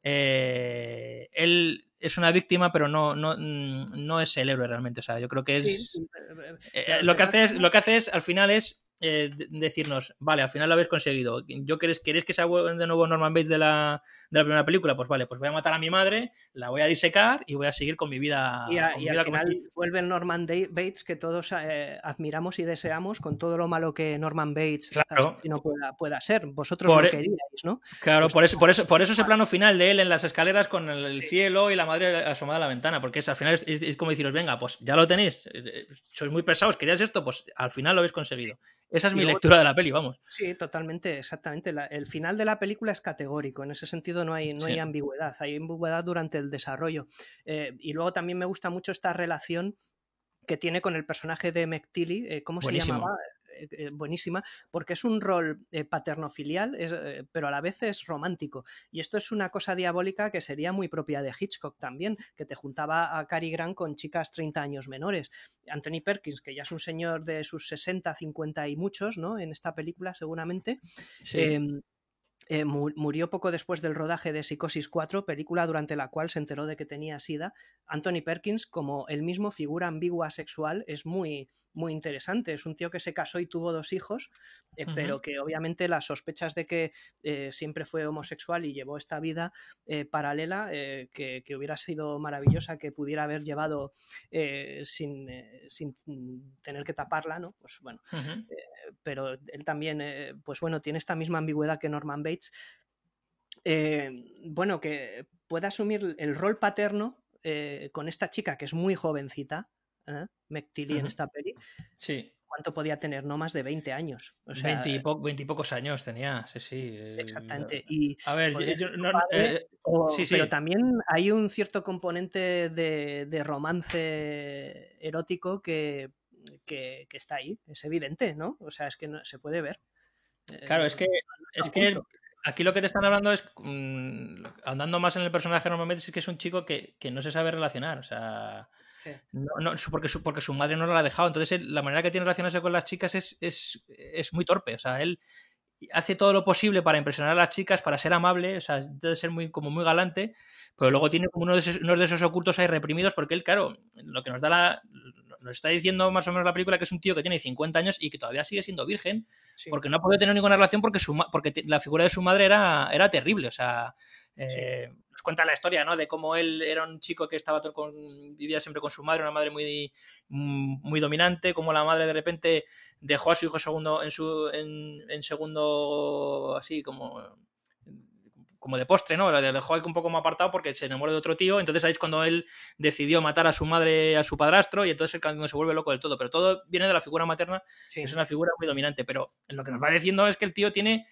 él es una víctima, pero no es el héroe realmente. O sea, yo creo que es lo que hace es al final es decirnos, vale, al final lo habéis conseguido. ¿Queréis que sea de nuevo Norman Bates de la primera película? Pues vale, pues voy a matar a mi madre, la voy a disecar y voy a seguir con mi vida. Y al final vuelve el Norman Bates que todos admiramos y deseamos, con todo lo malo que Norman Bates no pueda ser. Vosotros lo queríais, ¿no? Claro, por eso ese plano final de él en las escaleras con el cielo y la madre asomada a la ventana, porque al final es como deciros, venga, pues ya lo tenéis, sois muy pesados, queríais esto, pues al final lo habéis conseguido. Esa es mi lectura de la peli, vamos. Sí, totalmente, exactamente. El final de la película es categórico, en ese sentido no hay ambigüedad, hay ambigüedad durante el desarrollo. Y luego también me gusta mucho esta relación que tiene con el personaje de McTeely, ¿cómo se llamaba? Buenísima, porque es un rol paternofilial, pero a la vez es romántico. Y esto es una cosa diabólica que sería muy propia de Hitchcock también, que te juntaba a Cary Grant con chicas 30 años menores. Anthony Perkins, que ya es un señor de sus 60, 50 y muchos, ¿no? En esta película, seguramente. Sí. murió poco después del rodaje de Psicosis 4, película durante la cual se enteró de que tenía SIDA. Anthony Perkins, como él mismo, figura ambigua sexual, es muy, muy interesante. Es un tío que se casó y tuvo 2 hijos, pero que obviamente las sospechas de que siempre fue homosexual y llevó esta vida paralela, que hubiera sido maravillosa, que pudiera haber llevado sin tener que taparla, ¿no? Pues bueno, pero él también, pues bueno, tiene esta misma ambigüedad que Norman Bates. Bueno, que puede asumir el rol paterno con esta chica que es muy jovencita, Meg Tilly en esta peli. Sí. ¿Cuánto podía tener? No más de 20 años. O sea, 20 y pocos años tenía, sí. Exactamente. Y a ver, sí. Pero también hay un cierto componente de romance erótico que está ahí, es evidente, ¿no? O sea, es que no, se puede ver. Claro, es que aquí lo que te están hablando es, andando más en el personaje normalmente, es que es un chico que no se sabe relacionar, o sea, no, porque su madre no lo ha dejado, entonces la manera que tiene de relacionarse con las chicas es muy torpe, o sea, él hace todo lo posible para impresionar a las chicas, para ser amable, o sea, debe ser muy galante, pero luego tiene como uno de esos ocultos ahí reprimidos, porque él, claro, lo que nos está diciendo más o menos la película, que es un tío que tiene 50 años y que todavía sigue siendo virgen, sí, porque no ha podido tener ninguna relación porque la figura de su madre era terrible, o sea, nos cuenta la historia, ¿no? De cómo él era un chico que vivía siempre con su madre, una madre muy, muy dominante, como la madre de repente dejó a su hijo segundo en segundo, así como de postre, ¿no? Le dejó ahí un poco más apartado porque se enamoró de otro tío, entonces ahí es cuando él decidió matar a su madre, a su padrastro, y entonces el camino se vuelve loco del todo, pero todo viene de la figura materna, sí, que es una figura muy dominante, pero lo que nos va diciendo es que el tío tiene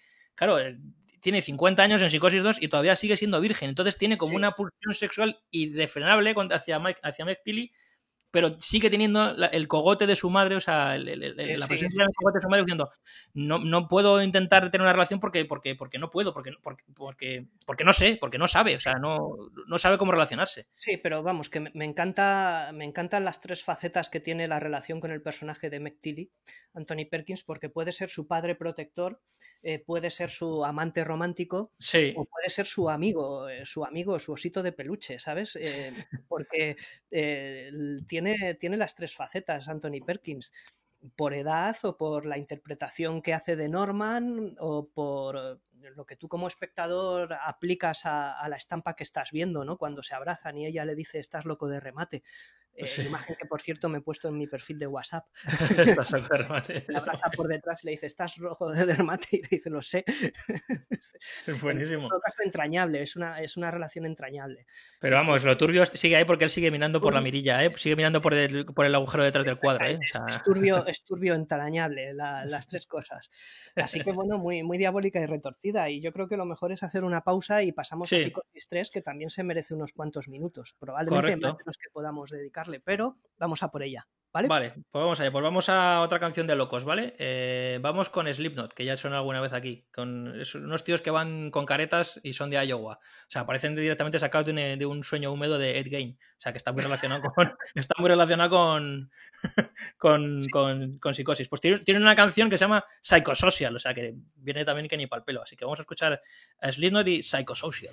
50 años en Psicosis 2 y todavía sigue siendo virgen, entonces tiene como una pulsión sexual irrefrenable hacia Meg Tilly, pero sigue teniendo el cogote de su madre, o sea, la presencia del cogote de su madre diciendo, no puedo intentar tener una relación porque no puedo, porque no sé, porque no sabe, o sea, no sabe cómo relacionarse. Sí, pero vamos, que me encantan las 3 facetas que tiene la relación con el personaje de Meg Tilly, Anthony Perkins, porque puede ser su padre protector, puede ser su amante romántico, sí, o puede ser su amigo, su osito de peluche, ¿sabes? Porque tiene las 3 facetas Anthony Perkins, por edad o por la interpretación que hace de Norman o por lo que tú como espectador aplicas a la estampa que estás viendo, ¿no? Cuando se abrazan y ella le dice estás loco de remate. Sí. Imagen que, por cierto, me he puesto en mi perfil de WhatsApp. Estás loco de remate. Le abraza por detrás y le dice, estás rojo de remate, y le dice, lo sé. Es buenísimo. En todo caso, entrañable, es una relación entrañable. Pero vamos, lo turbio sigue ahí porque él sigue mirando por la mirilla, sigue mirando por el agujero detrás del cuadro. O sea... es turbio, entrañable, las 3 cosas. Así que, bueno, muy, muy diabólica y retorcida. Y yo creo que lo mejor es hacer una pausa y pasamos a Psicosis 3, que también se merece unos cuantos minutos. Probablemente más de los que podamos dedicar. Pero vamos a por ella, ¿vale? Vale, pues vamos allá. Pues vamos a otra canción de locos, ¿vale? Vamos con Slipknot, que ya suena alguna vez aquí. Con unos tíos que van con caretas y son de Iowa. O sea, parecen directamente sacados de un sueño húmedo de Ed Gein. O sea, que está muy relacionado con Psicosis. Pues tiene una canción que se llama Psychosocial, o sea, que viene también que ni pa'l pelo. Así que vamos a escuchar a Slipknot y Psychosocial.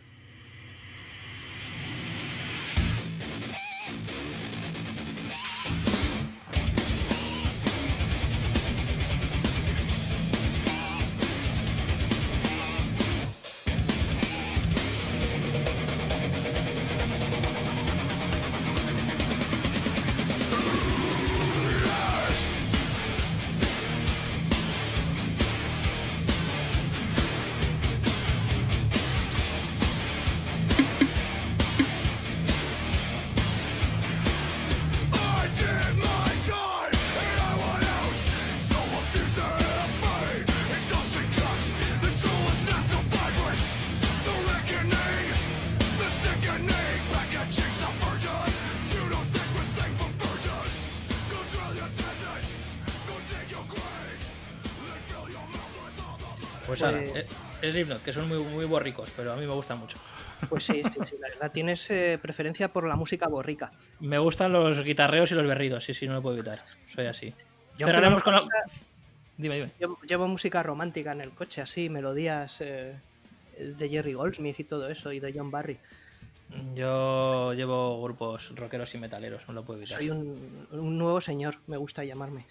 Pues Slipknot, que son muy, muy borricos, pero a mí me gustan mucho. Pues sí, la verdad, tienes preferencia por la música borrica. Me gustan los guitarreos y los berridos, sí, no lo puedo evitar. Soy así. Cerraremos con Dime. Llevo música romántica en el coche, así, melodías de Jerry Goldsmith y todo eso, y de John Barry. Yo llevo grupos rockeros y metaleros, no lo puedo evitar. Soy un nuevo señor, me gusta llamarme.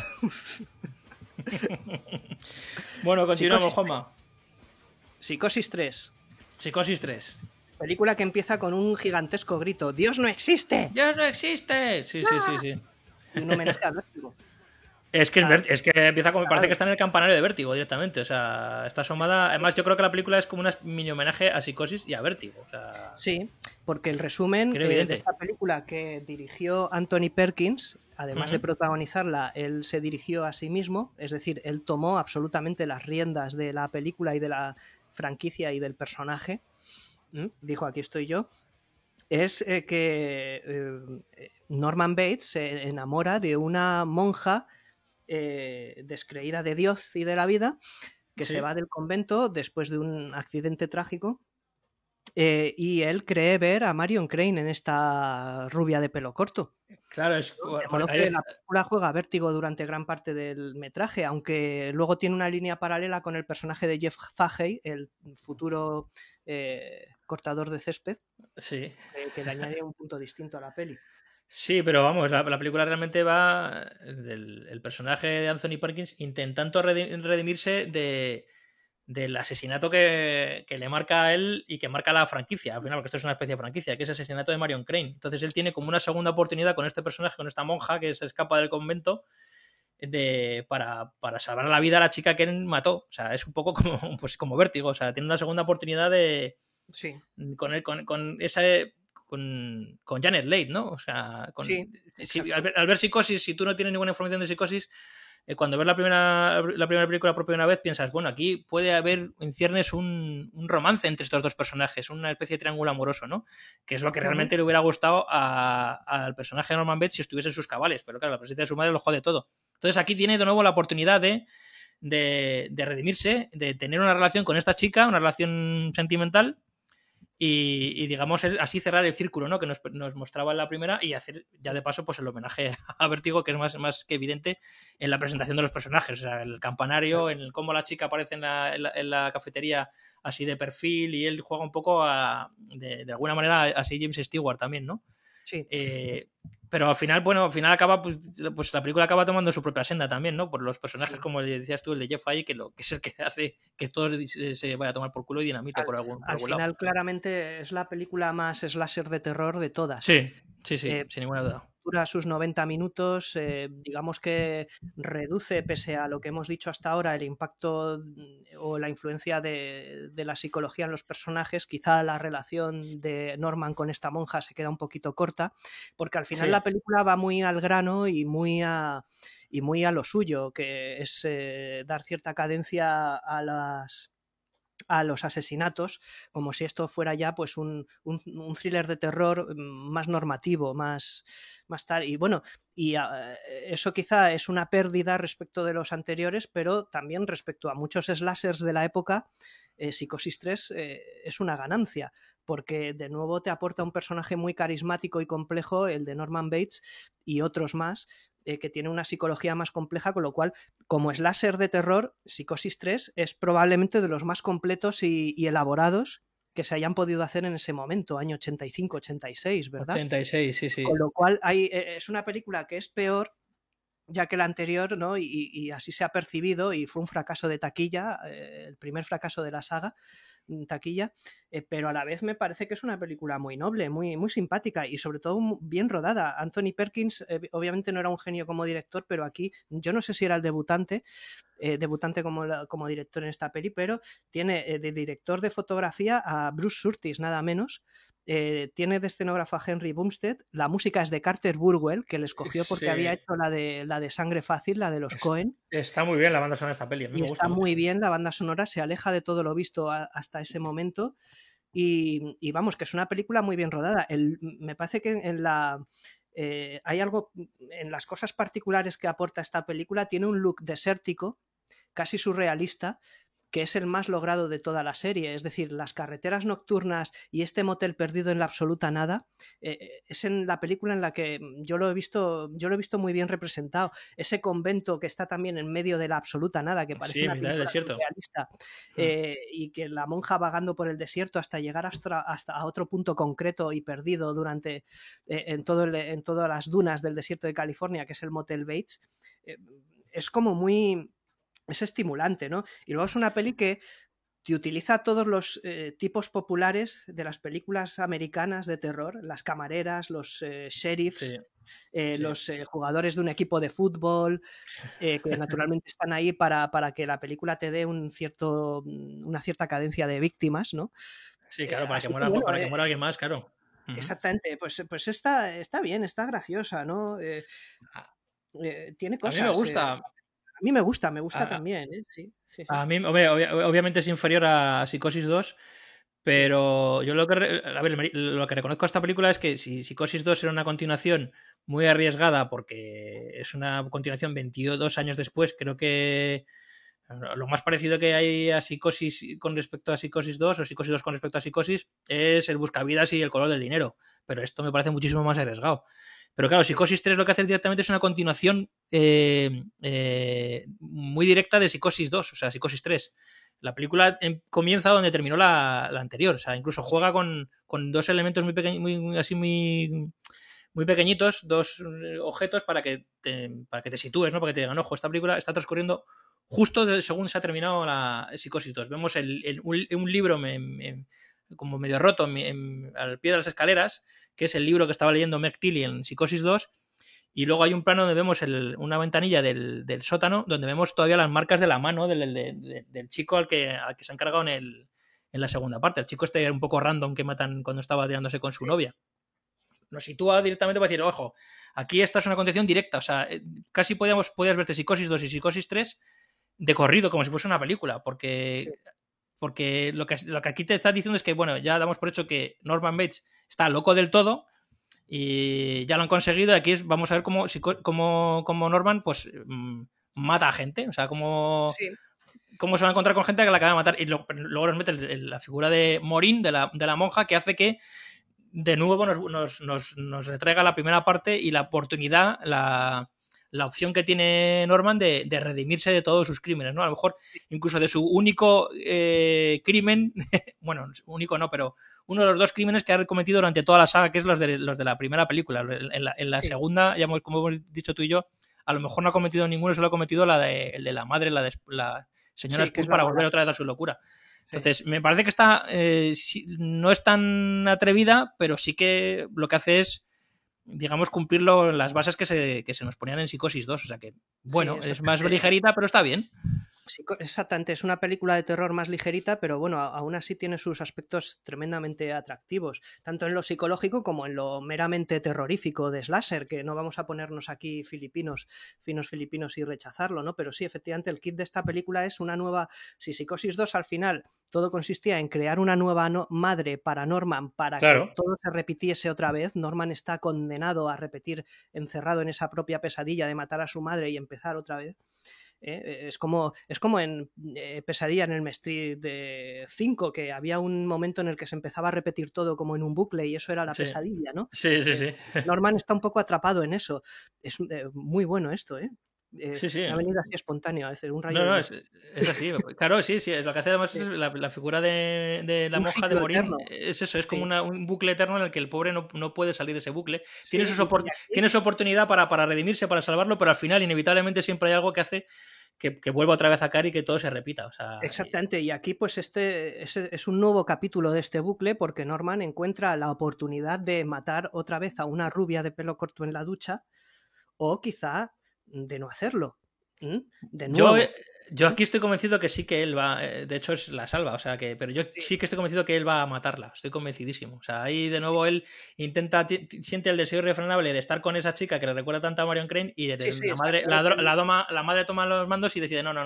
Bueno, continuamos, Juanma. Psicosis 3. Psicosis 3. Película que empieza con un gigantesco grito: ¡Dios no existe! ¡Dios no existe! Sí. Y un homenaje al Vértigo. Es que empieza como, parece que está en el campanario de Vértigo directamente, o sea, está asomada. Además, yo creo que la película es como un mini homenaje a Psicosis y a Vértigo. O sea, sí, porque el resumen de esta película que dirigió Anthony Perkins, además de protagonizarla, él se dirigió a sí mismo, es decir, él tomó absolutamente las riendas de la película y de la franquicia y del personaje. Dijo: aquí estoy yo. Es que Norman Bates se enamora de una monja descreída de Dios y de la vida, que se va del convento después de un accidente trágico, y él cree ver a Marion Crane en esta rubia de pelo corto. Claro, es que la película juega a Vértigo durante gran parte del metraje, aunque luego tiene una línea paralela con el personaje de Jeff Fahey, el futuro cortador de césped, que le añade un punto distinto a la peli. Sí, pero vamos, la película realmente va del personaje de Anthony Perkins intentando redimirse del asesinato que le marca a él y que marca la franquicia, al final, porque esto es una especie de franquicia, que es el asesinato de Marion Crane. Entonces él tiene como una segunda oportunidad con este personaje, con esta monja que se escapa del convento, para salvar la vida a la chica que él mató. O sea, es un poco como Vértigo, o sea, tiene una segunda oportunidad con Janet Leigh, ¿no? O sea, al ver Psicosis, si tú no tienes ninguna información de Psicosis, cuando ves la primera película por primera vez, piensas, bueno, aquí puede haber en ciernes un romance entre estos dos personajes, una especie de triángulo amoroso, ¿no? Que es lo que realmente le hubiera gustado al personaje de Norman Bates si estuviese en sus cabales, pero claro, la presencia de su madre lo jode todo. Entonces aquí tiene de nuevo la oportunidad de redimirse, de tener una relación con esta chica, una relación sentimental, y digamos así cerrar el círculo, ¿no? Que nos mostraba en la primera, y hacer ya de paso pues el homenaje a Vértigo, que es más que evidente en la presentación de los personajes, o sea, el campanario, en cómo la chica aparece en la cafetería así de perfil, y él juega un poco de alguna manera así James Stewart también, ¿no? Sí. Pero al final acaba, pues la película acaba tomando su propia senda también, ¿no? Por los personajes, como le decías tú, el de Jeff Fahey, que es el que hace que todo se vaya a tomar por culo y dinamite por algún final, lado. Claramente es la película más slasher de terror de todas. Sí, sin ninguna duda. Dura sus 90 minutos, digamos que reduce, pese a lo que hemos dicho hasta ahora, el impacto o la influencia de la psicología en los personajes. Quizá la relación de Norman con esta monja se queda un poquito corta, porque al final la película va muy al grano y muy a lo suyo, que es dar cierta cadencia a los asesinatos, como si esto fuera ya pues un thriller de terror más normativo, más tal. Y bueno, eso quizá es una pérdida respecto de los anteriores, pero también respecto a muchos slashers de la época, Psicosis 3 es una ganancia, porque de nuevo te aporta un personaje muy carismático y complejo, el de Norman Bates, y otros más, que tiene una psicología más compleja, con lo cual, como slasher de terror, Psicosis 3 es probablemente de los más completos y elaborados que se hayan podido hacer en ese momento, año 85-86, ¿verdad? 86, sí. Con lo cual es una película que es peor ya que la anterior, ¿no? Y así se ha percibido, y fue un fracaso de taquilla, el primer fracaso de la saga, taquilla, pero a la vez me parece que es una película muy noble, muy, muy simpática y sobre todo bien rodada. Anthony Perkins obviamente no era un genio como director, pero aquí yo no sé si era el debutante como director en esta peli, pero tiene de director de fotografía a Bruce Surtees, nada menos. Tiene de escenógrafo a Henry Bumstead. La música es de Carter Burwell, que le escogió porque había hecho la de Sangre Fácil, la de los Coen. Está muy bien la banda sonora de esta peli. A mí me gusta muy bien la banda sonora, se aleja de todo lo visto hasta ese momento. Y vamos, que es una película muy bien rodada. Me parece que hay algo en las cosas particulares que aporta esta película. Tiene un look desértico, casi surrealista, que es el más logrado de toda la serie. Es decir, las carreteras nocturnas y este motel perdido en la absoluta nada, es en la película en la que yo lo he visto muy bien representado. Ese convento que está también en medio de la absoluta nada, que parece una película surrealista, y que la monja vagando por el desierto hasta llegar hasta a otro punto concreto y perdido durante en todas las dunas del desierto de California, que es el Motel Bates, es como muy... es estimulante, ¿no? Y luego es una peli que te utiliza todos los tipos populares de las películas americanas de terror, las camareras, los sheriffs, los jugadores de un equipo de fútbol, que naturalmente están ahí para que la película te dé una cierta cadencia de víctimas, ¿no? Sí, claro, para que muera alguien más, claro. Exactamente, pues está bien, está graciosa, ¿no? Tiene cosas. A mí me gusta. A mí me gusta también, ¿eh? Sí. A mí, obviamente es inferior a Psicosis 2, pero yo lo que reconozco a esta película es que si Psicosis 2 era una continuación muy arriesgada, porque es una continuación 22 años después, creo que lo más parecido que hay a Psicosis con respecto a Psicosis 2 o Psicosis 2 con respecto a Psicosis es el Buscavidas y el color del dinero, pero esto me parece muchísimo más arriesgado. Pero claro, Psicosis 3 lo que hace directamente es una continuación muy directa de Psicosis 2, o sea, Psicosis 3. La película comienza donde terminó la anterior, o sea, incluso juega con dos elementos muy pequeñitos, dos objetos para que te sitúes, ¿no? Para que te digan, ojo, esta película está transcurriendo justo según se ha terminado la Psicosis 2. Vemos un libro como medio roto al pie de las escaleras, que es el libro que estaba leyendo Meg Tilly en Psicosis 2, y luego hay un plano donde vemos una ventanilla del sótano, donde vemos todavía las marcas de la mano del chico al que se ha encargado en la segunda parte. El chico este un poco random que matan cuando estaba tirándose con su novia. Nos sitúa directamente para decir, ojo, aquí esta es una continuación directa, o sea, casi podías verte Psicosis 2 y Psicosis 3 de corrido, como si fuese una película, porque lo que aquí te está diciendo es que, bueno, ya damos por hecho que Norman Bates está loco del todo y ya lo han conseguido, y aquí vamos a ver cómo Norman pues mata a gente, o sea, cómo se va a encontrar con gente que la acaba de matar, y luego nos mete la figura de Maureen, de la monja, que hace que de nuevo nos retraiga la primera parte y la oportunidad, la opción que tiene Norman de redimirse de todos sus crímenes, ¿no? A lo mejor incluso de su único crimen, bueno, único no, pero uno de los dos crímenes que ha cometido durante toda la saga, que es los de la primera película. En la segunda, ya como hemos dicho tú y yo, a lo mejor no ha cometido ninguno, solo ha cometido el de la madre, la señora Spur, para volver otra vez a su locura. Entonces, me parece que esta no es tan atrevida, pero sí que lo que hace es, digamos, cumplir las bases que se nos ponían en Psicosis 2. O sea que, bueno, es más ligerita, pero está bien. Sí, exactamente, es una película de terror más ligerita, pero bueno, aún así tiene sus aspectos tremendamente atractivos, tanto en lo psicológico como en lo meramente terrorífico de slasher, que no vamos a ponernos aquí finos filipinos y rechazarlo, ¿no? Pero sí, efectivamente, el kit de esta película es una nueva... Si Psicosis 2 al final todo consistía en crear una nueva madre para Norman para que todo se repitiese otra vez, Norman está condenado a repetir, encerrado en esa propia pesadilla de matar a su madre y empezar otra vez. Es como en Pesadilla en el Street 5, que había un momento en el que se empezaba a repetir todo como en un bucle y eso era la pesadilla, ¿no? Sí. Norman está un poco atrapado en eso. Es muy bueno esto, ¿eh? Sí. Ha venido así espontáneo, es un rayo. No, es así. Claro, sí. Lo que hace además es la figura de la monja de Maureen. Es eso, es como un bucle eterno en el que el pobre no puede salir de ese bucle. Tiene su oportunidad para redimirse, para salvarlo, pero al final, inevitablemente, siempre hay algo que hace que vuelva otra vez a caer y que todo se repita. O sea, exactamente, y aquí pues es un nuevo capítulo de este bucle, porque Norman encuentra la oportunidad de matar otra vez a una rubia de pelo corto en la ducha, o quizá de no hacerlo. De nuevo. Yo aquí estoy convencido que sí que él va, de hecho es la salva, o sea que, pero yo sí que estoy convencido que él va a matarla, estoy convencidísimo. O sea, ahí de nuevo él siente el deseo irrefrenable de estar con esa chica que le recuerda tanto a Marion Crane, y la madre toma los mandos y decide no.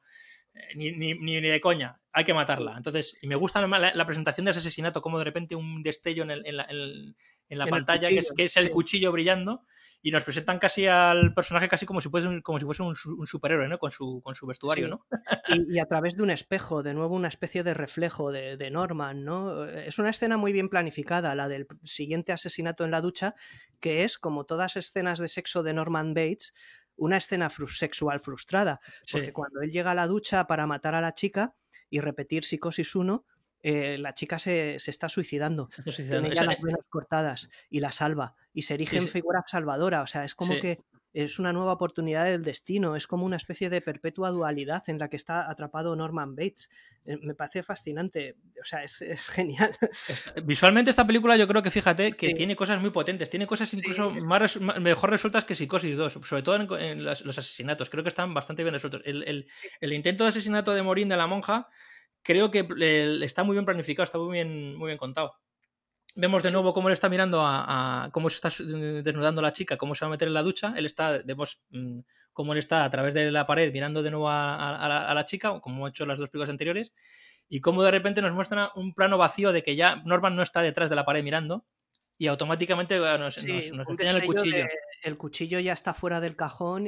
Ni de coña, hay que matarla. Entonces, y me gusta la presentación de ese asesinato, como de repente un destello en en la En el pantalla, cuchillo, que es el sí. cuchillo brillando, y nos presentan casi al personaje casi como si fuese un superhéroe, ¿no? Con su vestuario, Sí. ¿no? Y a través de un espejo, de nuevo una especie de reflejo de Norman, ¿no? Es una escena muy bien planificada, la del siguiente asesinato en la ducha, que es, como todas escenas de sexo de Norman Bates, una escena sexual frustrada, porque Sí. cuando él llega a la ducha para matar a la chica y repetir Psicosis 1, la chica se está suicidando, Se está suicidando. tiene ya las venas cortadas y la salva, y se erige Sí, en sí. figura salvadora, o sea, es como Sí. que es una nueva oportunidad del destino, es como una especie de perpetua dualidad en la que está atrapado Norman Bates. Me parece fascinante, o sea, es genial. Visualmente esta película yo creo que, fíjate, que Sí, tiene cosas muy potentes, tiene cosas sí, incluso mejor resueltas que Psicosis 2, sobre todo en los asesinatos, creo que están bastante bien resueltos. El intento de asesinato de Morín de la monja creo que está muy bien planificado, está muy bien contado. Vemos de sí, nuevo cómo él está mirando a cómo se está desnudando la chica, cómo se va a meter en la ducha. Vemos cómo él está a través de la pared mirando de nuevo a la chica, como he hecho las dos películas anteriores, y cómo de repente nos muestra un plano vacío de que ya Norman no está detrás de la pared mirando, y automáticamente nos sí, un enseñan el destello cuchillo. el cuchillo ya está fuera del cajón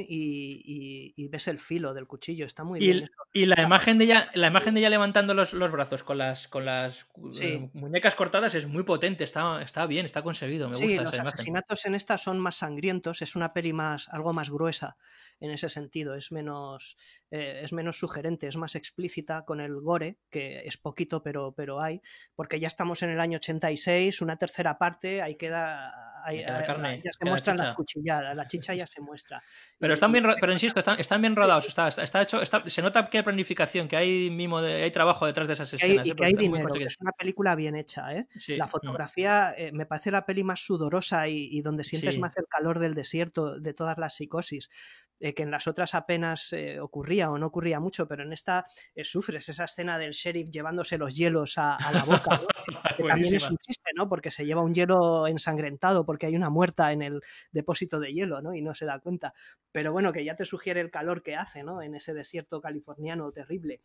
y ves el filo del cuchillo, está muy bien Y, eso. y la imagen de ella levantando los brazos con las Sí, muñecas cortadas es muy potente, está bien, está conseguido, me sí, gusta esa los imagen. asesinatos en esta son más sangrientos, es una peli algo más gruesa en ese sentido, es menos sugerente, es más explícita con el gore, que es poquito, pero hay, porque ya estamos en el año 86, una tercera parte, ahí Queda carne, ya se queda muestran las chicha. cuchilladas, la chicha ya se muestra. Pero pero insisto, están bien Sí, rodados. Está hecho, se nota que hay planificación, que hay mimo, hay trabajo detrás de esas escenas, que hay porque están muy dinero, que conseguidas. es una película bien hecha, ¿eh? Sí. La fotografía me parece la peli más sudorosa y donde sientes Sí. más el calor del desierto, de todas las psicosis, que en las otras apenas ocurría o no ocurría mucho, pero en esta sufres esa escena del sheriff llevándose los hielos a la boca, ¿no? Que también es Buenísima. un chiste, ¿no? Porque se lleva un hielo ensangrentado porque hay una muerta en el depósito de hielo, ¿no? Y no se da cuenta. Pero bueno, que ya te sugiere el calor que hace, ¿no? En ese desierto californiano terrible.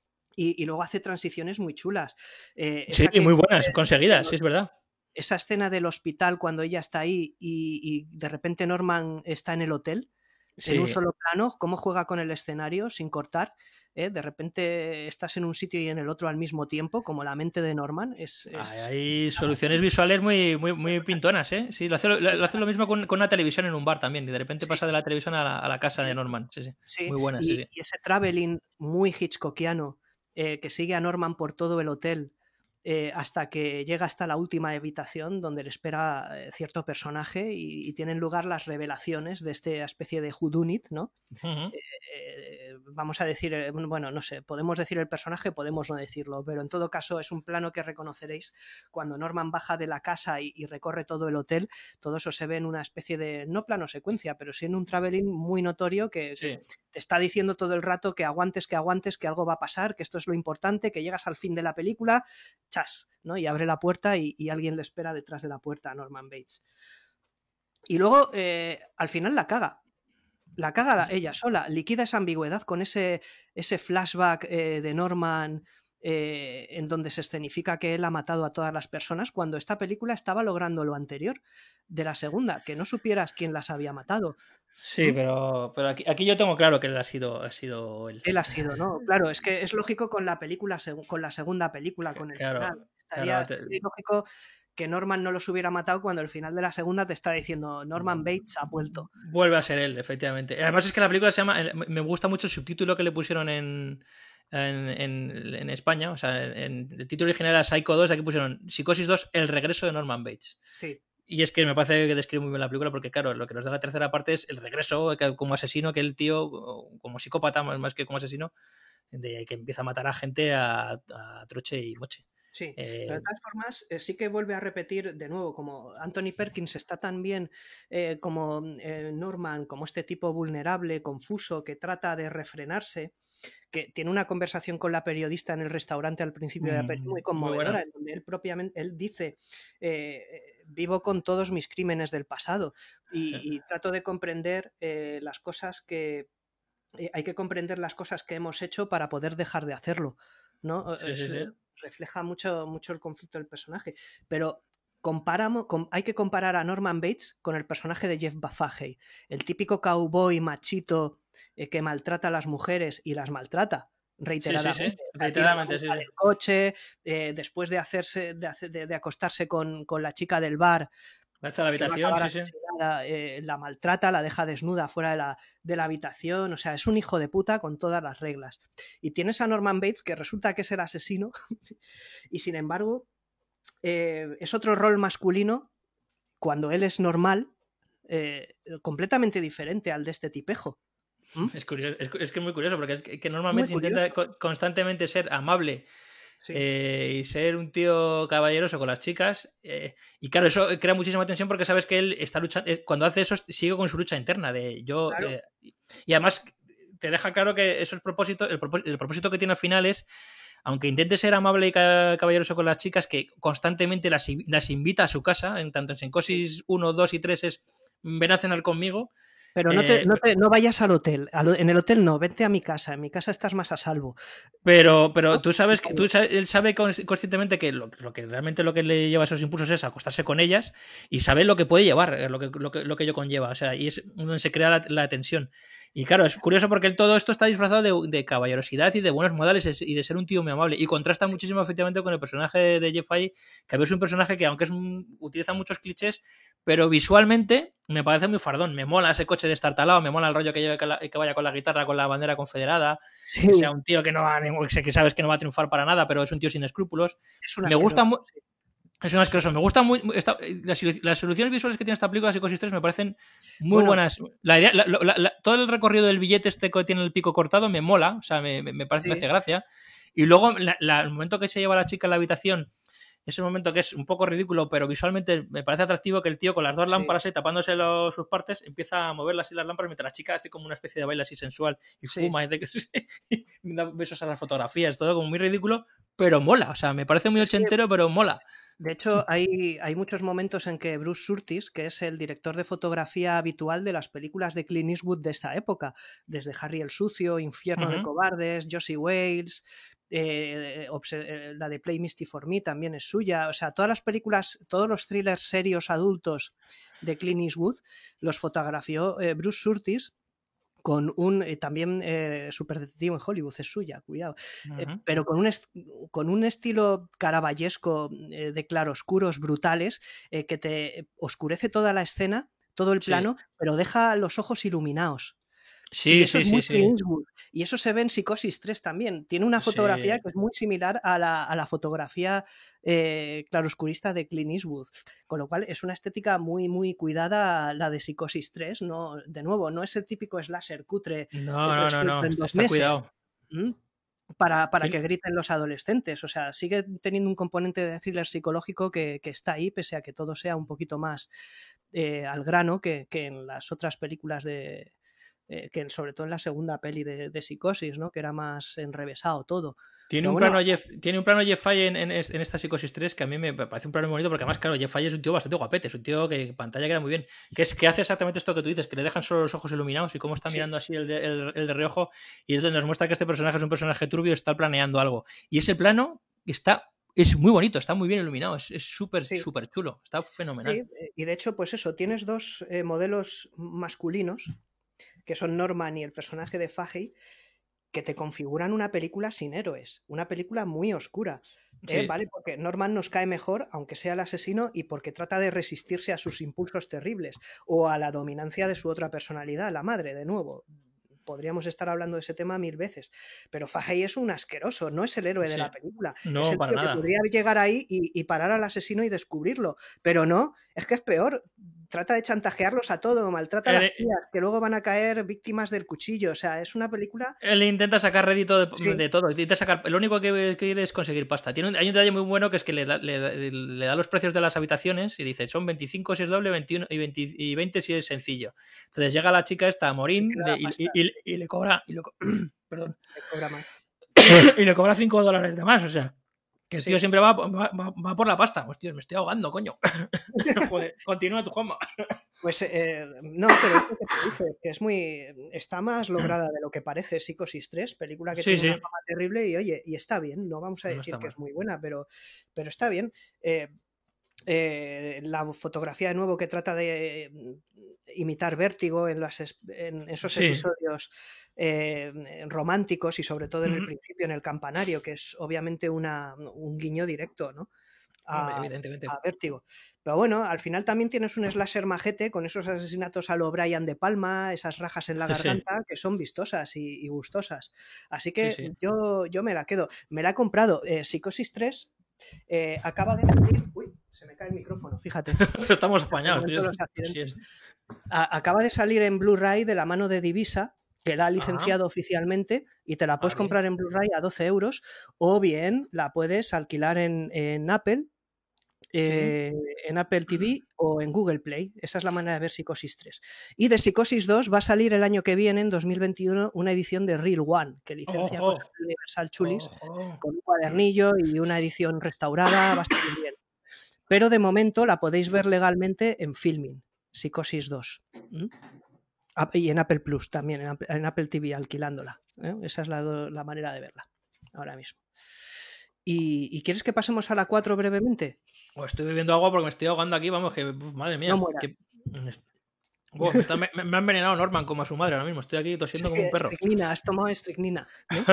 Y luego hace transiciones muy chulas. Sí, muy buenas, conseguidas, sí, es verdad. esa escena del hospital cuando ella está ahí y de repente Norman está en el hotel, en un Sí. solo plano, cómo juega con el escenario sin cortar. De repente estás en un sitio y en el otro al mismo tiempo, como la mente de Norman. Hay soluciones visuales muy pintonas, ¿eh? Sí, lo hace lo mismo con una televisión en un bar también, y de repente Sí, pasa de la televisión a la casa de Norman. Sí, sí. sí, Muy buena, sí, sí. y ese traveling muy hitchcockiano que sigue a Norman por todo el hotel hasta que llega hasta la última habitación donde le espera cierto personaje y tienen lugar las revelaciones de esta especie de whodunit, ¿no? Uh-huh. Vamos a decir, bueno, no sé, podemos decir el personaje, podemos no decirlo, pero en todo caso es un plano que reconoceréis cuando Norman baja de la casa y recorre todo el hotel. Todo eso se ve en una especie de, no plano secuencia, pero sí en un traveling muy notorio que Sí. te está diciendo todo el rato que aguantes, que algo va a pasar, que esto es lo importante, que llegas al fin de la película, chas, ¿no? Y abre la puerta y alguien le espera detrás de la puerta a Norman Bates. Y luego, al final la caga ella sola, liquida esa ambigüedad con ese flashback de Norman en donde se escenifica que él ha matado a todas las personas, cuando esta película estaba logrando lo anterior de la segunda, que no supieras quién las había matado. Sí, pero aquí yo tengo claro que él ha sido él. Él ha sido, ¿no? Claro, es que es lógico con la película, con la segunda película, con el final. Claro. Estaría lógico que Norman no los hubiera matado cuando el final de la segunda te está diciendo Norman Bates ha vuelto. Vuelve a ser él, efectivamente. Además es que la película se llama, me gusta mucho el subtítulo que le pusieron en España, o sea, el título original era Psycho 2, aquí pusieron Psicosis 2, el regreso de Norman Bates. Sí. Y es que me parece que describe muy bien la película porque, claro, lo que nos da la tercera parte es el regreso como asesino, que el tío, como psicópata más que como asesino, que empieza a matar a gente a troche y moche. Sí, pero de todas formas sí que vuelve a repetir de nuevo, como Anthony Perkins está tan bien como Norman, como este tipo vulnerable, confuso, que trata de refrenarse, que tiene una conversación con la periodista en el restaurante al principio de la película muy conmovedora, en donde él dice vivo con todos mis crímenes del pasado y trato de comprender las cosas que hay que comprender las cosas que hemos hecho para poder dejar de hacerlo, ¿no? Sí. Refleja mucho el conflicto del personaje, pero hay que comparar a Norman Bates con el personaje de Jeff Fahey, el típico cowboy machito que maltrata a las mujeres y las maltrata reiteradamente. Sí. Reiteradamente, sí. El coche, después de acostarse con la chica del bar, la echa a la habitación, la maltrata, la deja desnuda fuera de la habitación. O sea, es un hijo de puta con todas las reglas. Y tienes a Norman Bates, que resulta que es el asesino, y sin embargo es otro rol masculino cuando él es normal, completamente diferente al de este tipejo. Es curioso, es que es muy curioso, porque es que normalmente se intenta constantemente ser amable. Sí. Y ser un tío caballeroso con las chicas, y claro, eso crea muchísima tensión, porque sabes que él está luchando, cuando hace eso sigue con su lucha interna de yo, claro. Y además te deja claro que eso es el propósito que tiene al final es, aunque intente ser amable y caballeroso con las chicas, que constantemente las invita a su casa, tanto en Psicosis 1, 2 y 3 es ven a cenar conmigo. Pero no vayas al hotel. En el hotel no, vente a mi casa. En mi casa estás más a salvo. Pero tú sabes que él sabe conscientemente que lo que le lleva a esos impulsos es acostarse con ellas, y sabe lo que puede llevar, lo que ello conlleva. O sea, y es donde se crea la tensión. Y claro, es curioso porque todo esto está disfrazado de caballerosidad y de buenos modales y de ser un tío muy amable. Y contrasta muchísimo efectivamente con el personaje de Jeff Fahey, que es un personaje que, aunque utiliza muchos clichés, pero visualmente me parece muy fardón. Me mola ese coche destartalado, me mola el rollo que vaya con la guitarra, con la bandera confederada, sí. Que sea un tío que sabes que no va a triunfar para nada, pero es un tío sin escrúpulos. Me gusta mucho. Es un asqueroso. Me gusta muy. Las soluciones visuales que tiene esta película, Psicosis 3, me parecen muy buenas. La idea, todo el recorrido del billete que tiene el pico cortado me mola, o sea, me parece, me hace gracia. Y luego, el momento que se lleva a la chica en la habitación, ese momento que es un poco ridículo, pero visualmente me parece atractivo, que el tío con las dos lámparas tapándose sus partes empieza a mover así las lámparas, mientras la chica hace como una especie de baile así sensual y fuma y da besos a las fotografías, todo como muy ridículo, pero mola. O sea, me parece muy ochentero, pero mola. De hecho, hay muchos momentos en que Bruce Surtees, que es el director de fotografía habitual de las películas de Clint Eastwood de esta época, desde Harry el Sucio, Infierno de Cobardes, Josie Wales, la de Play Misty for Me también es suya. O sea, todas las películas, todos los thrillers serios adultos de Clint Eastwood los fotografió Bruce Surtees, con también Superdetective en Hollywood es suya, cuidado, pero con un estilo caravallesco de claroscuros brutales, que te oscurece toda la escena, todo el plano, pero deja los ojos iluminados. Sí. Y eso se ve en Psicosis 3 también. Tiene una fotografía que es muy similar a la fotografía claroscurista de Clint Eastwood. Con lo cual es una estética muy, muy cuidada la de Psicosis 3. No, de nuevo, no es el típico slasher cutre. No. Está cuidado. Para que griten los adolescentes. O sea, sigue teniendo un componente de thriller psicológico que está ahí, pese a que todo sea un poquito más al grano que en las otras películas que sobre todo en la segunda peli de Psicosis, ¿no? Que era más enrevesado todo. Tiene un plano Jeff Fahey en esta Psicosis 3 que a mí me parece un plano muy bonito, porque además, claro, Jeff Fahey es un tío bastante guapete, es un tío que en pantalla queda muy bien, que hace exactamente esto que tú dices, que le dejan solo los ojos iluminados y cómo está mirando así el de reojo, y es donde nos muestra que este personaje es un personaje turbio, está planeando algo. Y ese plano es muy bonito, está muy bien iluminado, es súper chulo, está fenomenal. Sí, y de hecho, pues eso, tienes dos modelos masculinos, que son Norman y el personaje de Fahey, que te configuran una película sin héroes, una película muy oscura, ¿vale? Porque Norman nos cae mejor, aunque sea el asesino, y porque trata de resistirse a sus impulsos terribles o a la dominancia de su otra personalidad, la madre, de nuevo. Podríamos estar hablando de ese tema 1000 veces, pero Fahey es un asqueroso, no es el héroe de la película. No, es el para tío nada. Que podría llegar ahí y parar al asesino y descubrirlo, pero no, es que es peor. Trata de chantajearlos a todo, maltrata a las tías, que luego van a caer víctimas del cuchillo. O sea, es una película... Él intenta sacar rédito de todo. Intenta sacar... Lo único que quiere es conseguir pasta. Hay un detalle muy bueno, que es que le da los precios de las habitaciones y dice, son 25 si es doble, 21 y 20 si es sencillo. Entonces llega la chica esta a Morín y le cobra... perdón. Le cobra más. Y le cobra $5 de más, o sea... Que el tío siempre va por la pasta. Hostia, me estoy ahogando, coño. Joder, continúa tu Juanma. Pues no, pero es lo que te dice, que está más lograda de lo que parece Psicosis 3, película que tiene una fama terrible y oye, y está bien, no vamos a decir que es muy buena, pero está bien. la fotografía de nuevo que trata de imitar Vértigo en esos episodios románticos y sobre todo en el principio en el campanario, que es obviamente un guiño directo, ¿no? Evidentemente. A Vértigo. Pero bueno, al final también tienes un slasher majete con esos asesinatos a lo Brian De Palma, esas rajas en la garganta, que son vistosas y gustosas. Así que yo me la quedo. Me la he comprado. Psicosis 3 acaba de salir... Uy, se me cae el micrófono, fíjate. Estamos apañados. Acaba de salir en Blu-ray de la mano de Divisa, que la ha licenciado oficialmente, y te la puedes comprar en Blu-ray a 12 euros, o bien la puedes alquilar en Apple, en Apple TV o en Google Play. Esa es la manera de ver Psicosis 3. Y de Psicosis 2 va a salir el año que viene, en 2021, una edición de Real One, que licencia cosas de Universal Chulis, con un cuadernillo y una edición restaurada, va a estar muy bien. Pero de momento la podéis ver legalmente en Filmin, Psicosis 2. Y en Apple Plus también, en Apple TV, alquilándola. Esa es la manera de verla ahora mismo. ¿Y quieres que pasemos a la 4 brevemente? Estoy bebiendo agua porque me estoy ahogando aquí, vamos, que madre mía. No muera. Me ha envenenado Norman como a su madre ahora mismo. Estoy aquí tosiendo como un perro. Estricnina, has tomado estricnina.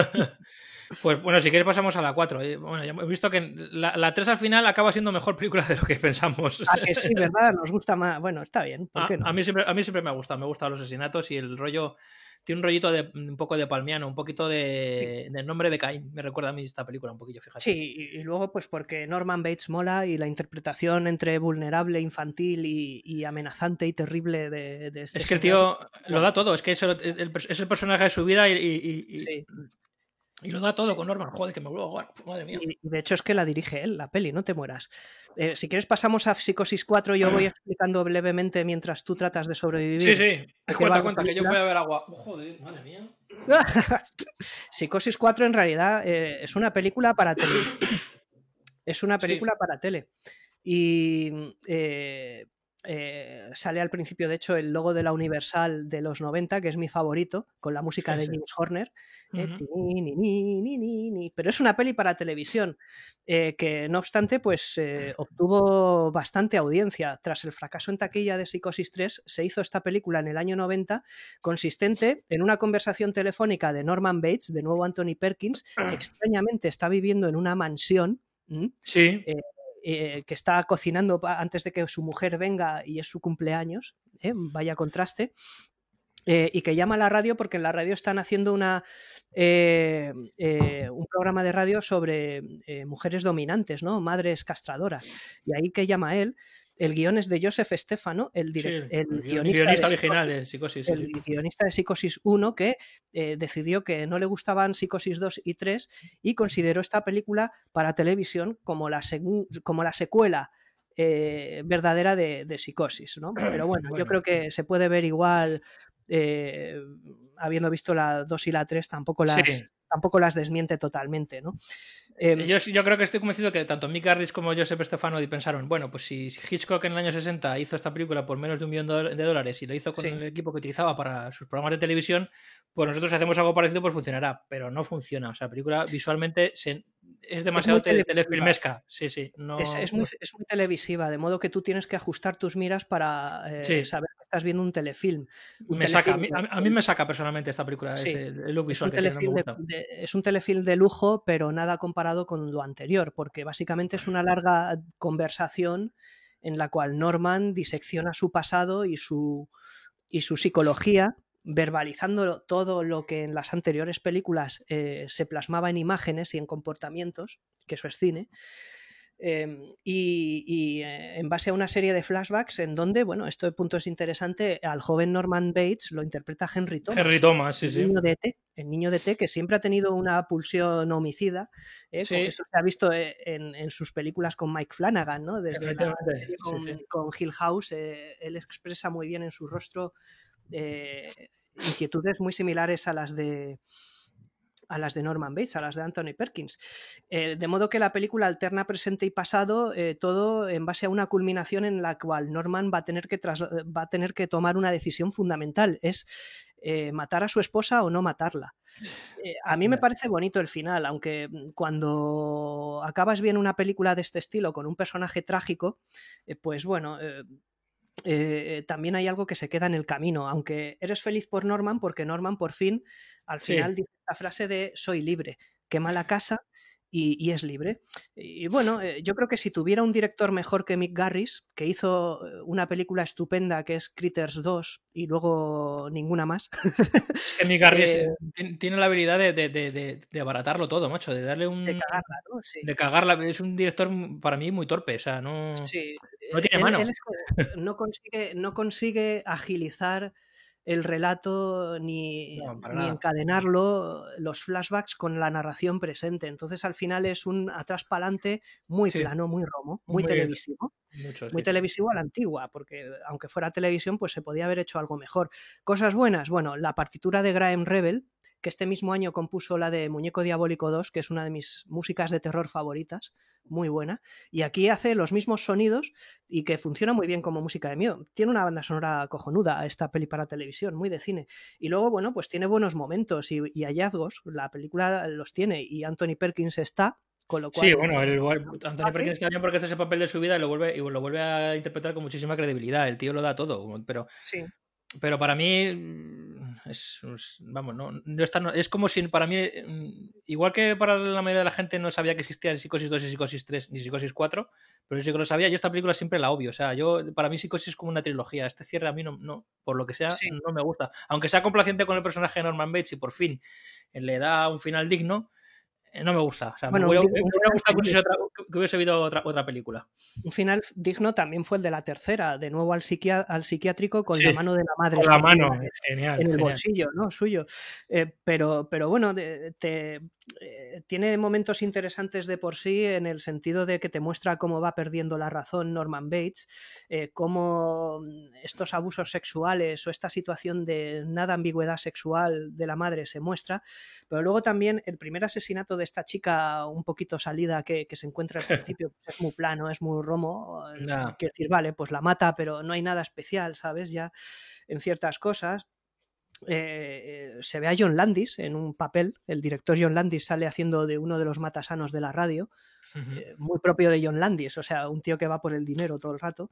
Pues bueno, si quieres pasamos a la 4. Bueno, ya he visto que la 3 al final acaba siendo mejor película de lo que pensamos. Que sí, ¿verdad? Nos gusta más. Bueno, está bien. ¿Por qué no? A mí siempre me ha gustado. Me gustan los asesinatos y el rollo... Tiene un rollito un poco de palmiano, un poquito del nombre de Caín. Me recuerda a mí esta película un poquillo, fíjate. Sí, y luego pues porque Norman Bates mola y la interpretación entre vulnerable, infantil y amenazante y terrible de este... Es que el tío lo da todo, es que es el personaje de su vida y lo da todo con Norman. Joder, que me vuelvo a jugar. Madre mía. Y de hecho es que la dirige él, la peli, no te mueras. Si quieres pasamos a Psicosis 4, yo voy explicando brevemente mientras tú tratas de sobrevivir. Sí. Cuenta, que yo voy a ver agua. Joder, madre mía. Psicosis 4 en realidad es una película para tele. Es una película para tele. Y sale al principio, de hecho, el logo de la Universal de los 90, que es mi favorito, con la música de James Horner. Pero es una peli para televisión que, no obstante, pues obtuvo bastante audiencia. Tras el fracaso en taquilla de Psicosis 3, se hizo esta película en el año 90, consistente en una conversación telefónica de Norman Bates, de nuevo Anthony Perkins, que extrañamente está viviendo en una mansión. Que está cocinando antes de que su mujer venga y es su cumpleaños, vaya contraste, y que llama a la radio porque en la radio están haciendo un programa de radio sobre mujeres dominantes, ¿no? Madres castradoras, y ahí que llama él. El guión es de Joseph Stefano, el guionista original de Psicosis. El guionista de Psicosis 1, que decidió que no le gustaban Psicosis 2 y 3 y consideró esta película para televisión como la secuela verdadera de Psicosis, ¿no? Pero bueno, yo creo que se puede ver igual, habiendo visto la 2 y la 3, tampoco las desmiente totalmente, ¿no? Yo creo que estoy convencido que tanto Mick Garris como Joseph Stefano pensaron, bueno, pues si Hitchcock en el año 60 hizo esta película por menos de $1 millón de dólares y lo hizo con el equipo que utilizaba para sus programas de televisión, pues nosotros hacemos algo parecido, pues funcionará, pero no funciona. O sea, la película visualmente es demasiado telefilmesca. No... Es muy televisiva, de modo que tú tienes que ajustar tus miras para saber que estás viendo un telefilm. A mí me saca personalmente esta película, el look visual que tiene, no me gusta. Es un telefilm de lujo, pero nada comparado con lo anterior, porque básicamente es una larga conversación en la cual Norman disecciona su pasado y su psicología, verbalizando todo lo que en las anteriores películas se plasmaba en imágenes y en comportamientos, que eso es cine, y en base a una serie de flashbacks en donde, bueno, este punto es interesante, al joven Norman Bates lo interpreta Henry Thomas, el niño de T, que siempre ha tenido una pulsión homicida, eso se ha visto en sus películas con Mike Flanagan, ¿no? Desde con Hill House, él expresa muy bien en su rostro inquietudes muy similares a las de Norman Bates, a las de Anthony Perkins. De modo que la película alterna presente y pasado, todo en base a una culminación en la cual Norman va a tener que tomar una decisión fundamental. Es matar a su esposa o no matarla. A mí me parece bonito el final, aunque cuando acabas bien una película de este estilo con un personaje trágico, pues bueno, también hay algo que se queda en el camino, aunque eres feliz por Norman porque Norman por fin al final dice la frase de soy libre, quema la casa y es libre. Y bueno, yo creo que si tuviera un director mejor que Mick Garris, que hizo una película estupenda que es Critters 2 y luego ninguna más. Es que Mick Garris tiene la habilidad de abaratarlo todo, macho, de darle un... De cagarla, ¿no? Sí. De cagarla. Es un director para mí muy torpe, o sea, no, sí. No tiene mano. No consigue agilizar el relato ni encadenarlo, los flashbacks con la narración presente. Entonces al final es un atrás para adelante muy plano, muy romo, muy televisivo. Muy televisivo a la antigua, porque aunque fuera televisión, pues se podía haber hecho algo mejor. Cosas buenas, bueno, la partitura de Graham Rebel, que este mismo año compuso la de Muñeco Diabólico 2, que es una de mis músicas de terror favoritas, muy buena, y aquí hace los mismos sonidos y que funciona muy bien como música de miedo. Tiene una banda sonora cojonuda esta peli para televisión, muy de cine. Y luego, bueno, pues tiene buenos momentos y hallazgos, la película los tiene, y Anthony Perkins está, con lo cual... Sí, bueno, Anthony Perkins está bien porque hace ese papel de su vida y lo vuelve a interpretar con muchísima credibilidad. El tío lo da todo, pero... Sí. Pero para mí vamos, es como si para mí, igual que para la mayoría de la gente no sabía que existía Psicosis 2 y Psicosis 3 ni Psicosis 4, pero yo sí que lo sabía. Yo esta película siempre la obvio, o sea, para mí Psicosis es como una trilogía. Este cierre a mí no por lo que sea, no me gusta. Aunque sea complaciente con el personaje de Norman Bates y por fin le da un final digno, no me gusta. O sea, bueno, me hubiera gustado que hubiese habido otra película. Un final digno también fue el de la tercera, de nuevo al psiquiátrico con la mano de la madre. Con la mano, genial. En el bolsillo, ¿no? Suyo. Pero bueno, tiene momentos interesantes de por sí en el sentido de que te muestra cómo va perdiendo la razón Norman Bates, cómo estos abusos sexuales o esta situación de nada ambigüedad sexual de la madre se muestra, pero luego también el primer asesinato de esta chica un poquito salida que se encuentra al principio es muy plano, es muy romo, quiero decir, vale, pues la mata, pero no hay nada especial, ¿sabes? Ya en ciertas cosas. Se ve a John Landis en un papel, el director John Landis sale haciendo de uno de los matasanos de la radio, muy propio de John Landis, o sea, un tío que va por el dinero todo el rato.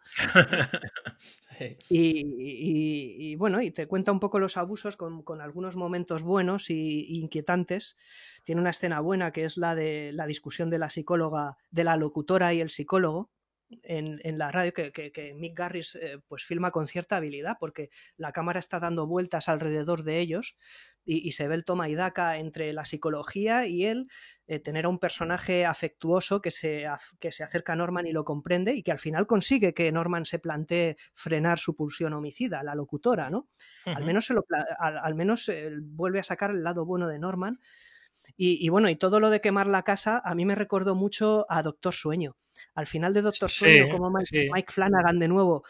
y bueno, y te cuenta un poco los abusos con algunos momentos buenos y inquietantes. Tiene una escena buena que es la de la discusión de la psicóloga, de la locutora y el psicólogo en la radio, que Mick Garris pues filma con cierta habilidad, porque la cámara está dando vueltas alrededor de ellos y se ve el toma y daca entre la psicología y él, tener a un personaje afectuoso que se acerca a Norman y lo comprende, y que al final consigue que Norman se plantee frenar su pulsión homicida, la locutora, ¿no? Al menos vuelve a sacar el lado bueno de Norman. Y bueno, y todo lo de quemar la casa a mí me recordó mucho a Doctor Sueño. Al final de Doctor Sueño, como Mike Flanagan de nuevo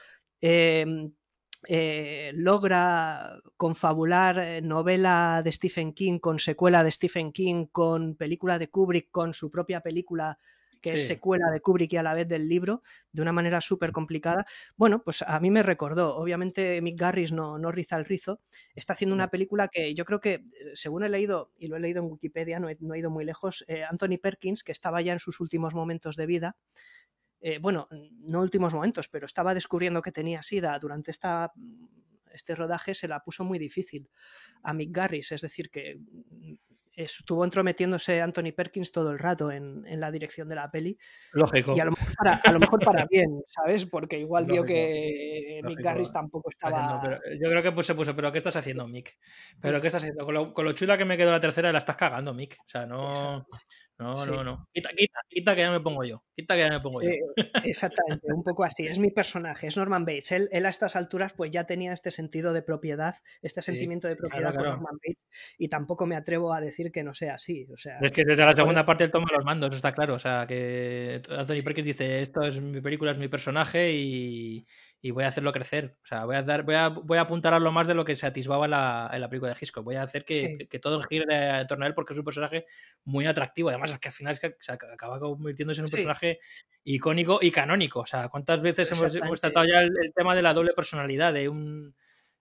logra confabular novela de Stephen King con secuela de Stephen King, con película de Kubrick, con su propia película que es secuela de Kubrick y a la vez del libro, de una manera súper complicada. Bueno, pues a mí me recordó. Obviamente Mick Garris no riza el rizo. Está haciendo una película que yo creo que, según he leído, y lo he leído en Wikipedia, no he ido muy lejos, Anthony Perkins, que estaba ya en sus últimos momentos de vida, bueno, no últimos momentos, pero estaba descubriendo que tenía SIDA durante este rodaje, se la puso muy difícil a Mick Garris, es decir, que estuvo entrometiéndose Anthony Perkins todo el rato en la dirección de la peli. Lógico. Y a lo mejor para bien, ¿sabes? Porque igual vio que Mick Garris tampoco estaba... Pero yo creo que se puso, pero ¿qué estás haciendo, Mick? ¿Pero qué estás haciendo? Con lo chula que me quedó la tercera, la estás cagando, Mick. O sea, no... No. Quita que ya me pongo yo. Exactamente, un poco así. Es mi personaje, es Norman Bates. Él a estas alturas pues ya tenía este sentido de propiedad, este sentimiento de propiedad con Norman Bates, y tampoco me atrevo a decir que no sea así. O sea, es que desde la segunda parte él toma los mandos, eso está claro. O sea, que Anthony Perkins dice, esto es mi película, es mi personaje y voy a hacerlo crecer. O sea, voy a apuntalarlo más de lo que se atisbaba en la película de Hitchcock. Voy a hacer que todo gire en torno a él, porque es un personaje muy atractivo. Además, es que al final se acaba convirtiéndose en un personaje icónico y canónico. O sea, ¿cuántas veces hemos tratado ya el tema de la doble personalidad de un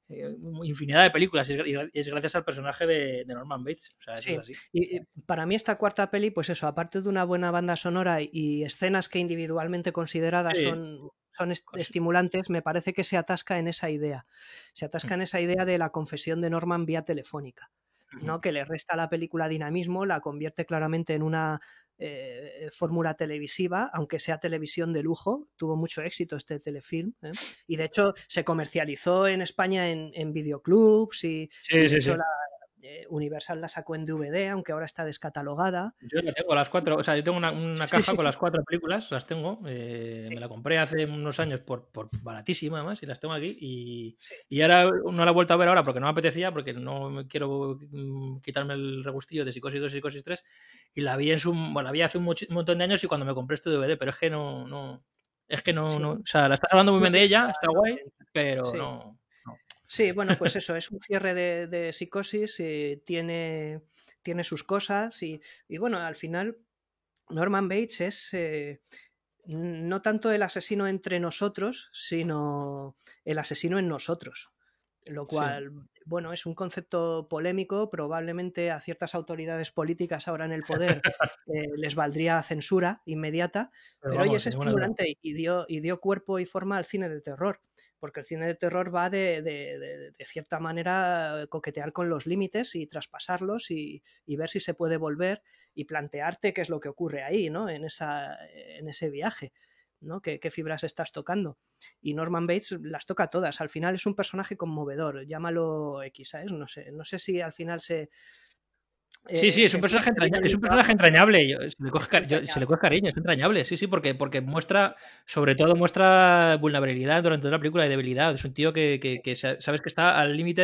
infinidad de películas, y es gracias al personaje de Norman Bates. O sea, eso Sí. es así. Y para mí esta cuarta peli, pues eso, aparte de una buena banda sonora y escenas que individualmente consideradas Sí. son estimulantes, me parece que se atasca en esa idea. Se atasca en esa idea de la confesión de Norman vía telefónica, ¿no? Que le resta a la película dinamismo, la convierte claramente en una fórmula televisiva, aunque sea televisión de lujo. Tuvo mucho éxito este telefilm, ¿eh? Y de hecho se comercializó en España en videoclubs y de hecho Universal la sacó en DVD, aunque ahora está descatalogada. Yo la tengo las 4, o sea, yo tengo una caja Sí. con las 4 películas, las tengo. Me la compré hace unos años por baratísima, además, y las tengo aquí. Y ahora no la he vuelto a ver ahora porque no me apetecía, porque no me quiero quitarme el regustillo de Psicosis 2 y Psicosis 3. Y la vi la vi hace un montón de años y cuando me compré este DVD, pero es que no. Es que no. O sea, la estás hablando muy bien de ella, está guay, pero no. Sí, bueno, pues eso, es un cierre de Psicosis, tiene sus cosas y bueno, al final Norman Bates es no tanto el asesino entre nosotros, sino el asesino en nosotros. Lo cual, bueno, es un concepto polémico, probablemente a ciertas autoridades políticas ahora en el poder les valdría censura inmediata, pero hoy es estimulante y dio cuerpo y forma al cine de terror, porque el cine de terror va de cierta manera coquetear con los límites y traspasarlos y ver si se puede volver y plantearte qué es lo que ocurre ahí, ¿no? En ese viaje, ¿no? ¿Qué fibras estás tocando? Y Norman Bates las toca todas. Al final es un personaje conmovedor, llámalo X, ¿sabes? No sé si al final se... Sí, es un personaje entrañable. Es un personaje entrañable. Se le coge cariño, es entrañable. Sí, porque sobre todo muestra vulnerabilidad durante toda la película y debilidad. Es un tío que sabes que está al límite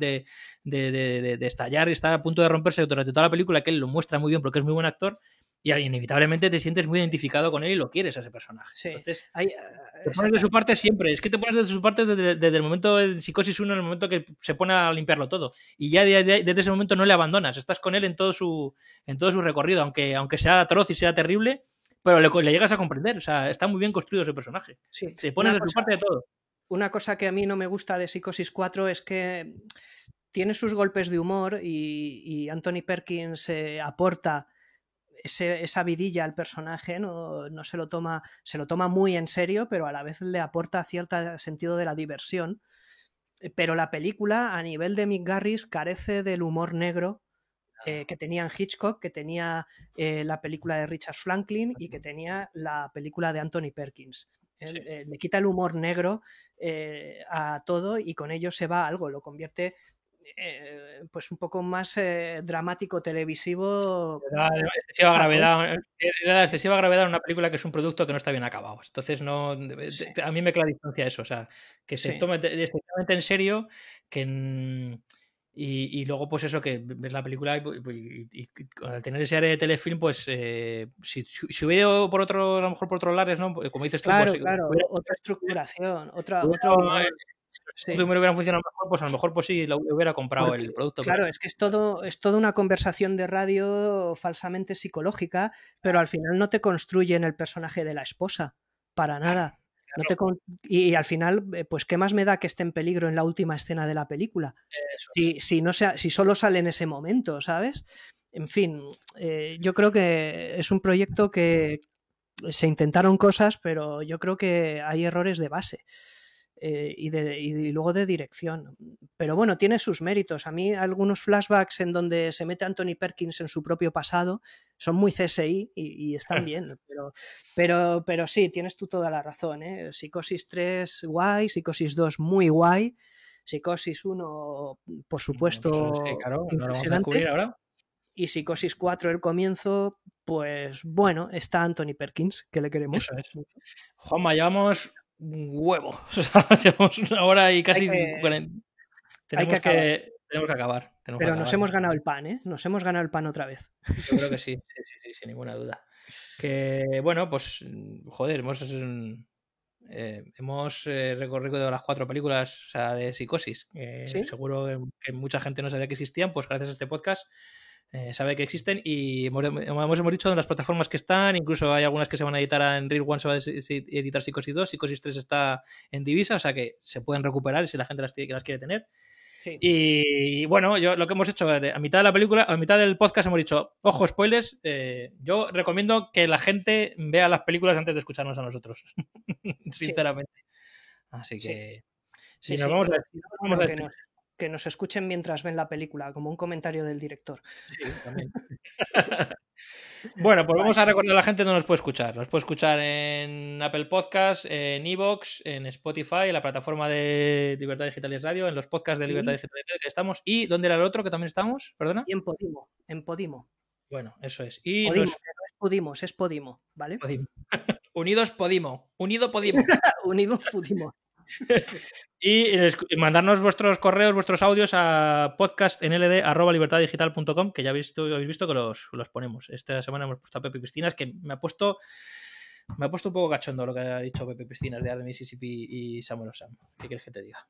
de estallar y está a punto de romperse durante toda la película, que él lo muestra muy bien porque es muy buen actor. Y inevitablemente te sientes muy identificado con él y lo quieres a ese personaje. Sí. Entonces, te pones de su parte siempre. Es que te pones de su parte desde el momento de Psicosis 1, en el momento que se pone a limpiarlo todo. Y ya desde ese momento no le abandonas. Estás con él en todo su recorrido, aunque sea atroz y sea terrible, pero le llegas a comprender. O sea, está muy bien construido ese personaje. Sí. Te pones de su parte de todo. Una cosa que a mí no me gusta de Psicosis 4 es que tiene sus golpes de humor y Anthony Perkins aporta esa vidilla al personaje, no se lo toma muy en serio, pero a la vez le aporta cierto sentido de la diversión. Pero la película, a nivel de Mick Garris, carece del humor negro que tenía en Hitchcock, que tenía la película de Richard Franklin y que tenía la película de Anthony Perkins. Le quita el humor negro a todo y con ello se va a algo, lo convierte pues un poco más dramático, televisivo. Era la excesiva gravedad en una película que es un producto que no está bien acabado. Entonces a mí me queda distancia eso, o sea, que se tome excesivamente en serio, y luego pues eso, que ves la película y al tener ese área de telefilm, pues si hubiera ido a lo mejor por otros lares, ¿no? Como dices tú, claro, pues, otra estructuración, otro si me hubiera funcionado mejor, pues a lo mejor pues sí, lo hubiera comprado el producto. Claro, es que es toda una conversación de radio falsamente psicológica, pero al final no te construyen el personaje de la esposa, para nada. Y al final, pues qué más me da que esté en peligro en la última escena de la película. Si solo sale en ese momento, ¿sabes? En fin, yo creo que es un proyecto que se intentaron cosas, pero yo creo que hay errores de base. Y luego de dirección. Pero bueno, tiene sus méritos. A mí algunos flashbacks en donde se mete Anthony Perkins en su propio pasado son muy CSI y están bien. Pero sí, tienes tú toda la razón. Psicosis 3 guay, Psicosis 2 muy guay, Psicosis 1 por supuesto sí, claro, no lo vamos a impresionante. descubrir ahora. Y Psicosis 4 el comienzo, pues bueno, está Anthony Perkins, que le queremos. Eso es. Juanma, llevamos un huevo. O sea, llevamos una hora y casi 40. Tenemos que acabar. Pero nos hemos ganado el pan, ¿eh? Nos hemos ganado el pan otra vez. Yo creo que sí, sin ninguna duda. Que bueno, pues joder, hemos recorrido las 4 películas, o sea, de Psicosis. ¿Sí? Seguro que mucha gente no sabía que existían, pues gracias a este podcast sabe que existen y hemos dicho en las plataformas que están, incluso hay algunas que se van a editar en Real One, se va a editar Psicosis 2, Psicosis 3 está en Divisa, o sea que se pueden recuperar si la gente las quiere tener. Sí. Y bueno, yo lo que hemos hecho a mitad de la película, a mitad del podcast hemos dicho, ojo, spoilers, yo recomiendo que la gente vea las películas antes de escucharnos a nosotros, sinceramente. Sí. Así que sí, nos vamos que nos escuchen mientras ven la película, como un comentario del director. Sí, también. Bueno, pues vamos a recordar a la gente dónde nos puede escuchar. Nos puede escuchar en Apple Podcasts, en iVoox, en Spotify, en la plataforma de Libertad Digital y Radio, en los podcasts de Libertad Digital y Radio que estamos. ¿Y dónde era el otro que también estamos? ¿Perdona? Y en Podimo. Bueno, eso es. Y Podimo, no es Podimos, es Podimo, ¿vale? Podimo. Unidos Podimo. Unido Podimo. Unidos Podimo. Y mandarnos vuestros correos, vuestros audios a podcastnld@libertaddigital.com, que ya habéis visto que los ponemos. Esta semana hemos puesto a Pepe Pistinas, que me ha puesto un poco cachondo lo que ha dicho Pepe Pistinas de Arde Mississippi y Samuel Sam. ¿Qué quieres que te diga?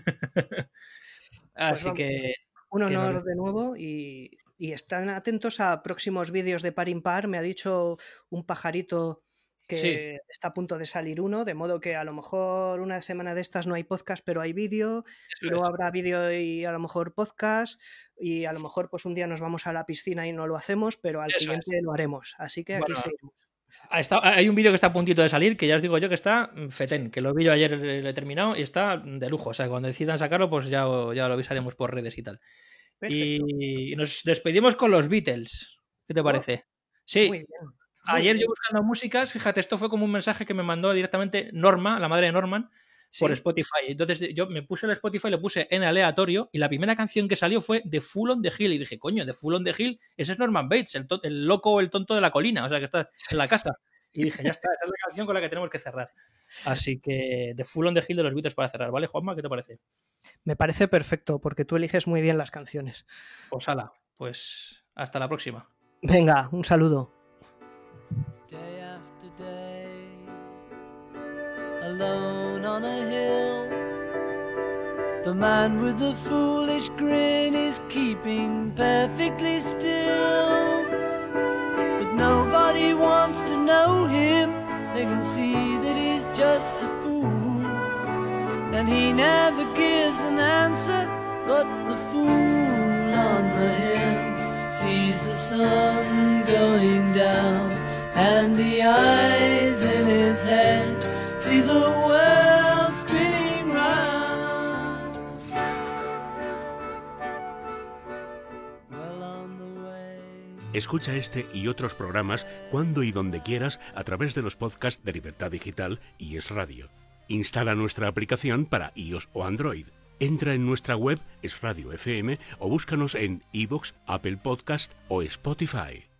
Así pues que... Un honor de nuevo y están atentos a próximos vídeos de Par Impar. Me ha dicho un pajarito que está a punto de salir uno, de modo que a lo mejor una semana de estas no hay podcast, pero hay vídeo, y luego habrá vídeo y a lo mejor podcast, y a lo mejor pues un día nos vamos a la piscina y no lo hacemos, pero al siguiente lo haremos, así que aquí seguimos. Hay un vídeo que está a puntito de salir, que ya os digo yo que está fetén, que lo vi yo ayer, lo he terminado y está de lujo, o sea, cuando decidan sacarlo pues ya lo avisaremos por redes y tal. Perfecto. Y nos despedimos con los Beatles, ¿qué te parece? Sí. Muy bien. Ayer yo buscando músicas, fíjate, esto fue como un mensaje que me mandó directamente Norma, la madre de Norman, por Spotify. Entonces yo me puse el Spotify, le puse en aleatorio y la primera canción que salió fue The Fool on the Hill. Y dije, coño, The Fool on the Hill, ese es Norman Bates, el loco o el tonto de la colina, o sea, que está en la casa. Y dije, ya está, esa es la canción con la que tenemos que cerrar. Así que The Fool on the Hill de los Beatles para cerrar, ¿vale, Juanma? ¿Qué te parece? Me parece perfecto, porque tú eliges muy bien las canciones. Pues hala, pues hasta la próxima. Venga, un saludo. Day after day, alone on a hill, the man with the foolish grin is keeping perfectly still, but nobody wants to know him. They can see that he's just a fool, and he never gives an answer, but the fool on the hill sees the sun going down, and the eyes in his head see the world spinning round. Well on the way. Escucha este y otros programas cuando y donde quieras a través de los podcasts de Libertad Digital y Es Radio. Instala nuestra aplicación para iOS o Android. Entra en nuestra web Es Radio FM o búscanos en iVoox, Apple Podcast o Spotify.